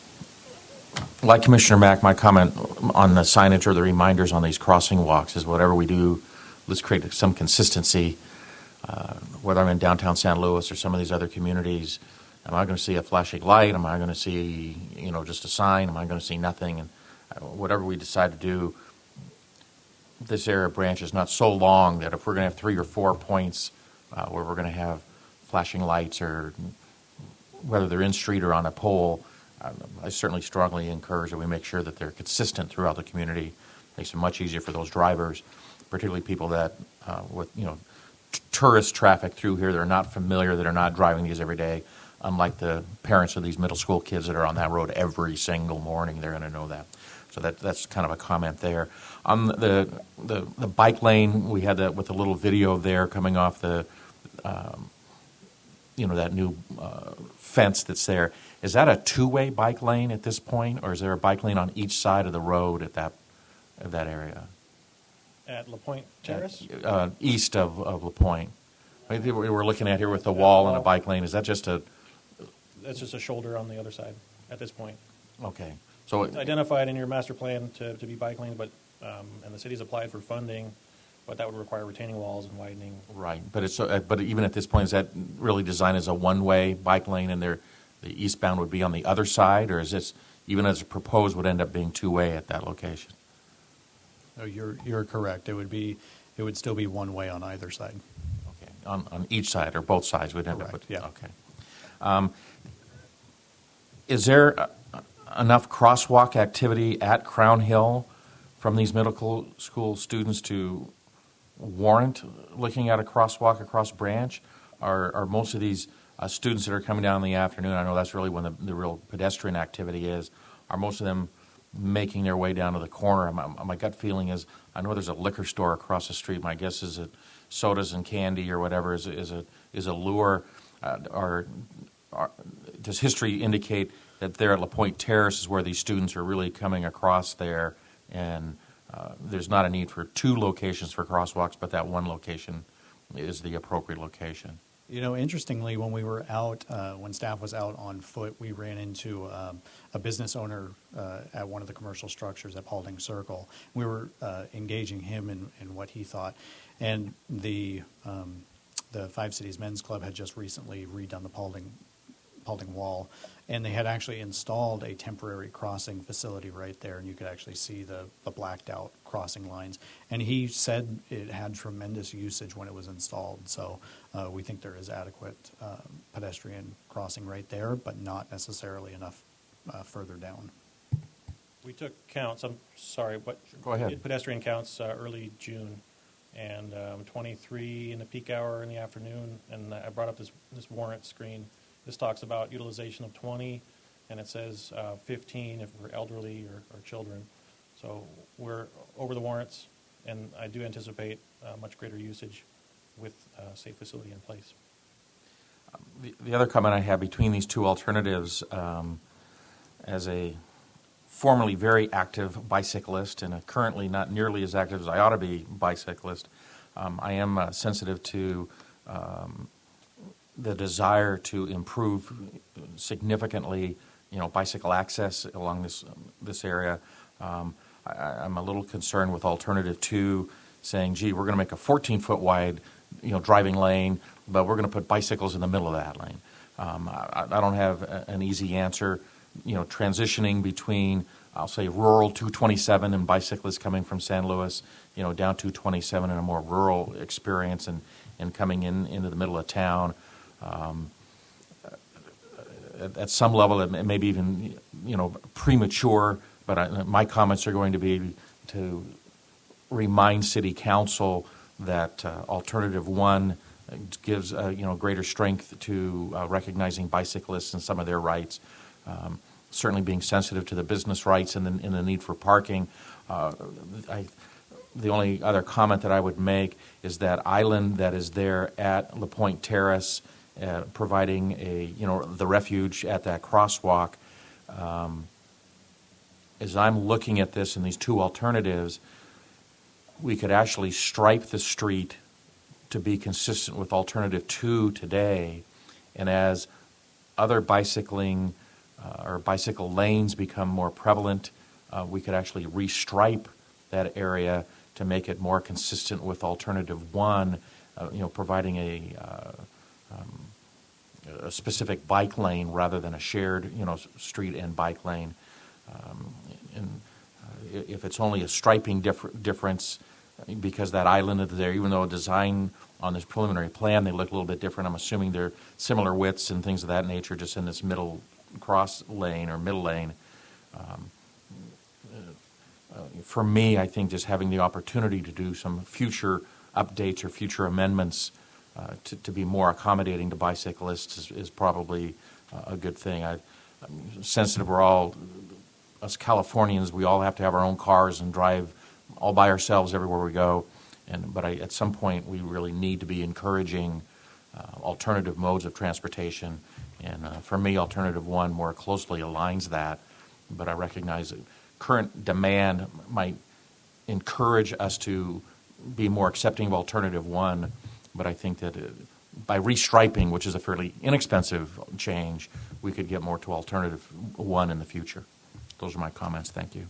S8: like Commissioner Mack, my comment on the signage or the reminders on these crossing walks is whatever we do, let's create some consistency. Uh, whether I'm in downtown San Luis or some of these other communities, am I going to see a flashing light? Am I going to see, you know, just a sign? Am I going to see nothing? And uh, whatever we decide to do, this area branch is not so long that if we're going to have three or four points uh, where we're going to have flashing lights, or whether they're in street or on a pole, uh, I certainly strongly encourage that we make sure that they're consistent throughout the community. Makes it much easier for those drivers, particularly people that uh, with you know t- tourist traffic through here that are not familiar, that are not driving these every day. Unlike the parents of these middle school kids that are on that road every single morning, they're going to know that. So that that's kind of a comment there. On the the, the bike lane, we had that with a little video there coming off the, um, you know, that new uh, fence that's there. Is that a two-way bike lane at this point, or is there a bike lane on each side of the road at that at that area?
S15: At La Pointe Terrace?
S8: At, uh, east of, of La Pointe. I think we were looking at here with the wall and a bike lane. Is that just a...
S15: That's just a shoulder on the other side at this point.
S8: Okay. So
S15: it's identified in your master plan to, to be bike lane, but um, and the city's applied for funding, but that would require retaining walls and widening.
S8: Right, but it's uh, but even at this point, is that really designed as a one-way bike lane, and there, the eastbound would be on the other side, or is this even as proposed would end up being two-way at that location?
S10: No, you're you're correct. It would be it would still be one way on either side.
S8: Okay, on on each side or both sides would end
S10: Correct,
S8: up with
S10: yeah.
S8: Okay. Um, is there uh, enough crosswalk activity at Crown Hill from these middle school students to warrant looking at a crosswalk across Branch? Are, are most of these uh, students that are coming down in the afternoon, I know that's really when the, the real pedestrian activity is, are most of them making their way down to the corner? My, my gut feeling is, I know there's a liquor store across the street. My guess is that sodas and candy or whatever is, is, a, is a lure. Uh, are, are, does history indicate that there at La Pointe Terrace is where these students are really coming across there, and uh, there's not a need for two locations for crosswalks, but that one location is the appropriate location?
S10: You know, interestingly, when we were out, uh, when staff was out on foot, we ran into um, a business owner uh, at one of the commercial structures at Paulding Circle. We were uh, engaging him in, in what he thought, and the um, the Five Cities Men's Club had just recently redone the Paulding Paulding Wall, and they had actually installed a temporary crossing facility right there, and you could actually see the, the blacked out crossing lines. And he said it had tremendous usage when it was installed, so uh, we think there is adequate uh, pedestrian crossing right there, but not necessarily enough uh, further down.
S15: We took counts, I'm sorry, but
S8: Go ahead.
S15: we did pedestrian counts uh, early June, and um, twenty-three in the peak hour in the afternoon, and I brought up this, this warrant screen. This talks about utilization of twenty, and it says uh, fifteen if we're elderly or, or children. So we're over the warrants, and I do anticipate uh, much greater usage with a safe facility in place.
S8: Um, the, the other comment I have between these two alternatives, um, as a formerly very active bicyclist and a currently not nearly as active as I ought to be bicyclist, um, I am uh, sensitive to um, the desire to improve significantly, you know, bicycle access along this this area. Um, I, I'm a little concerned with alternative two, saying, "Gee, we're going to make a fourteen foot wide, you know, driving lane, but we're going to put bicycles in the middle of that lane." Um, I, I don't have a, an easy answer. You know, transitioning between, I'll say, rural two twenty-seven and bicyclists coming from San Luis, you know, down two twenty-seven in a more rural experience, and and coming in into the middle of town. Um, at, at some level, it may, maybe even, you know, premature, but I, my comments are going to be to remind City Council that uh, alternative one gives, uh, you know, greater strength to uh, recognizing bicyclists and some of their rights, um, certainly being sensitive to the business rights and the, and the need for parking. Uh, I, the only other comment that I would make is that island that is there at La Pointe Terrace, Uh, providing a, you know, the refuge at that crosswalk. Um, as I'm looking at this and these two alternatives, we could actually stripe the street to be consistent with alternative two today, and as other bicycling uh, or bicycle lanes become more prevalent, uh, we could actually restripe that area to make it more consistent with alternative one, uh, you know, providing a, uh, um, a specific bike lane rather than a shared, you know, street and bike lane. Um, and uh, if it's only a striping differ- difference, because that island is there, even though a design on this preliminary plan, they look a little bit different. I'm assuming they're similar widths and things of that nature, just in this middle cross lane or middle lane. Um, uh, for me, I think just having the opportunity to do some future updates or future amendments uh, to, to be more accommodating to bicyclists is, is probably uh, a good thing. I, I'm sensitive we're all, us Californians, we all have to have our own cars and drive all by ourselves everywhere we go. And but I, at some point, we really need to be encouraging uh, alternative modes of transportation. And uh, for me, alternative one more closely aligns that. But I recognize that current demand might encourage us to be more accepting of alternative one. But I think that uh, by restriping, which is a fairly inexpensive change, we could get more to alternative one in the future. Those are my comments. Thank you.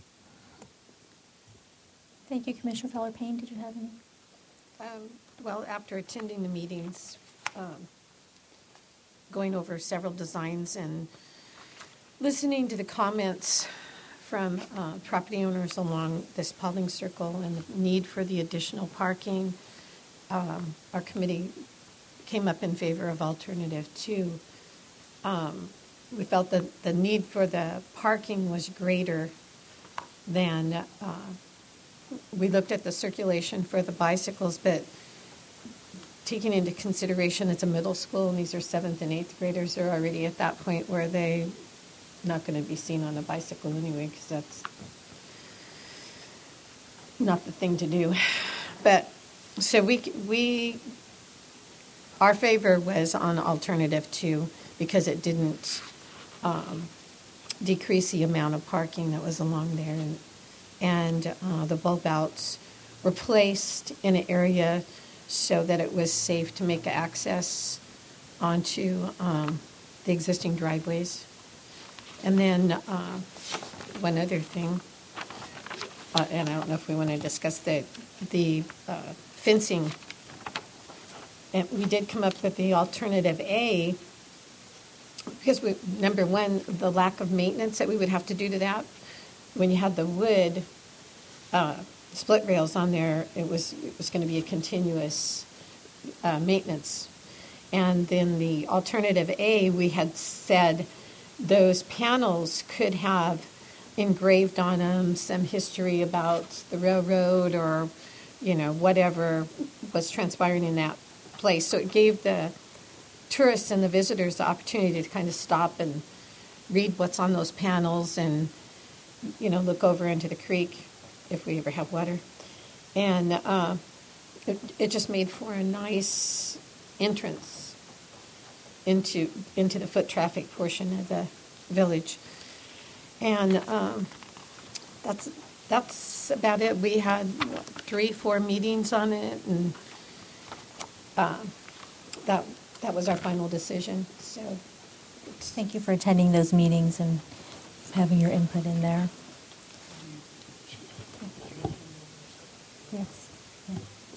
S1: Thank you, Commissioner Feller-Payne. Did you have any?
S6: Um, well, after attending the meetings, um, going over several designs and listening to the comments from uh, property owners along this Paulding Circle and the need for the additional parking, um, our committee came up in favor of alternative two. Um, we felt that the need for the parking was greater than uh, we looked at the circulation for the bicycles, but taking into consideration it's a middle school and these are seventh and eighth graders, they're already at that point where they're not going to be seen on a bicycle anyway, because that's not the thing to do. But so we we our favor was on alternative two because it didn't um, decrease the amount of parking that was along there, and and uh, the bulb outs were placed in an area so that it was safe to make access onto um, the existing driveways. And then uh, one other thing, uh, and I don't know if we want to discuss the, the uh, fencing. And we did come up with the alternative A because, we, number one, the lack of maintenance that we would have to do to that. When you had the wood uh, split rails on there, it was it was going to be a continuous uh, maintenance. And then the alternative A, we had said those panels could have engraved on them some history about the railroad or, you know, whatever was transpiring in that place. So it gave the tourists and the visitors the opportunity to kind of stop and read what's on those panels and, you know, look over into the creek if we ever have water. And uh, it, it just made for a nice entrance into into the foot traffic portion of the village. And um, that's that's about it. We had what, three, four meetings on it, and uh, that that was our final decision. So,
S1: thank you for attending those meetings and having your input in there. Yes. Yeah.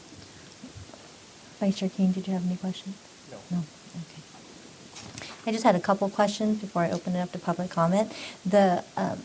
S1: Vice Chair King, did you have any questions?
S9: No.
S1: No. Okay. I just had a couple questions before I open it up to public comment. The um,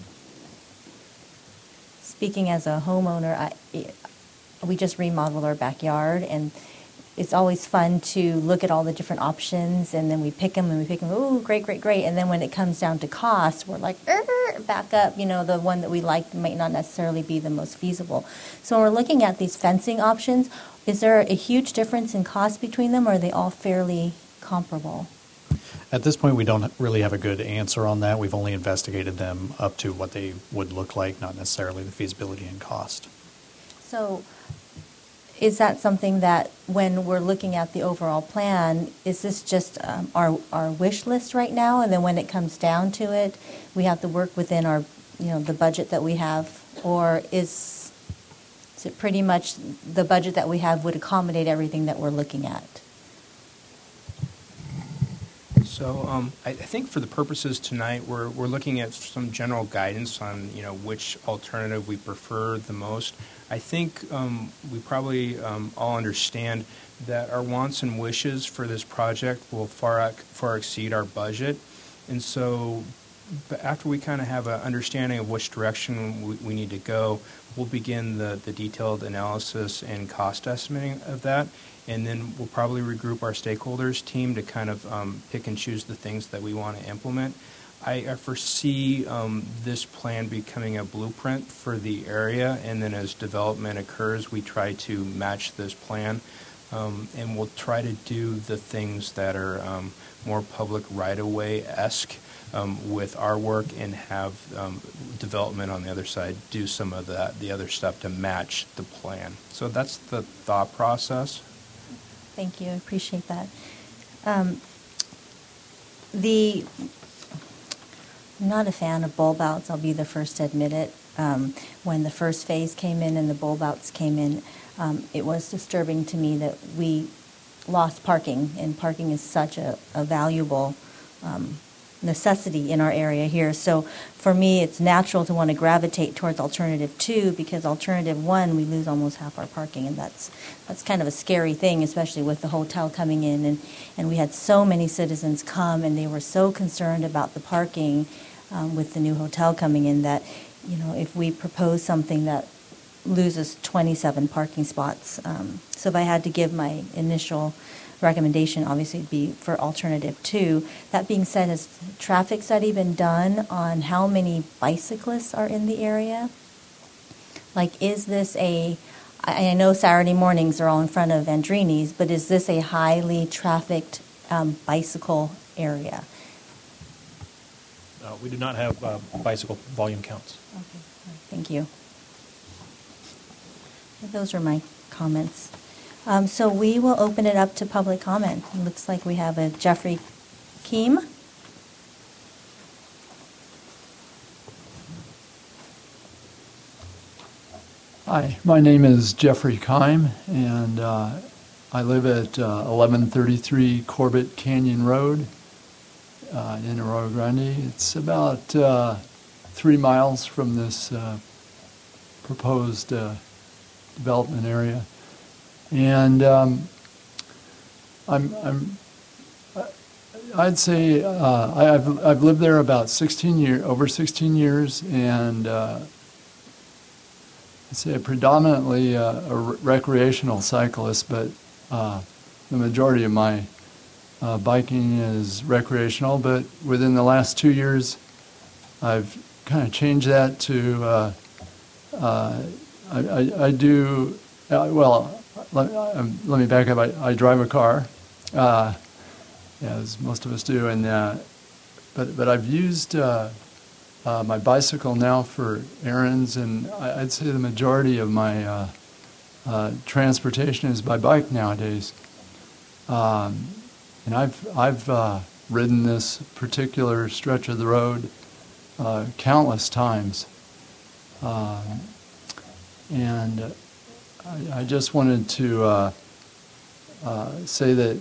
S1: speaking as a homeowner, I, we just remodeled our backyard, and it's always fun to look at all the different options, and then we pick them and we pick them. Oh, great, great, great! And then when it comes down to cost, we're like, back up. You know, the one that we like might not necessarily be the most feasible. So when we're looking at these fencing options, is there a huge difference in cost between them, or are they all fairly comparable?
S10: At this point, we don't really have a good answer on that. We've only investigated them up to what they would look like, not necessarily the feasibility and cost.
S1: So is that something that when we're looking at the overall plan, is this just um, our our wish list right now, and then when it comes down to it, we have to work within our, you know, the budget that we have, or is, is it pretty much the budget that we have would accommodate everything that we're looking at?
S11: So um, I, I think for the purposes tonight, we're we're looking at some general guidance on you know which alternative we prefer the most. I think um, we probably um, all understand that our wants and wishes for this project will far ac- far exceed our budget, and so but after we kind of have an understanding of which direction we, we need to go, we'll begin the, the detailed analysis and cost estimating of that. And then we'll probably regroup our stakeholders team to kind of um, pick and choose the things that we want to implement. I, I foresee um, this plan becoming a blueprint for the area, and then as development occurs, we try to match this plan. Um, and we'll try to do the things that are um, more public right-of-way-esque um, with our work, and have um, development on the other side do some of that, the other stuff to match the plan. So that's the thought process.
S1: Thank you. I appreciate that. Um, the I'm not a fan of bulb outs. I'll be the first to admit it. Um, when the first phase came in and the bulb outs came in, um, it was disturbing to me that we lost parking, and parking is such a, a valuable um, necessity in our area here. So for me, it's natural to want to gravitate towards alternative two, because alternative one, we lose almost half our parking, and that's that's kind of a scary thing, especially with the hotel coming in. And, and we had so many citizens come, and they were so concerned about the parking um, with the new hotel coming in that, you know, if we propose something that loses twenty-seven parking spots. Um, so if I had to give my initial recommendation, obviously it'd be for alternative two. That being said, has traffic study been done on how many bicyclists are in the area? Like, is this a, I, I know Saturday mornings are all in front of Andrini's, but is this a highly trafficked um, bicycle area?
S15: Uh, we do not have uh, bicycle volume counts.
S1: Okay, all right, thank you. Those are my comments. Um, so we will open it up to public comment. It looks like we have a Jeffrey Keem.
S17: Hi, my name is Jeffrey Keim, and uh, I live at uh, eleven thirty-three Corbett Canyon Road uh, in Arroyo Grande. It's about uh, three miles from this uh, proposed uh, development area. And um, I'm, I'm, I'd say uh, I- I've I've lived there about sixteen years, over sixteen years, and uh, I'd say predominantly uh, a re- recreational cyclist, but uh, the majority of my uh, biking is recreational. But within the last two years, I've kind of changed that to uh, uh, I, I, I do uh, well. Let, um, let me back up. I, I drive a car, uh, as most of us do, and uh, but but I've used uh, uh, my bicycle now for errands, and I, I'd say the majority of my uh, uh, transportation is by bike nowadays. Um, and I've I've uh, ridden this particular stretch of the road uh, countless times, um, and. Uh, I, I just wanted to uh, uh, say that,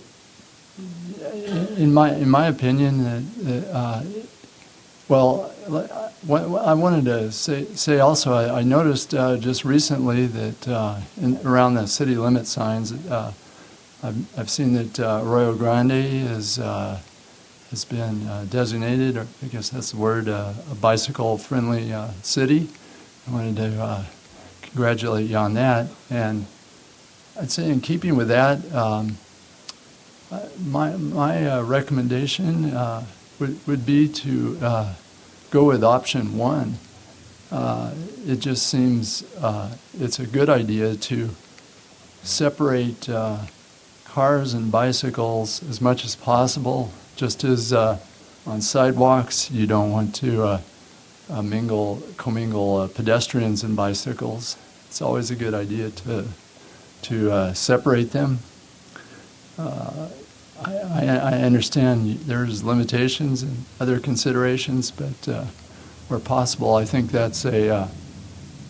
S17: in my in my opinion, that uh, well, I wanted to say say also I, I noticed uh, just recently that uh, in, around the city limit signs, uh, I've I've seen that uh, Arroyo Grande is uh, has been uh, designated, or I guess that's the word, uh, a bicycle-friendly uh, city. I wanted to. Uh, congratulate you on that, and I'd say in keeping with that, um, my my uh, recommendation uh, would would be to uh, go with option one. Uh, it just seems uh, it's a good idea to separate uh, cars and bicycles as much as possible. Just as uh, on sidewalks, you don't want to uh, uh, mingle commingle uh, pedestrians and bicycles. It's always a good idea to to uh, separate them. Uh, I, I, I understand there's limitations and other considerations, but uh, where possible, I think that's a uh,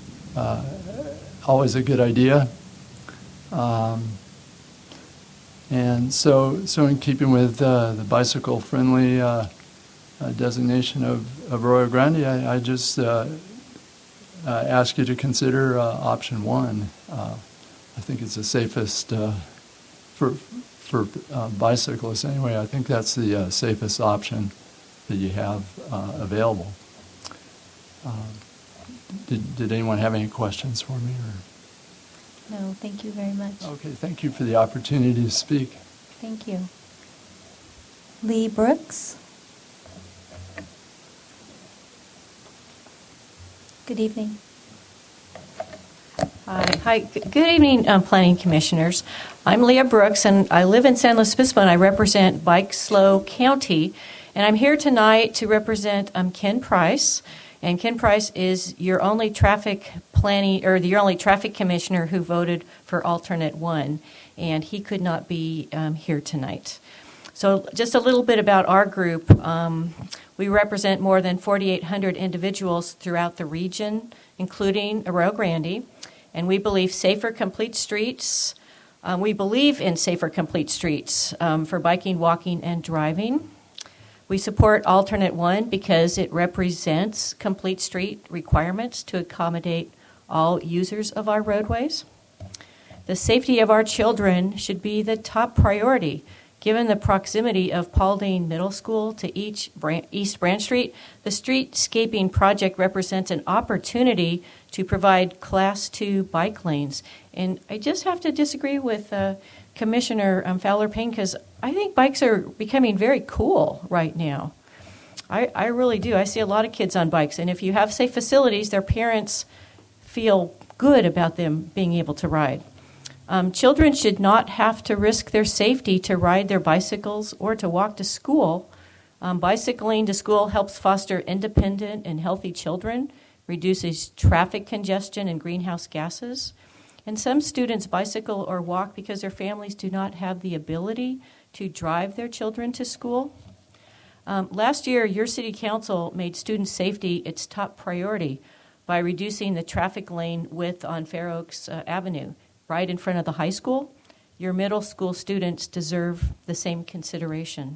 S17: uh, always a good idea. Um, And so, so in keeping with uh, the bicycle-friendly uh, uh, designation of, of Arroyo Grande, I, I just uh, uh, ask you to consider uh, option one. Uh, I think it's the safest uh, for for uh, bicyclists anyway. I think that's the uh, safest option that you have uh, available. Uh, did, did anyone have any questions for me? Or?
S1: No, thank you very much.
S17: Okay, thank you for the opportunity to speak.
S1: Thank you. Lee Brooks. Good evening.
S18: Hi, Hi. G- good evening, um, Planning Commissioners. I'm Leah Brooks, and I live in San Luis Obispo, and I represent Bike Slow County. And I'm here tonight to represent um, Ken Price. And Ken Price is your only traffic planning, or your only traffic commissioner who voted for alternate one, and he could not be um, here tonight. So just a little bit about our group. Um, we represent more than forty-eight hundred individuals throughout the region, including Arroyo Grande, and we believe safer, complete streets. Um, we believe in safer, complete streets um, for biking, walking, and driving. We support alternate one because it represents complete street requirements to accommodate all users of our roadways. The safety of our children should be the top priority. Given the proximity of Paulding Middle School to each Bran- East Branch Street, the streetscaping project represents an opportunity to provide Class two bike lanes. And I just have to disagree with uh, Commissioner um, Fowler-Payne, because I think bikes are becoming very cool right now. I, I really do. I see a lot of kids on bikes, and if you have safe facilities, their parents feel good about them being able to ride. Um, children should not have to risk their safety to ride their bicycles or to walk to school. Um, bicycling to school helps foster independent and healthy children, reduces traffic congestion and greenhouse gases. And some students bicycle or walk because their families do not have the ability to drive their children to school. Um, last year, your city council made student safety its top priority by reducing the traffic lane width on Fair Oaks uh, Avenue, right in front of the high school. Your middle school students deserve the same consideration.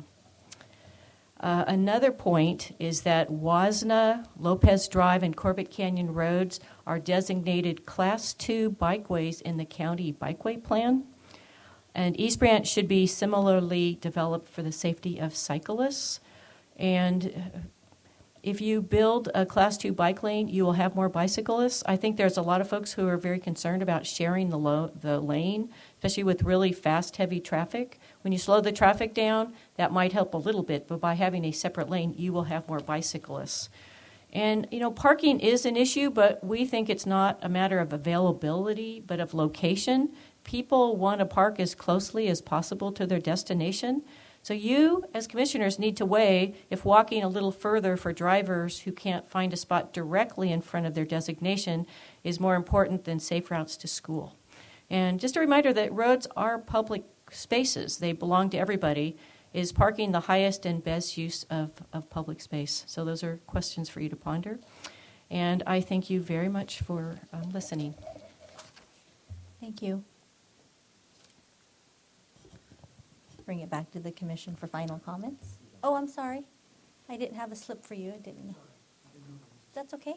S18: Uh, another point is that Wasna, Lopez Drive, and Corbett Canyon roads are designated Class two bikeways in the county bikeway plan. And East Branch should be similarly developed for the safety of cyclists. And if you build a Class two bike lane, you will have more bicyclists. I think there's a lot of folks who are very concerned about sharing the, lo- the lane, especially with really fast, heavy traffic. When you slow the traffic down, that might help a little bit, but by having a separate lane, you will have more bicyclists. And, you know, parking is an issue, but we think it's not a matter of availability, but of location. People want to park as closely as possible to their destination. So you, as commissioners, need to weigh if walking a little further for drivers who can't find a spot directly in front of their designation is more important than safe routes to school. And just a reminder that roads are public spaces. They belong to everybody. Is parking the highest and best use of, of public space? So those are questions for you to ponder. And I thank you very much for um, listening.
S1: Thank you. Bring it back to the commission for final comments. Oh, I'm sorry. I didn't have a slip for you. I didn't know. That's okay.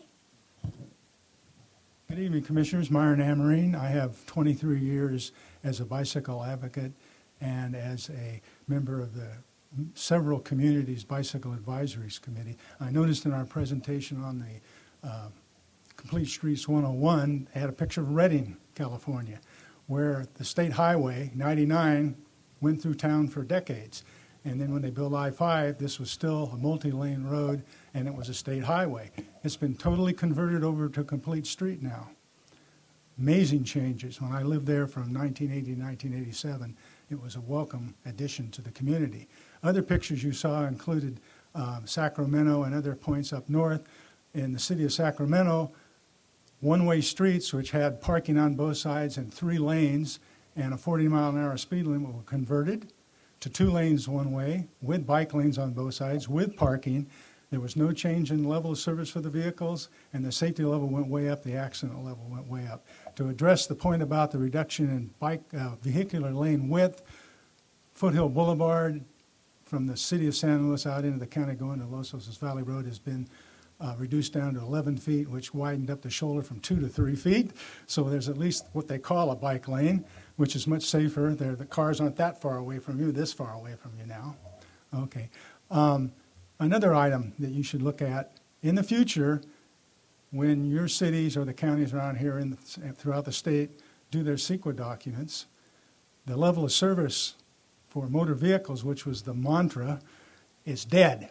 S19: Good evening, Commissioners. Myron Amarine. I have twenty-three years as a bicycle advocate and as a member of the several communities Bicycle Advisories Committee. I noticed in our presentation on the uh, Complete Streets one oh one, I had a picture of Redding, California, where the state highway, ninety-nine, went through town for decades. And then when they built I five, this was still a multi-lane road, and it was a state highway. It's been totally converted over to complete street now. Amazing changes. When I lived there from nineteen eighty to nineteen eighty-seven, it was a welcome addition to the community. Other pictures you saw included um, Sacramento and other points up north. In the city of Sacramento, one-way streets, which had parking on both sides and three lanes, and a forty mile an hour speed limit were converted to two lanes one way, with bike lanes on both sides, with parking. There was no change in level of service for the vehicles, and the safety level went way up, the accident level went way up. To address the point about the reduction in bike uh, vehicular lane width, Foothill Boulevard from the city of San Luis out into the county going to Los Osos Valley Road has been uh, reduced down to eleven feet, which widened up the shoulder from two to three feet. So there's at least what they call a bike lane, which is much safer. There, the cars aren't that far away from you, this far away from you now. Okay. Um, another item that you should look at in the future, when your cities or the counties around here in the, throughout the state do their CEQA documents, the level of service for motor vehicles, which was the mantra, is dead.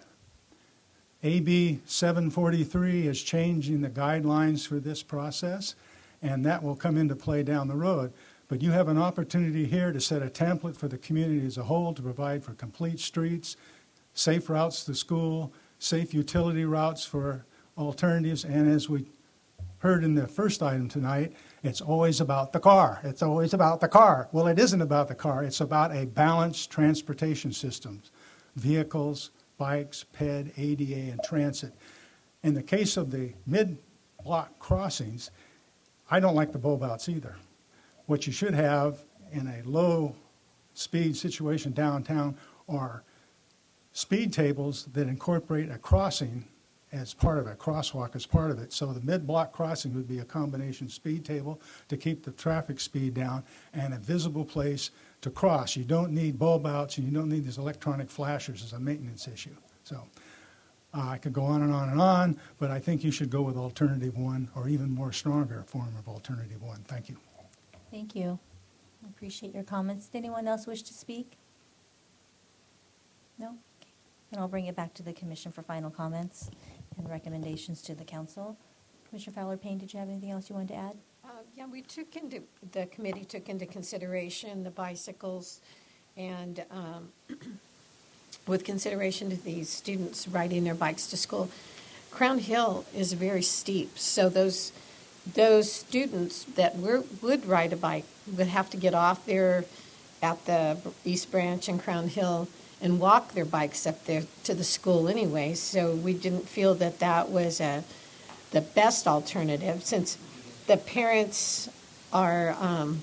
S19: A B seven forty-three is changing the guidelines for this process, and that will come into play down the road. But you have an opportunity here to set a template for the community as a whole to provide for complete streets, safe routes to school, safe utility routes for alternatives, and as we heard in the first item tonight, it's always about the car. It's always about the car. Well, it isn't about the car. It's about a balanced transportation system, vehicles, bikes, P E D, A D A, and transit. In the case of the mid-block crossings, I don't like the bulb outs either. What you should have in a low-speed situation downtown are speed tables that incorporate a crossing as part of it, crosswalk as part of it. So the mid-block crossing would be a combination speed table to keep the traffic speed down and a visible place to cross. You don't need bulb outs and you don't need these electronic flashers as a maintenance issue. So uh, I could go on and on and on, but I think you should go with alternative one or even more stronger form of alternative one. Thank you.
S1: Thank you. I appreciate your comments. Did anyone else wish to speak? No? Okay. Then I'll bring it back to the commission for final comments and recommendations to the council. Commissioner Fowler-Payne, did you have anything else you wanted to add?
S6: Uh, yeah, we took into, the committee took into consideration the bicycles and um, with consideration to these students riding their bikes to school. Crown Hill is very steep, so those those students that were, would ride a bike would have to get off there at the East Branch and Crown Hill and walk their bikes up there to the school anyway. So we didn't feel that that was a, the best alternative, since the parents are um,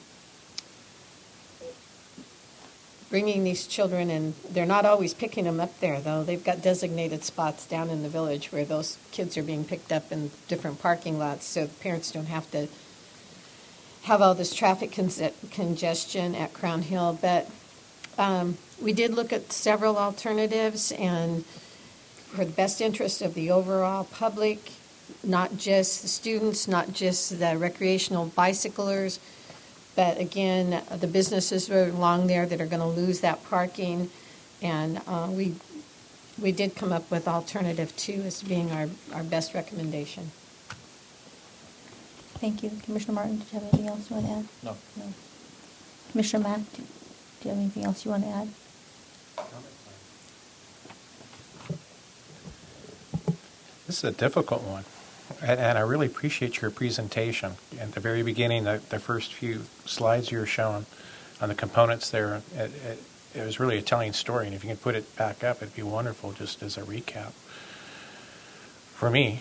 S6: bringing these children, and they're not always picking them up there, though. They've got designated spots down in the village where those kids are being picked up in different parking lots, so the parents don't have to have all this traffic con- congestion at Crown Hill. But um, we did look at several alternatives, and for the best interest of the overall public, not just the students, not just the recreational bicyclers, but again, the businesses are along there that are going to lose that parking. And uh, we we did come up with alternative two as being our, our best recommendation.
S1: Thank you. Commissioner Martin, did you have anything else you want to add?
S8: No.
S1: No. Commissioner Mack, do, do you have anything else you want to add?
S9: This is a difficult one, and, and I really appreciate your presentation. At the very beginning, the, the first few slides you were showing on the components there, it, it, it was really a telling story, and if you can put it back up, it'd be wonderful just as a recap. For me,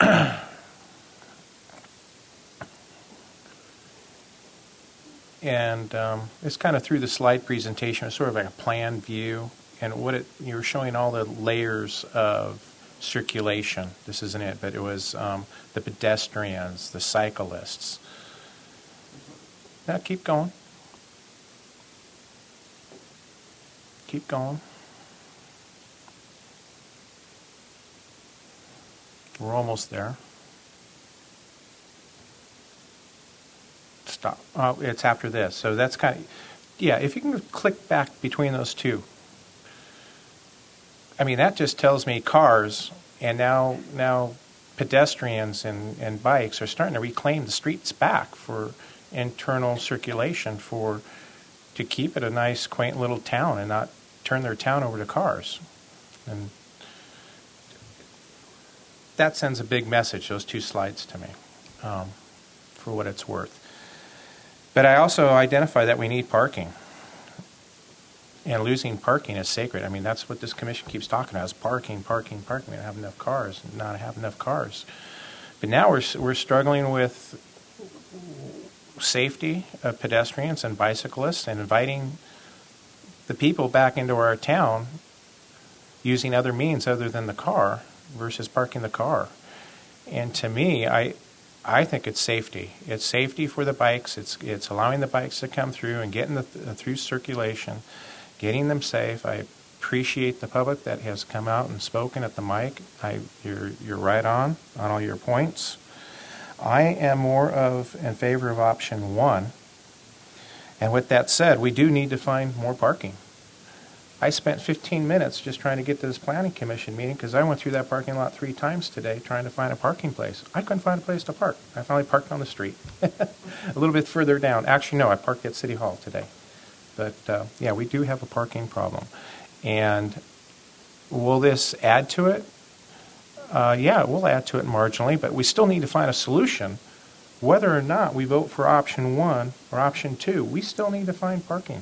S9: and um, it's kind of through the slide presentation, it's sort of like a plan view, and what it, you were showing all the layers of circulation. This isn't it, but it was um, the pedestrians, the cyclists. Now keep going. Keep going. We're almost there. Stop. Oh, it's after this. So that's kind of, yeah, if you can click back between those two. I mean, that just tells me cars, and now now pedestrians and, and bikes are starting to reclaim the streets back for internal circulation, for to keep it a nice, quaint little town and not turn their town over to cars. And that sends a big message, those two slides to me, um, for what it's worth. But I also identify that we need parking. And losing parking is sacred. I mean, that's what this commission keeps talking about, is parking, parking, parking. We don't have enough cars, not have enough cars. But now we're we're struggling with safety of pedestrians and bicyclists, and inviting the people back into our town using other means other than the car versus parking the car. And to me, I I think it's safety. It's safety for the bikes. It's it's allowing the bikes to come through and getting the through circulation, getting them safe. I appreciate the public that has come out and spoken at the mic. I you're you're right on on all your points. I am more of in favor of option one. And with that said, we do need to find more parking. I spent fifteen minutes just trying to get to this planning commission meeting because I went through that parking lot three times today trying to find a parking place. I couldn't find a place to park. I finally parked on the street a little bit further down. Actually, no, I parked at City Hall today. But, uh, yeah, we do have a parking problem. And will this add to it? Uh, yeah, it will add to it marginally, but we still need to find a solution. Whether or not we vote for option one or option two, we still need to find parking.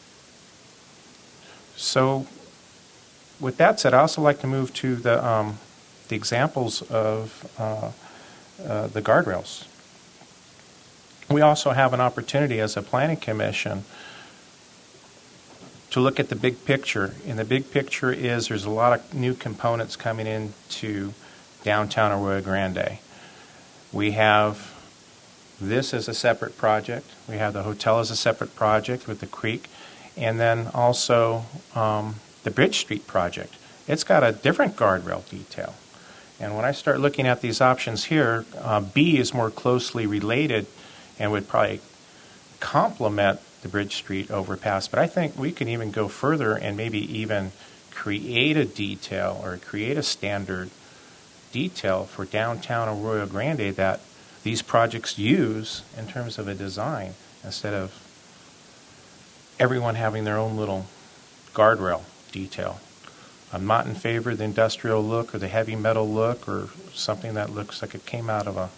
S9: So, with that said, I also like to move to the um, the examples of uh, uh, the guardrails. We also have an opportunity as a planning commission to look at the big picture. And the big picture is there's a lot of new components coming into downtown Arroyo Grande. We have this as a separate project. We have the hotel as a separate project with the creek. And then also um, the Bridge Street project. It's got a different guardrail detail. And when I start looking at these options here, uh, B is more closely related and would probably complement the Bridge Street overpass. But I think we can even go further and maybe even create a detail or create a standard detail for downtown Arroyo Grande that these projects use in terms of a design instead of everyone having their own little guardrail detail. I'm not in favor of the industrial look or the heavy metal look or something that looks like it came out of a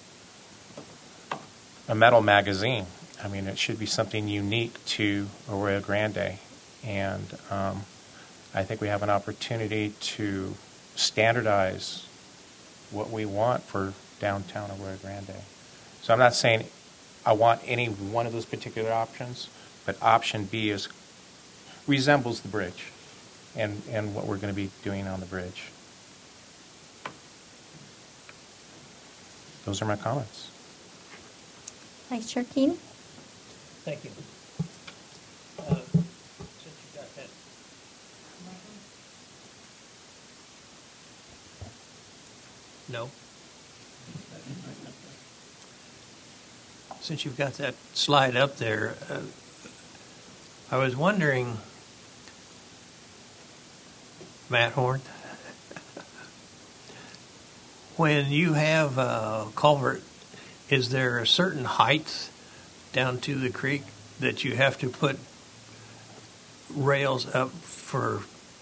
S9: a metal magazine. I mean, it should be something unique to Arroyo Grande. And um, I think we have an opportunity to standardize what we want for downtown Arroyo Grande. So I'm not saying I want any one of those particular options, but option B is resembles the bridge and, and what we're going to be doing on the bridge. Those are my comments.
S1: Vice Chair Keen?
S12: Thank you. Uh, since you got that. No. Since you've got that slide up there, uh, I was wondering, Matt Horn, when you have a culvert, is there a certain height down to the creek that you have to put rails up for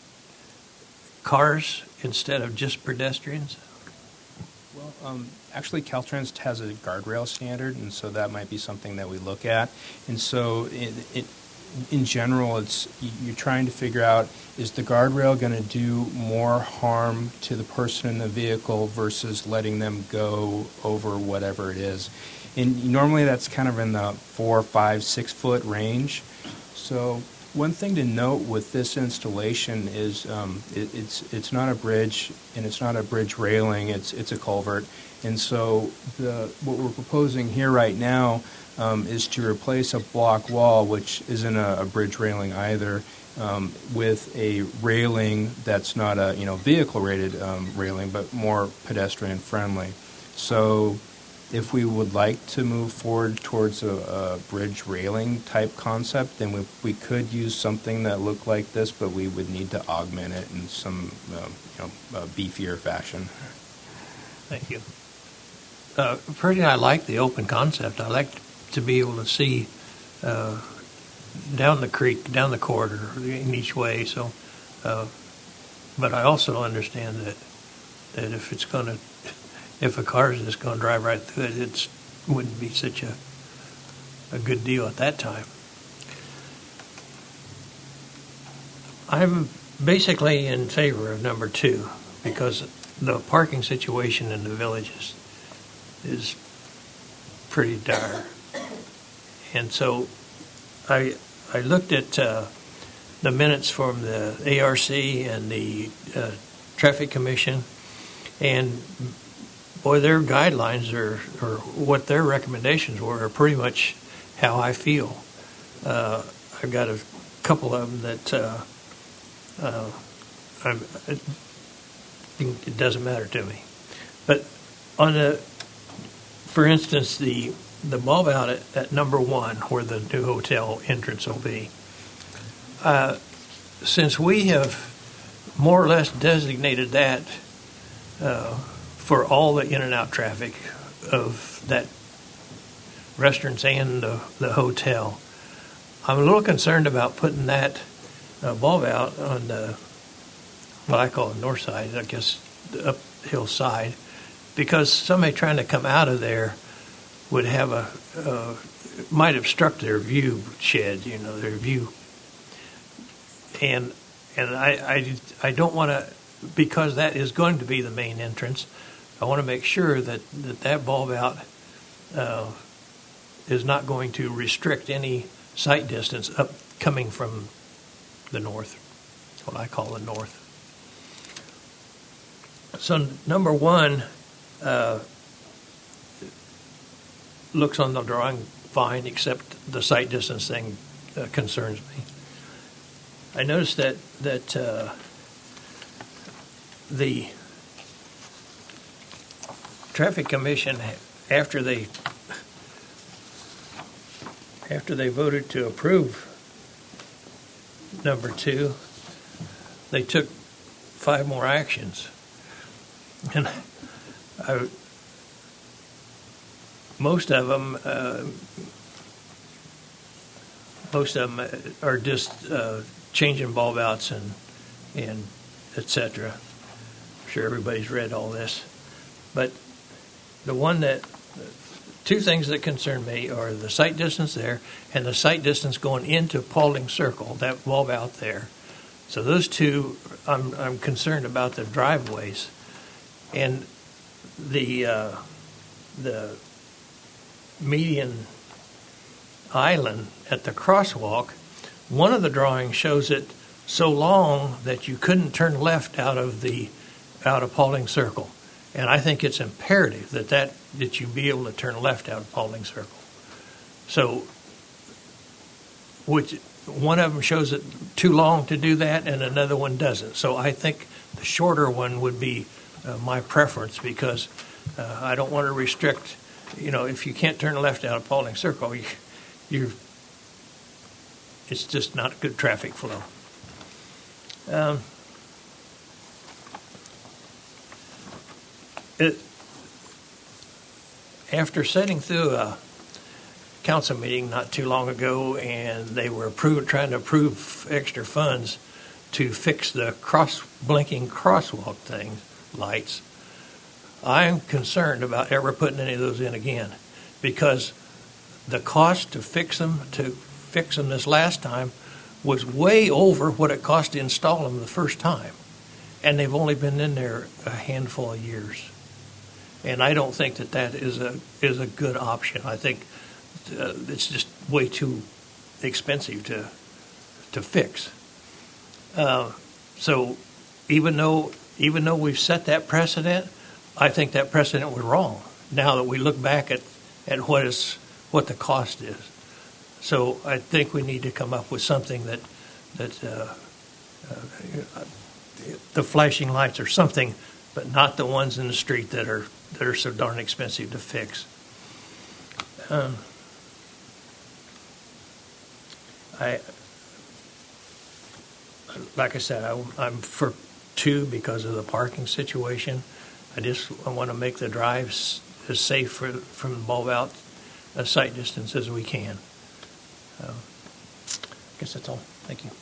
S12: cars instead of just pedestrians?
S11: Well, um, actually, Caltrans has a guardrail standard, and so that might be something that we look at. And so, it, it, in general, it's you're trying to figure out, is the guardrail going to do more harm to the person in the vehicle versus letting them go over whatever it is? And normally, that's kind of in the four, five, six foot range. So, one thing to note with this installation is um, it, it's it's not a bridge and it's not a bridge railing. It's it's a culvert, and so the what we're proposing here right now um, is to replace a block wall, which isn't a, a bridge railing either, um, with a railing that's not a you know vehicle rated um, railing, but more pedestrian friendly. So, if we would like to move forward towards a, a bridge railing type concept, then we, we could use something that looked like this, but we would need to augment it in some um, you know, uh, beefier fashion.
S12: Thank you. Uh, personally, I like the open concept. I like to be able to see uh, down the creek, down the corridor in each way. So, uh, but I also understand that that if it's going to If a car is just going to drive right through it, it wouldn't be such a a good deal at that time. I'm basically in favor of number two because the parking situation in the village is, is pretty dire. And so I I looked at uh, the minutes from the A R C and the uh, Traffic Commission, and boy, their guidelines are, or what their recommendations were, are pretty much how I feel. Uh, I've got a couple of them that uh, uh, I'm, it doesn't matter to me. But on the, for instance, the the bulb out at, at number one, where the new hotel entrance will be, uh, since we have more or less designated that uh, for all the in and out traffic of that restaurants and the, the hotel, I'm a little concerned about putting that uh, bulb out on the, what I call the north side, I guess the uphill side, because somebody trying to come out of there would have a, uh, might obstruct their view shed, you know, their view. And and I, I, I don't want to, because that is going to be the main entrance, I want to make sure that that, that bulb out uh, is not going to restrict any sight distance up coming from the north, what I call the north. So number one uh, looks on the drawing fine, except the sight distance thing uh, concerns me. I noticed that that uh, the Traffic Commission, after they after they voted to approve number two, they took five more actions, and I, most of them uh, most of them are just uh, changing bulb outs and and et cetera. I'm sure everybody's read all this, but the one that two things that concern me are the sight distance there and the sight distance going into Paulding Circle, that bulb out there. So those two, I'm I'm concerned about the driveways and the uh, the median island at the crosswalk. One of the drawings shows it so long that you couldn't turn left out of the out of Paulding Circle, and I think it's imperative that that that you be able to turn left out of Paulding Circle. So, which one of them shows it too long to do that, and another one doesn't. So I think the shorter one would be uh, my preference, because uh, I don't want to restrict. You know, if you can't turn left out of Paulding Circle, you, you it's just not good traffic flow. Um, it, after sitting through a council meeting not too long ago, and they were approve, trying to approve extra funds to fix the cross blinking crosswalk thing lights, I'm concerned about ever putting any of those in again, because the cost to fix them to fix them this last time was way over what it cost to install them the first time, and they've only been in there a handful of years. And I don't think that that is a is a good option. I think uh, it's just way too expensive to to fix. Uh, so even though even though we've set that precedent, I think that precedent was wrong. Now that we look back at, at what is what the cost is, so I think we need to come up with something that that uh, uh, the flashing lights or something, but not the ones in the street that are that are so darn expensive to fix. Um, I, like I said, I, I'm for two because of the parking situation. I just I want to make the drives as safe for, from the bulb out a sight distance as we can. Uh, I guess that's all. Thank you.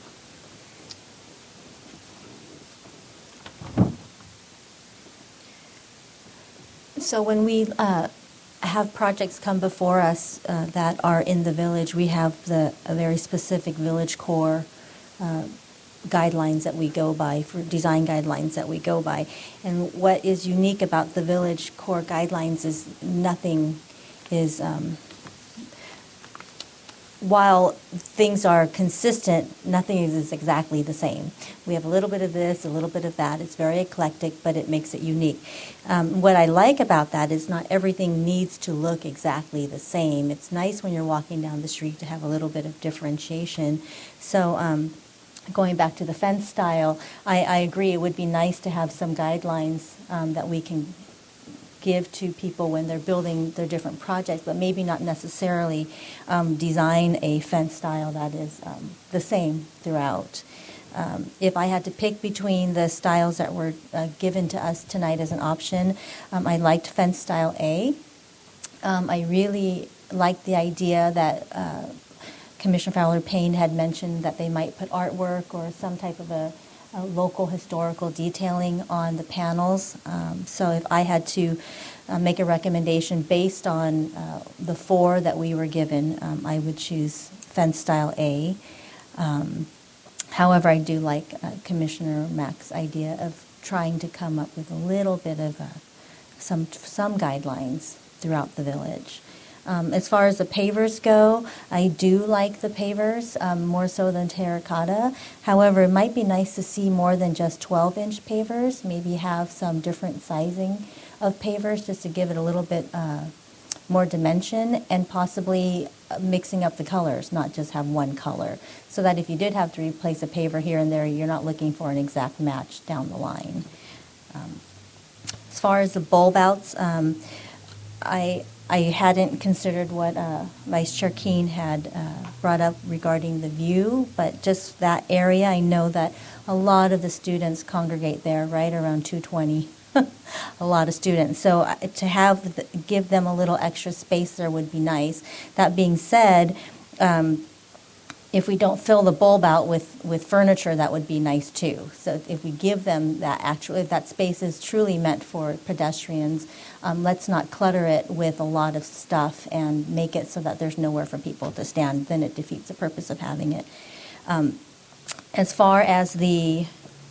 S1: So when we uh, have projects come before us uh, that are in the village, we have the a very specific village core uh, guidelines that we go by, for design guidelines that we go by. And what is unique about the village core guidelines is nothing is um, while things are consistent, nothing is exactly the same. We have a little bit of this, a little bit of that. It's very eclectic, but it makes it unique. Um, what I like about that is not everything needs to look exactly the same. It's nice when you're walking down the street to have a little bit of differentiation. So um, going back to the fence style, I, I agree it would be nice to have some guidelines um, that we can give to people when they're building their different projects, but maybe not necessarily um, design a fence style that is um, the same throughout. Um, if I had to pick between the styles that were uh, given to us tonight as an option, um, I liked fence style A. Um, I really liked the idea that uh, Commissioner Fowler-Payne had mentioned that they might put artwork or some type of a Uh, local historical detailing on the panels. Um, so if I had to uh, make a recommendation based on uh, the four that we were given, um, I would choose fence style A. Um, however, I do like uh, Commissioner Mack's idea of trying to come up with a little bit of uh, some some guidelines throughout the village. Um, as far as the pavers go, I do like the pavers, um, more so than terracotta. However, it might be nice to see more than just twelve-inch pavers, maybe have some different sizing of pavers just to give it a little bit uh, more dimension, and possibly mixing up the colors, not just have one color, so that if you did have to replace a paver here and there, you're not looking for an exact match down the line. Um, as far as the bulb outs, um, I... I hadn't considered what uh, Vice Chair Keene had uh, brought up regarding the view, but just that area, I know that a lot of the students congregate there, right around two twenty, a lot of students. So uh, to have the, give them a little extra space there would be nice. That being said, um, if we don't fill the bulb out with, with furniture, that would be nice too. So if we give them that actual, if that space is truly meant for pedestrians, um, let's not clutter it with a lot of stuff and make it so that there's nowhere for people to stand. Then it defeats the purpose of having it. Um, as far as the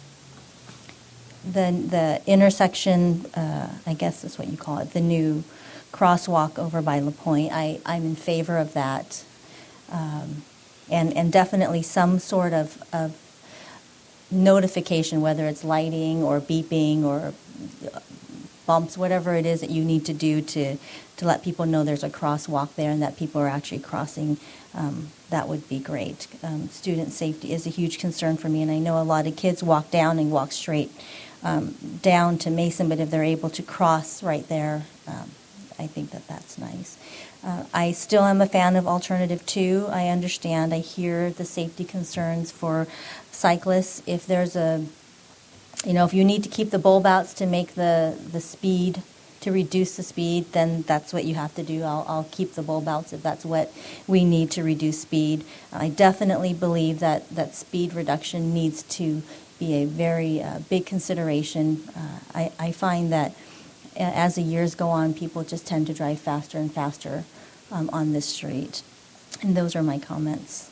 S1: the the intersection, uh, I guess that's what you call it, the new crosswalk over by La Pointe, I, I'm in favor of that. Um, And, and definitely some sort of, of notification, whether it's lighting or beeping or bumps, whatever it is that you need to do to, to let people know there's a crosswalk there and that people are actually crossing, um, that would be great. Um, student safety is a huge concern for me, and I know a lot of kids walk down and walk straight um, down to Mason, but if they're able to cross right there, um, I think that that's nice. Uh, I still am a fan of Alternative two. I understand. I hear the safety concerns for cyclists. If there's a, you know, if you need to keep the bulb outs to make the, the speed, to reduce the speed, then that's what you have to do. I'll, I'll keep the bulb outs if that's what we need to reduce speed. I definitely believe that, that speed reduction needs to be a very uh, big consideration. Uh, I, I find that as the years go on, people just tend to drive faster and faster um, on this street. And those are my comments.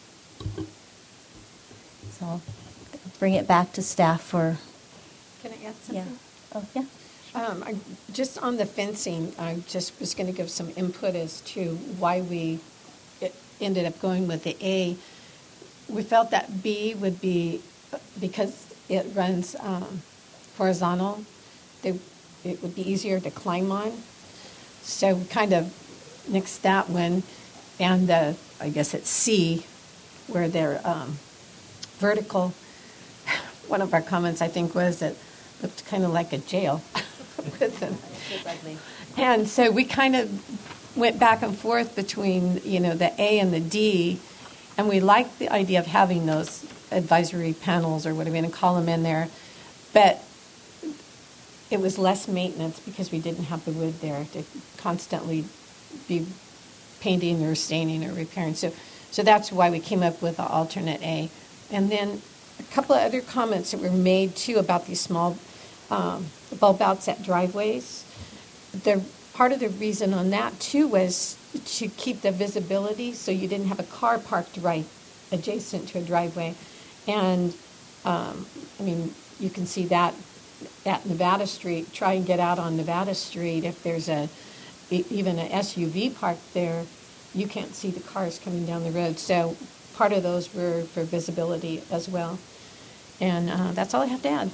S1: So I'll bring it back to staff for...
S6: Can I add something?
S1: Yeah. Oh, yeah.
S6: Um, I, just on the fencing, I just was going to give some input as to why we it ended up going with the A. We felt that B would be, because it runs um, horizontal, they it would be easier to climb on. So we kind of nixed that one. And the, I guess it's C, where they're um, vertical. One of our comments, I think, was it looked kind of like a jail. With them. And so we kind of went back and forth between, you know, the A and the D. And we liked the idea of having those advisory panels or whatever, and call them in there. But it was less maintenance because we didn't have the wood there to constantly be painting or staining or repairing. So, so that's why we came up with the alternate A. And then a couple of other comments that were made too about these small um, bulb outs at driveways. The part of the reason on that too was to keep the visibility, so you didn't have a car parked right adjacent to a driveway. And um, I mean, you can see that at Nevada Street. Try and get out on Nevada Street if there's a even an S U V parked there. you can't see the cars coming down the road. So part of those were for visibility as well. And uh, that's all I have to add.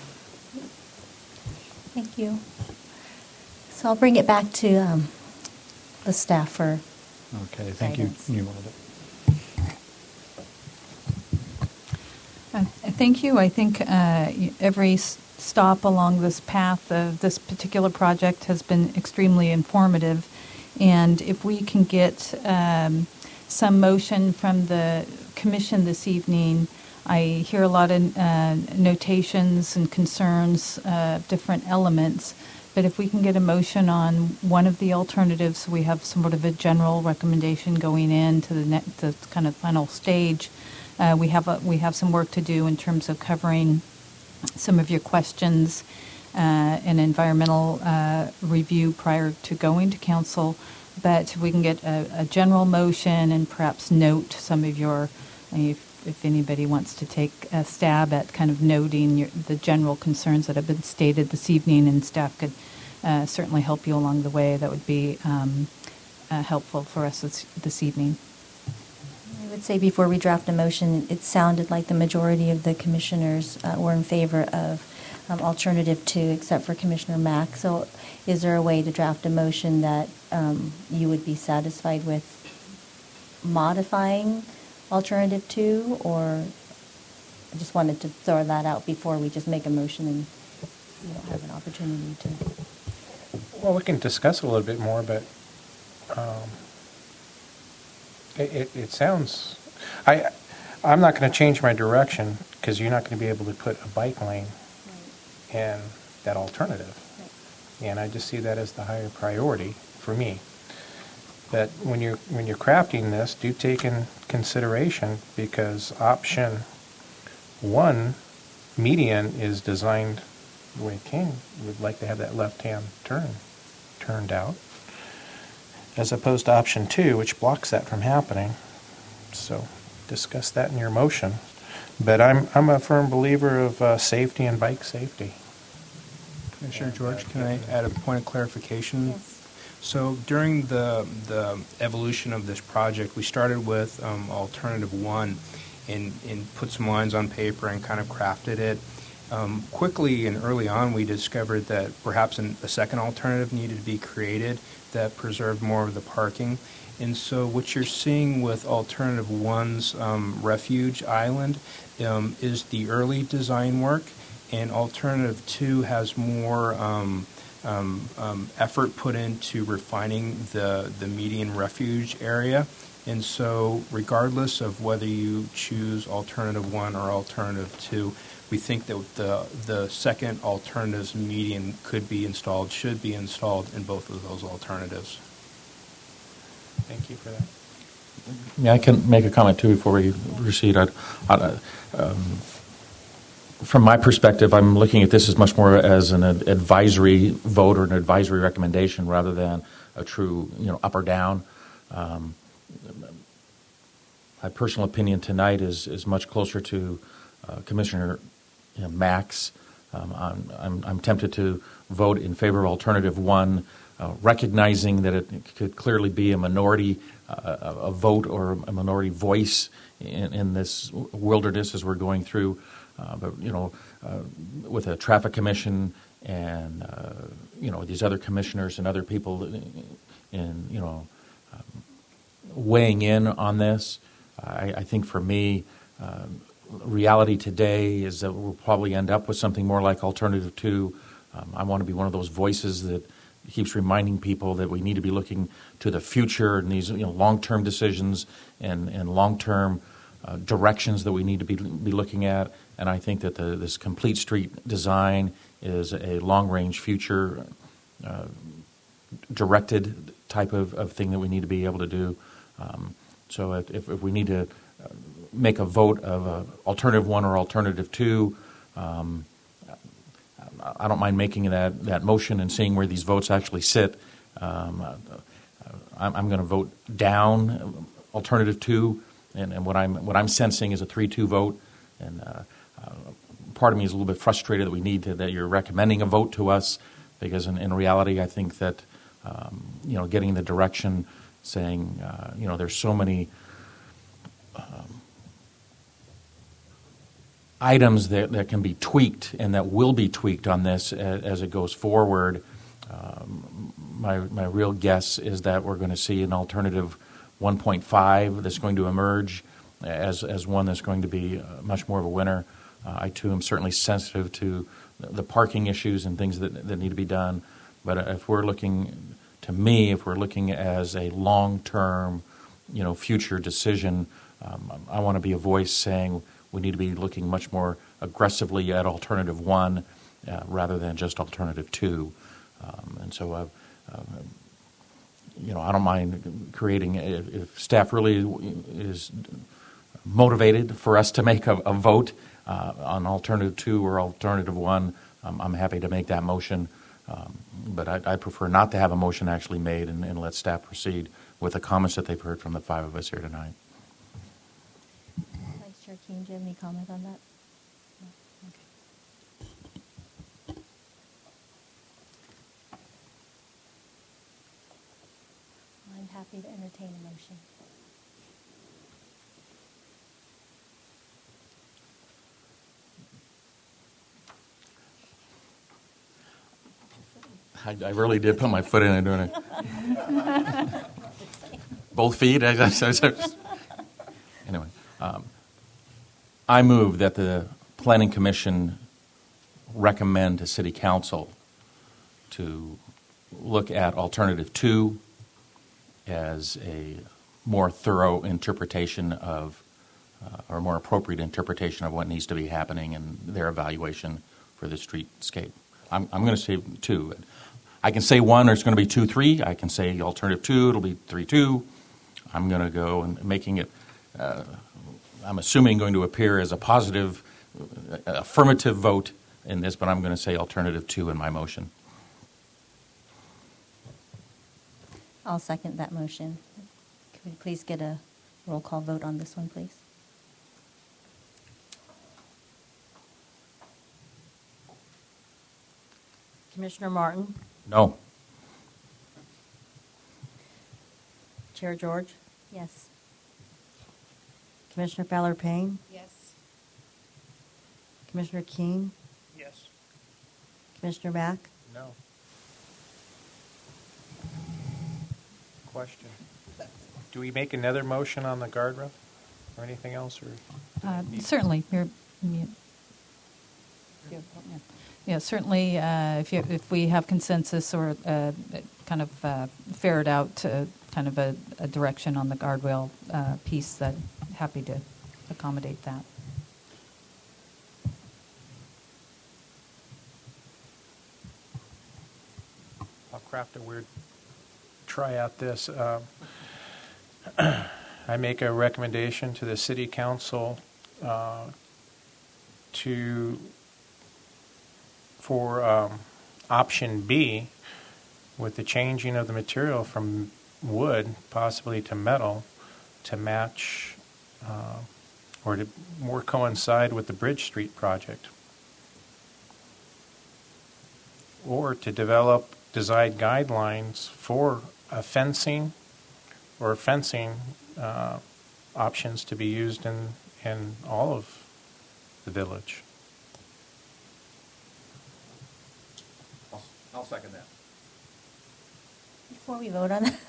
S1: Thank you. So I'll bring it back to um, the staff for
S10: Okay, thank you.
S1: guidance.
S10: You wanted it.
S3: Uh, Thank you. I think uh, y- every s- stop along this path of this particular project has been extremely informative. And if we can get um, some motion from the commission this evening, I hear a lot of uh, notations and concerns, uh, different elements. But if we can get a motion on one of the alternatives, we have sort of a general recommendation going into the next, the kind of final stage. Uh, we have a, we have some work to do in terms of covering some of your questions, uh, an environmental uh, review prior to going to council. But we can get a, a general motion and perhaps note some of your, if, if anybody wants to take a stab at kind of noting your, the general concerns that have been stated this evening, and staff could uh, certainly help you along the way. That would be um, uh, helpful for us this, this evening.
S1: I would say before we draft a motion, it sounded like the majority of the commissioners uh, were in favor of um, alternative two, except for Commissioner Mack. So is there a way to draft a motion that um, you would be satisfied with modifying alternative two? Or I just wanted to throw that out before we just make a motion and you don't have an opportunity to.
S9: Well, we can discuss it a little bit more, but um, it, it, it sounds, I, I'm not going to change my direction because you're not going to be able to put a bike lane in that alternative. And I just see that as the higher priority for me. But when you're, when you're crafting this, do take in consideration, because option one, median, is designed the way King would like to have that left-hand turn turned out, as opposed to option two, which blocks that from happening. So discuss that in your motion. But I'm I'm a firm believer of uh, safety and bike safety.
S11: Commissioner George, can I add a point of clarification? Yes. So during the the evolution of this project, we started with um, alternative one and, and put some lines on paper and kind of crafted it. Um, quickly and early on, we discovered that perhaps an, a second alternative needed to be created that preserved more of the parking. And so what you're seeing with alternative one's um, refuge island um, is the early design work, and alternative two has more um, um, um, effort put into refining the, the median refuge area. And so regardless of whether you choose alternative one or alternative two, we think that the the second alternative's median could be installed, should be installed in both of those alternatives.
S9: Thank you for that.
S8: Yeah, I can make a comment too before we proceed. I'd, I'd, um, from my perspective, I'm looking at this as much more as an ad- advisory vote or an advisory recommendation rather than a true, you know, up or down. Um, my personal opinion tonight is is much closer to uh, Commissioner you know, Mack's. Um, I'm, I'm, I'm tempted to vote in favor of alternative one, uh, recognizing that it could clearly be a minority uh, a vote or a minority voice in, in this wilderness as we're going through. Uh, but you know, uh, with a traffic commission and uh, you know these other commissioners and other people in you know um, weighing in on this, I, I think for me. Um, Reality today is that we'll probably end up with something more like alternative two. Um, I want to be one of those voices that keeps reminding people that we need to be looking to the future and these you know, long-term decisions and, and long-term uh, directions that we need to be be looking at. And I think that the, this complete street design is a long-range future uh, directed type of, of thing that we need to be able to do. Um, so if, if we need to uh, make a vote of uh, alternative one or alternative two, um, I don't mind making that, that motion and seeing where these votes actually sit. Um, uh, I'm, I'm going to vote down alternative two, and, and what I'm what I'm sensing is a three two vote. And uh, uh, part of me is a little bit frustrated that we need to, that you're recommending a vote to us, because in, in reality, I think that um, you know getting the direction saying, uh, you know, there's so many um, items that, that can be tweaked and that will be tweaked on this as, as it goes forward. Um, my, my real guess is that we're going to see an alternative one point five that's going to emerge as, as one that's going to be uh, much more of a winner. Uh, I, too, am certainly sensitive to the parking issues and things that, that need to be done. But if we're looking, to me, if we're looking as a long-term, you know, future decision, um, I want to be a voice saying we need to be looking much more aggressively at alternative one uh, rather than just alternative two. Um, and so, uh, uh, you know, I don't mind creating, if, if staff really is motivated for us to make a, a vote uh, on alternative two or alternative one, um, I'm happy to make that motion. Um, but I, I prefer not to have a motion actually made and, and let staff proceed with the comments that they've heard from the five of us here tonight.
S1: Vice Chair King, do you have any comment on that? No? Okay. I'm happy to entertain a motion.
S8: I, I really did put my foot in it, doing it. Both feet. I, I, I, anyway, um, I move that the Planning Commission recommend to City Council to look at alternative two as a more thorough interpretation of, uh, or more appropriate interpretation of what needs to be happening in their evaluation for the streetscape. I'm, I'm going to say two. I can say one, or it's going to be two, three. I can say alternative two, it'll be three, two. I'm going to go and making it, uh, I'm assuming going to appear as a positive, uh, affirmative vote in this, but I'm going to say alternative two in my motion.
S1: I'll second that motion. Could we please get a roll call vote on this one, please?
S2: Commissioner Martin?
S8: No.
S2: Chair George?
S1: Yes.
S2: Commissioner Fowler Payne?
S6: Yes.
S2: Commissioner King?
S9: Yes.
S2: Commissioner Mack?
S9: No. Question. Do we make another motion on the guardrail or anything else? Or
S3: Uh, certainly. You're, you, yeah. Yeah, certainly. Uh, if you, if we have consensus or uh, kind of uh, ferret out uh, kind of a, a direction on the guardrail uh, piece, that happy to accommodate that.
S9: I'll craft a weird try out this. Uh, I make a recommendation to the City Council uh, to for um, option B, with the changing of the material from wood possibly to metal to match uh, or to more coincide with the Bridge Street project, or to develop design guidelines for a fencing or fencing uh, options to be used in, in all of the village.
S8: I'll second that.
S1: Before we vote on that,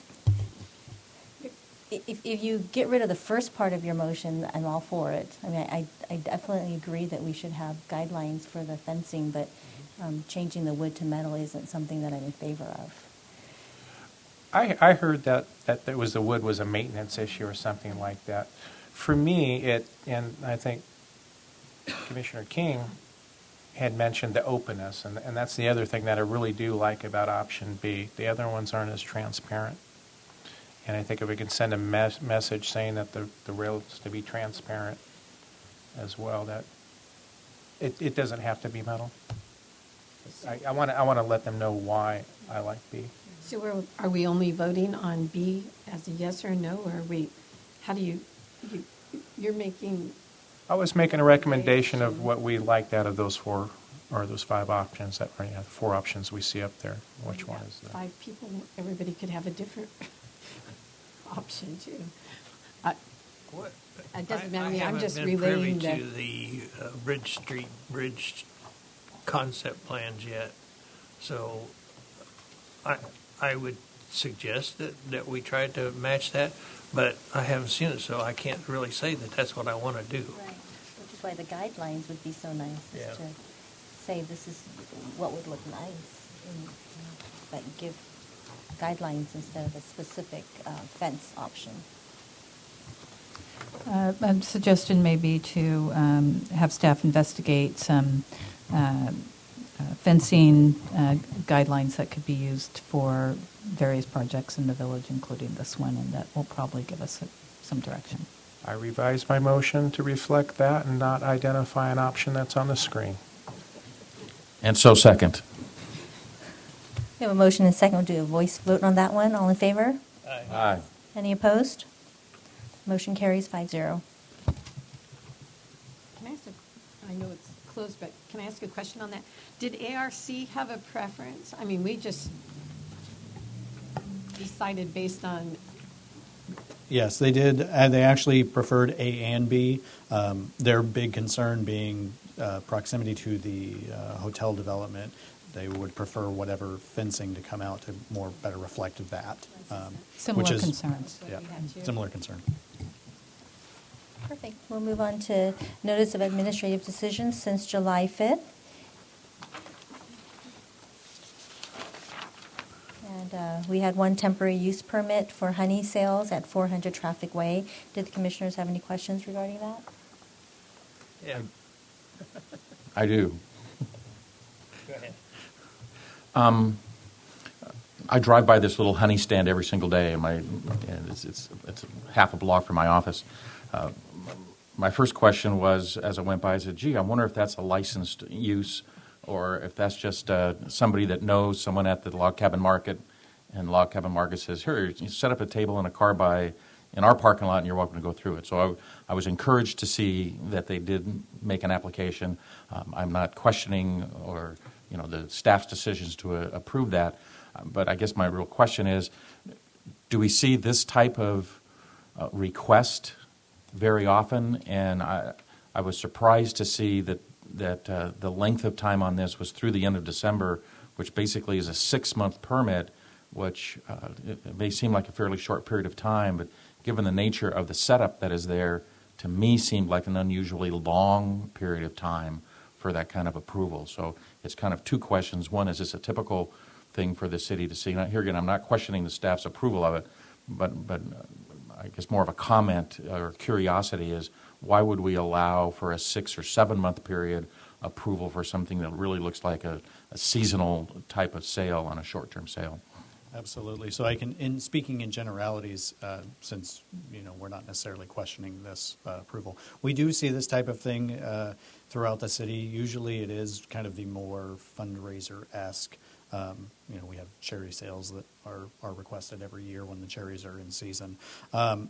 S1: if, if you get rid of the first part of your motion, I'm all for it. I mean, I, I definitely agree that we should have guidelines for the fencing, but um, changing the wood to metal isn't something that I'm in favor of.
S9: I, I heard that, that it was the wood was a maintenance issue or something like that. For me, it, and I think Commissioner King had mentioned the openness, and, and that's the other thing that I really do like about option B. The other ones aren't as transparent. And I think if we can send a mes- message saying that the, the rail is to be transparent as well, that it, it doesn't have to be metal. I, I want to I want to let them know why I like B.
S6: So are, are we only voting on B as a yes or a no, or are we, how do you, you you're making...
S9: I was making a recommendation of what we liked out of those four, or those five options, that are, you know, four options we see up there. Which one is that?
S6: Five people, everybody could have a different... option too. I-
S12: What?
S6: It doesn't
S12: I-
S6: matter to me,
S12: I
S6: I'm
S12: haven't
S6: just
S12: been
S6: relaying
S12: privy
S6: the.
S12: to the uh, Bridge Street Bridge concept plans yet, so I I would suggest that, that we try to match that, but I haven't seen it, so I can't really say that that's what I want to do.
S1: Right, which is why the guidelines would be so nice,
S12: Yeah.
S1: is to say this is what would look nice, and, you know, but give guidelines instead of a specific uh, fence option.
S3: Uh, A suggestion may be to um, have staff investigate some uh, uh, fencing uh, guidelines that could be used for various projects in the village, including this one, and that will probably give us a- some direction.
S9: I revised my motion to reflect that and not identify an option that's on the screen.
S8: And so second.
S1: We have a motion and a second. We'll do a voice vote on that one. All in favor?
S8: Aye.
S1: Any opposed? Motion carries five zero.
S6: Can I ask a, I know it's closed, but can I ask a question on that? Did A R C have a preference? I mean, we just decided based on,
S10: Yes, they did. And they actually preferred A and B. Um, their big concern being uh, proximity to the uh, hotel development. They would prefer whatever fencing to come out to more better reflect that. Um,
S3: Similar
S10: which is,
S3: concerns.
S10: Yeah,
S6: we had too.
S10: similar concern.
S1: Perfect. We'll move on to notice of administrative decisions since July fifth. And uh, we had one temporary use permit for honey sales at four hundred Traffic Way. Did the commissioners have any questions regarding that?
S12: Yeah.
S8: I do.
S12: Go ahead.
S8: Um, I drive by this little honey stand every single day, and my and it's, it's it's half a block from my office. Uh, my first question was, as I went by, I said, "Gee, I wonder if that's a licensed use, or if that's just uh, somebody that knows someone at the Log Cabin Market." And Log Cabin Market says, "Here, you set up a table and a car by in our parking lot, and you're welcome to go through it." So I, I was encouraged to see that they did make an application. Um, I'm not questioning or you know the staff's decisions to uh, approve that, um, but I guess my real question is, do we see this type of uh, request very often? And I, I was surprised to see that that uh, the length of time on this was through the end of December, which basically is a six-month permit, which uh, it, it may seem like a fairly short period of time, but given the nature of the setup that is there, to me seemed like an unusually long period of time for that kind of approval. So it's kind of two questions. One, is this a typical thing for the city to see? Now, here again, I'm not questioning the staff's approval of it, but, but I guess more of a comment or curiosity is, why would we allow for a six or seven month period approval for something that really looks like a, a seasonal type of sale on a short-term sale?
S10: Absolutely. So I can, in speaking in generalities, uh, since you know we're not necessarily questioning this uh, approval, we do see this type of thing uh, throughout the city. Usually, it is kind of the more fundraiser-esque. Um, you know, we have cherry sales that are are requested every year when the cherries are in season. Um,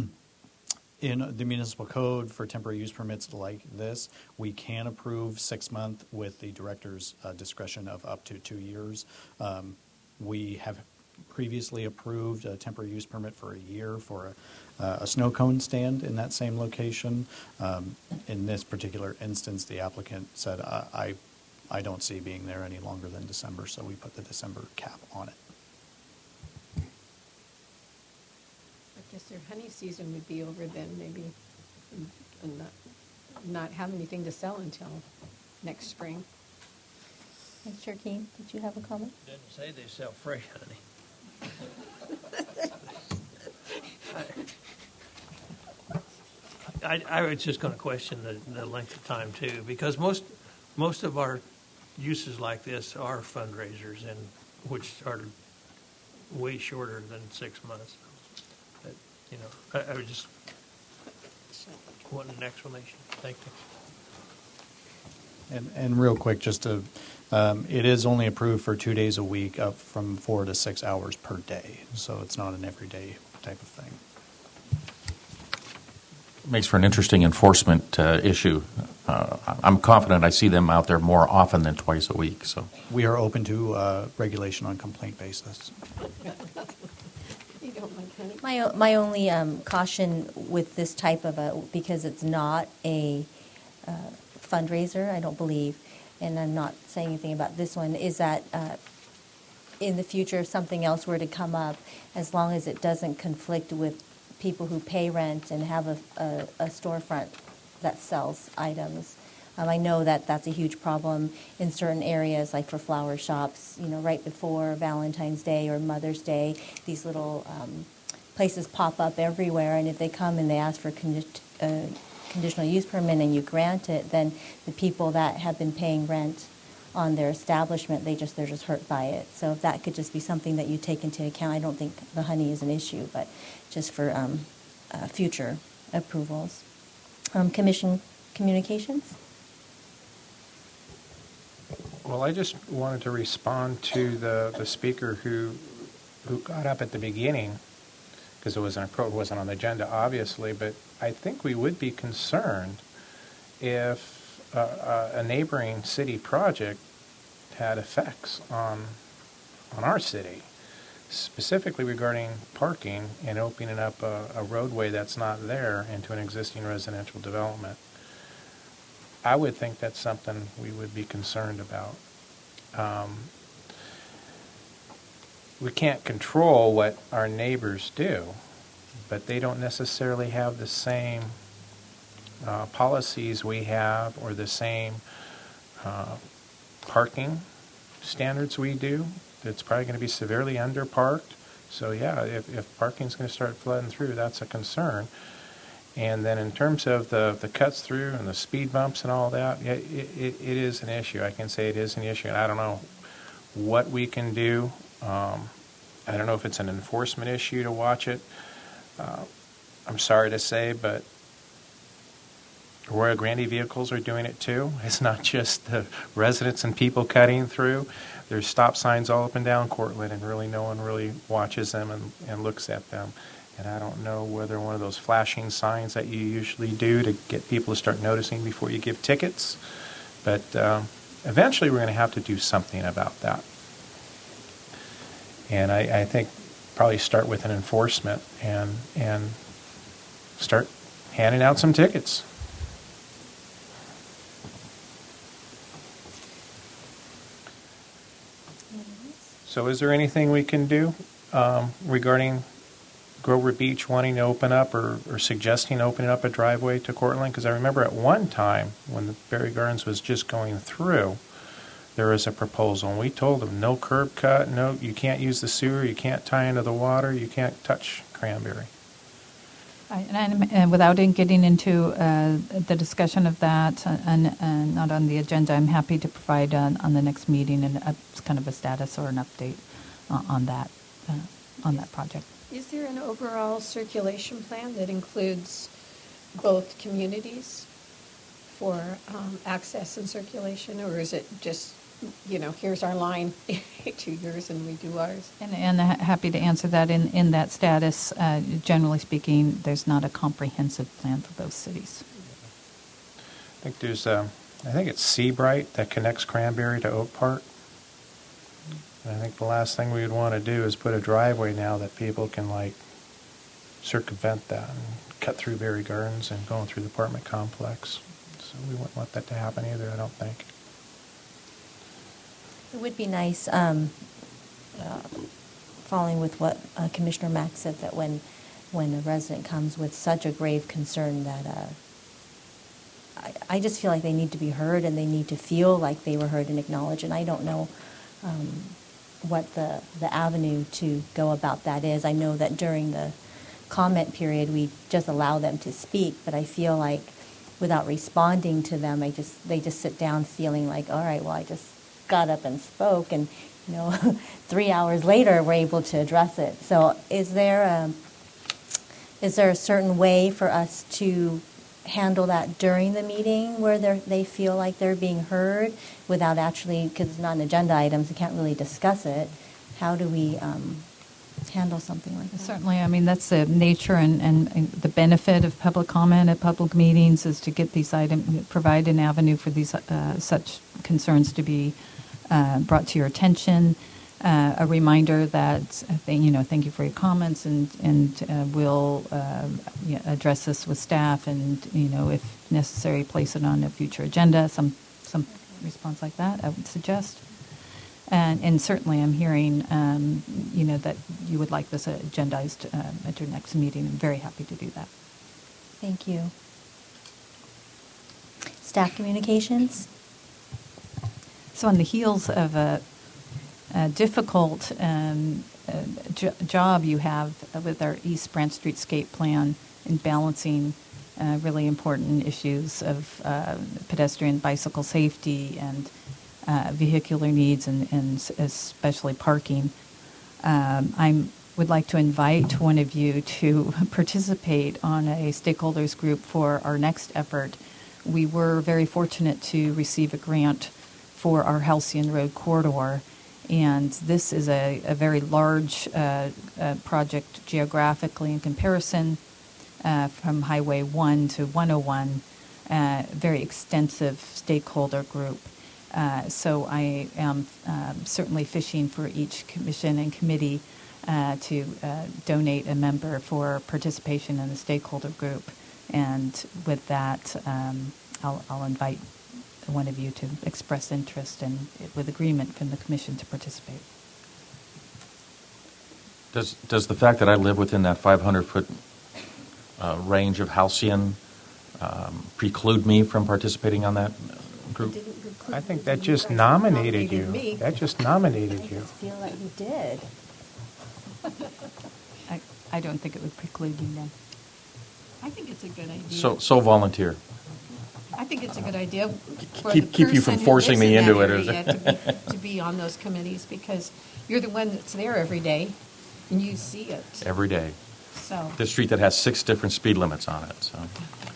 S10: In the municipal code for temporary use permits like this, we can approve six month with the director's uh, discretion of up to two years. Um, we have previously approved a temporary use permit for a year for a, uh, a snow cone stand in that same location. Um, in this particular instance, the applicant said, I, I, I don't see being there any longer than December, so we put the December cap on it.
S6: I guess their honey season would be over then, maybe, and- and not, not have anything to sell until next spring.
S1: Mister Keen, did you have a comment?
S12: Didn't say they sell fresh honey. I, I was just going to question the, the length of time too, because most most of our uses like this are fundraisers, and which are way shorter than six months. But, you know, I, I was just wanting an explanation. Thank you.
S10: And, and real quick, just to, um, it is only approved for two days a week, up from four to six hours per day. So it's not an everyday type of thing.
S8: Makes for an interesting enforcement uh, issue. Uh, I'm confident I see them out there more often than twice a week. So
S10: we are open to uh, regulation on complaint basis.
S6: You don't like honey?
S1: My, o- my only um, caution with this type of a, because it's not a uh, fundraiser, I don't believe, and I'm not saying anything about this one, is that uh, in the future, if something else were to come up, as long as it doesn't conflict with people who pay rent and have a, a, a storefront that sells items. Um, I know that that's a huge problem in certain areas, like for flower shops, you know, right before Valentine's Day or Mother's Day, these little um, places pop up everywhere, and if they come and they ask for condi- uh, conditional use permit and you grant it, then the people that have been paying rent on their establishment, they just they're just hurt by it. So if that could just be something that you take into account, I don't think the honey is an issue, but just for um, uh, future approvals. Um, commission communications.
S9: Well, I just wanted to respond to the, the speaker who who got up at the beginning, because it wasn't, it wasn't on the agenda, obviously, but I think we would be concerned if uh, a neighboring city project had effects on on our city, specifically regarding parking and opening up a, a roadway that's not there into an existing residential development. I would think that's something we would be concerned about. Um, we can't control what our neighbors do, but they don't necessarily have the same uh, policies we have or the same uh, parking standards we do. It's probably going to be severely underparked. So yeah, if, if parking's going to start flooding through, that's a concern. And then in terms of the, the cuts through and the speed bumps and all that, it, it, it is an issue. I can say it is an issue, and I don't know what we can do. Um, I don't know if it's an enforcement issue to watch it. Uh, I'm sorry to say, but Arroyo Grande vehicles are doing it too. It's not just the residents and people cutting through. There's stop signs all up and down Cortland, and really no one really watches them and, and looks at them. And I don't know whether one of those flashing signs that you usually do to get people to start noticing before you give tickets. But um, eventually we're going to have to do something about that. And I, I think probably start with an enforcement and and start handing out some tickets. So is there anything we can do um, regarding Grover Beach wanting to open up or, or suggesting opening up a driveway to Cortland? Because I remember at one time when the Berry Gardens was just going through, there was a proposal, and we told them no curb cut, no, you can't use the sewer, you can't tie into the water, you can't touch Cranberry.
S3: I- And, and without in getting into uh, the discussion of that uh, and, and not on the agenda, I'm happy to provide on, on the next meeting and a, kind of a status or an update uh, on that uh, on that project.
S6: Is there an overall circulation plan that includes both communities for um, access and circulation, or is it just, you know, here's our line to yours and we do ours?
S3: And, and ha- happy to answer that. In, in that status, uh, generally speaking, there's not a comprehensive plan for those cities.
S9: I think there's, um, I think it's Seabright that connects Cranberry to Oak Park. And I think the last thing we would want to do is put a driveway now that people can like circumvent that and cut through Berry Gardens and going through the apartment complex. So we wouldn't want that to happen either, I don't think.
S1: It would be nice, um, uh, following with what uh, Commissioner Mack said, that when when a resident comes with such a grave concern that uh, I, I just feel like they need to be heard and they need to feel like they were heard and acknowledged. And I don't know um, what the, the avenue to go about that is. I know that during the comment period we just allow them to speak, but I feel like without responding to them, I just they just sit down feeling like, all right, well, I just got up and spoke, and you know, three hours later we're able to address it. So is there a, is there a certain way for us to handle that during the meeting where they they feel like they're being heard without actually, because it's not an agenda item, so we can't really discuss it? How do we um, handle something like that?
S3: Certainly, I mean, that's the nature and, and, and the benefit of public comment at public meetings is to get these items, provide an avenue for these uh, such concerns to be uh, brought to your attention. uh, a reminder that, I think, you know, thank you for your comments, and, and uh, we'll uh, you know, address this with staff and, you know, if necessary, place it on a future agenda, some, some response like that, I would suggest. And, and certainly I'm hearing, um, you know, that you would like this agendized uh, at your next meeting. I'm very happy to do that.
S1: Thank you. Staff communications?
S3: So on the heels of a, a difficult um, uh, jo- job you have with our East Branch Streetscape plan in balancing uh, really important issues of uh, pedestrian bicycle safety and uh, vehicular needs, and, and especially parking, um, I would like to invite one of you to participate on a stakeholders group for our next effort. We were very fortunate to receive a grant for our Halcyon Road corridor, and this is a, a very large uh, uh, project geographically in comparison, uh, from Highway one to one oh one, uh, very extensive stakeholder group. Uh, so I am um, certainly fishing for each commission and committee uh, to uh, donate a member for participation in the stakeholder group. And with that, um, I'll, I'll invite one of you to express interest and with agreement from the commission to participate.
S8: Does does the fact that I live within that five hundred foot uh, range of Halcyon um, preclude me from participating on that group?
S9: I think that just nominated you.
S6: me.
S9: That just nominated
S1: I
S9: you.
S1: just feel like you did.
S3: I, I don't think it would preclude you then.
S6: I think it's a good idea.
S8: So so volunteer.
S6: I think it's a good idea for
S8: Keep-
S6: the
S8: keep you from
S6: person who
S8: forcing
S6: lives
S8: me
S6: in
S8: into
S6: that
S8: it, is
S6: area
S8: it?
S6: to be, to be on those committees, because you're the one that's there every day and you see it.
S8: Every day.
S6: So
S8: The street that has six different speed limits on it. So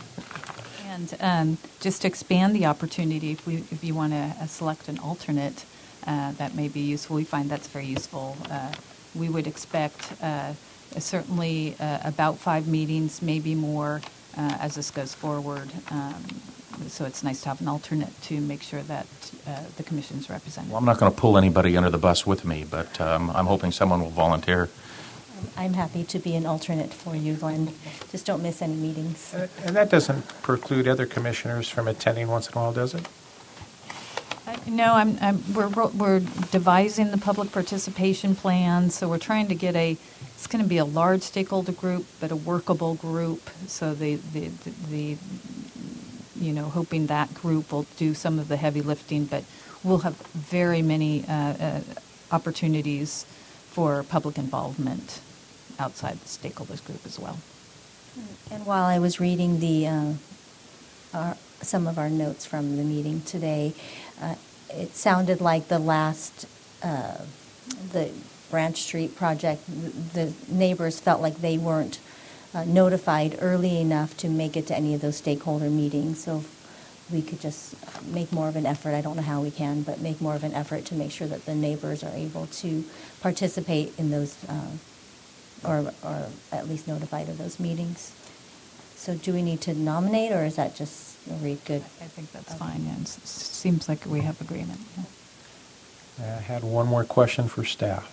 S3: And um, just to expand the opportunity, if, we, if you want to uh, select an alternate, uh, that may be useful. We find that's very useful. Uh, we would expect uh, certainly uh, about five meetings, maybe more, uh, as this goes forward. Um, so it's nice to have an alternate to make sure that uh, the commission's represented.
S8: well, I'm not going to pull anybody under the bus with me, but um, I'm hoping someone will volunteer.
S1: I'm happy to be an alternate for you, Glenn. Just don't miss any meetings.
S9: Uh, And that doesn't preclude other commissioners from attending once in a while, does it?
S3: Uh, No, I'm, I'm, we're, ro- we're devising the public participation plan, so we're trying to get a, it's going to be a large stakeholder group, but a workable group, so the, the, the, you know, hoping that group will do some of the heavy lifting, but we'll have very many uh, uh, opportunities for public involvement outside the stakeholders group as well.
S1: And while I was reading the uh, our, some of our notes from the meeting today, uh, it sounded like the last, uh, the Branch Street project, the neighbors felt like they weren't uh, notified early enough to make it to any of those stakeholder meetings. So if we could just make more of an effort, I don't know how we can, but make more of an effort to make sure that the neighbors are able to participate in those, uh, or, or at least notified of those meetings. So do we need to nominate, or is that just a read good?
S3: I think that's fine, yeah. It seems like we have agreement. Yeah.
S9: I had one more question for staff.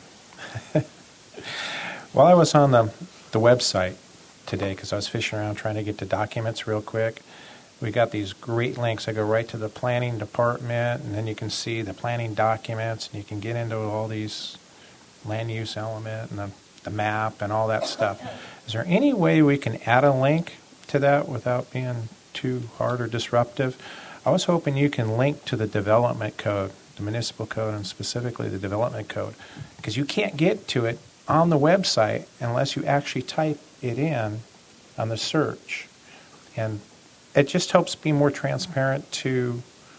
S9: While I was on the, the website today, because I was fishing around trying to get the documents real quick, we got these great links that go right to the planning department, and then you can see the planning documents, and you can get into all these land use element and the, the map and all that stuff. Is there any way we can add a link to that without being too hard or disruptive? I was hoping you can link to the development code, the municipal code, and specifically the development code, because you can't get to it on the website unless you actually type it in on the search. And it just helps be more transparent to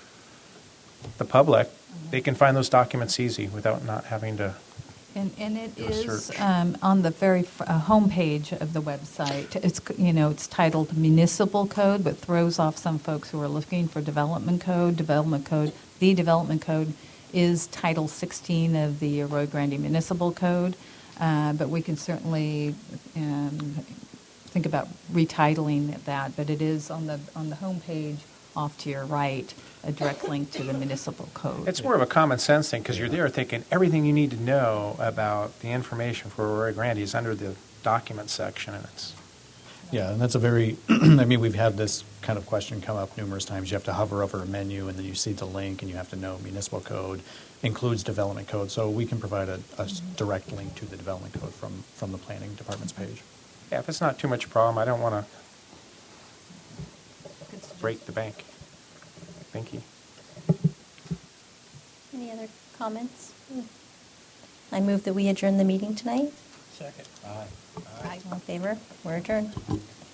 S9: the public. They can find those documents easy without not having to.
S3: And, and it
S9: Do a
S3: is
S9: search.
S3: um, on the very f- uh, homepage of the website. It's, you know, it's titled Municipal Code, but throws off some folks who are looking for Development Code. Development Code, the Development Code is Title sixteen of the Arroyo Grande Municipal Code, uh, but we can certainly um, think about retitling that. But it is on the on the homepage off to your right, a direct link to the municipal code.
S9: It's more of a common sense thing, because you're there thinking everything you need to know about the information for Arroyo Grande is under the document section, and it's,
S10: Yeah, and that's a very, I mean, we've had this kind of question come up numerous times. You have to hover over a menu, and then you see the link, and you have to know municipal code includes development code. So we can provide a, a s- direct link to the development code from, from the planning department's page.
S9: yeah, if it's not too much problem, I don't want to break the bank. Thank you.
S1: Any other comments? I move that we adjourn the meeting tonight.
S12: Second.
S1: All in favor? We're adjourned.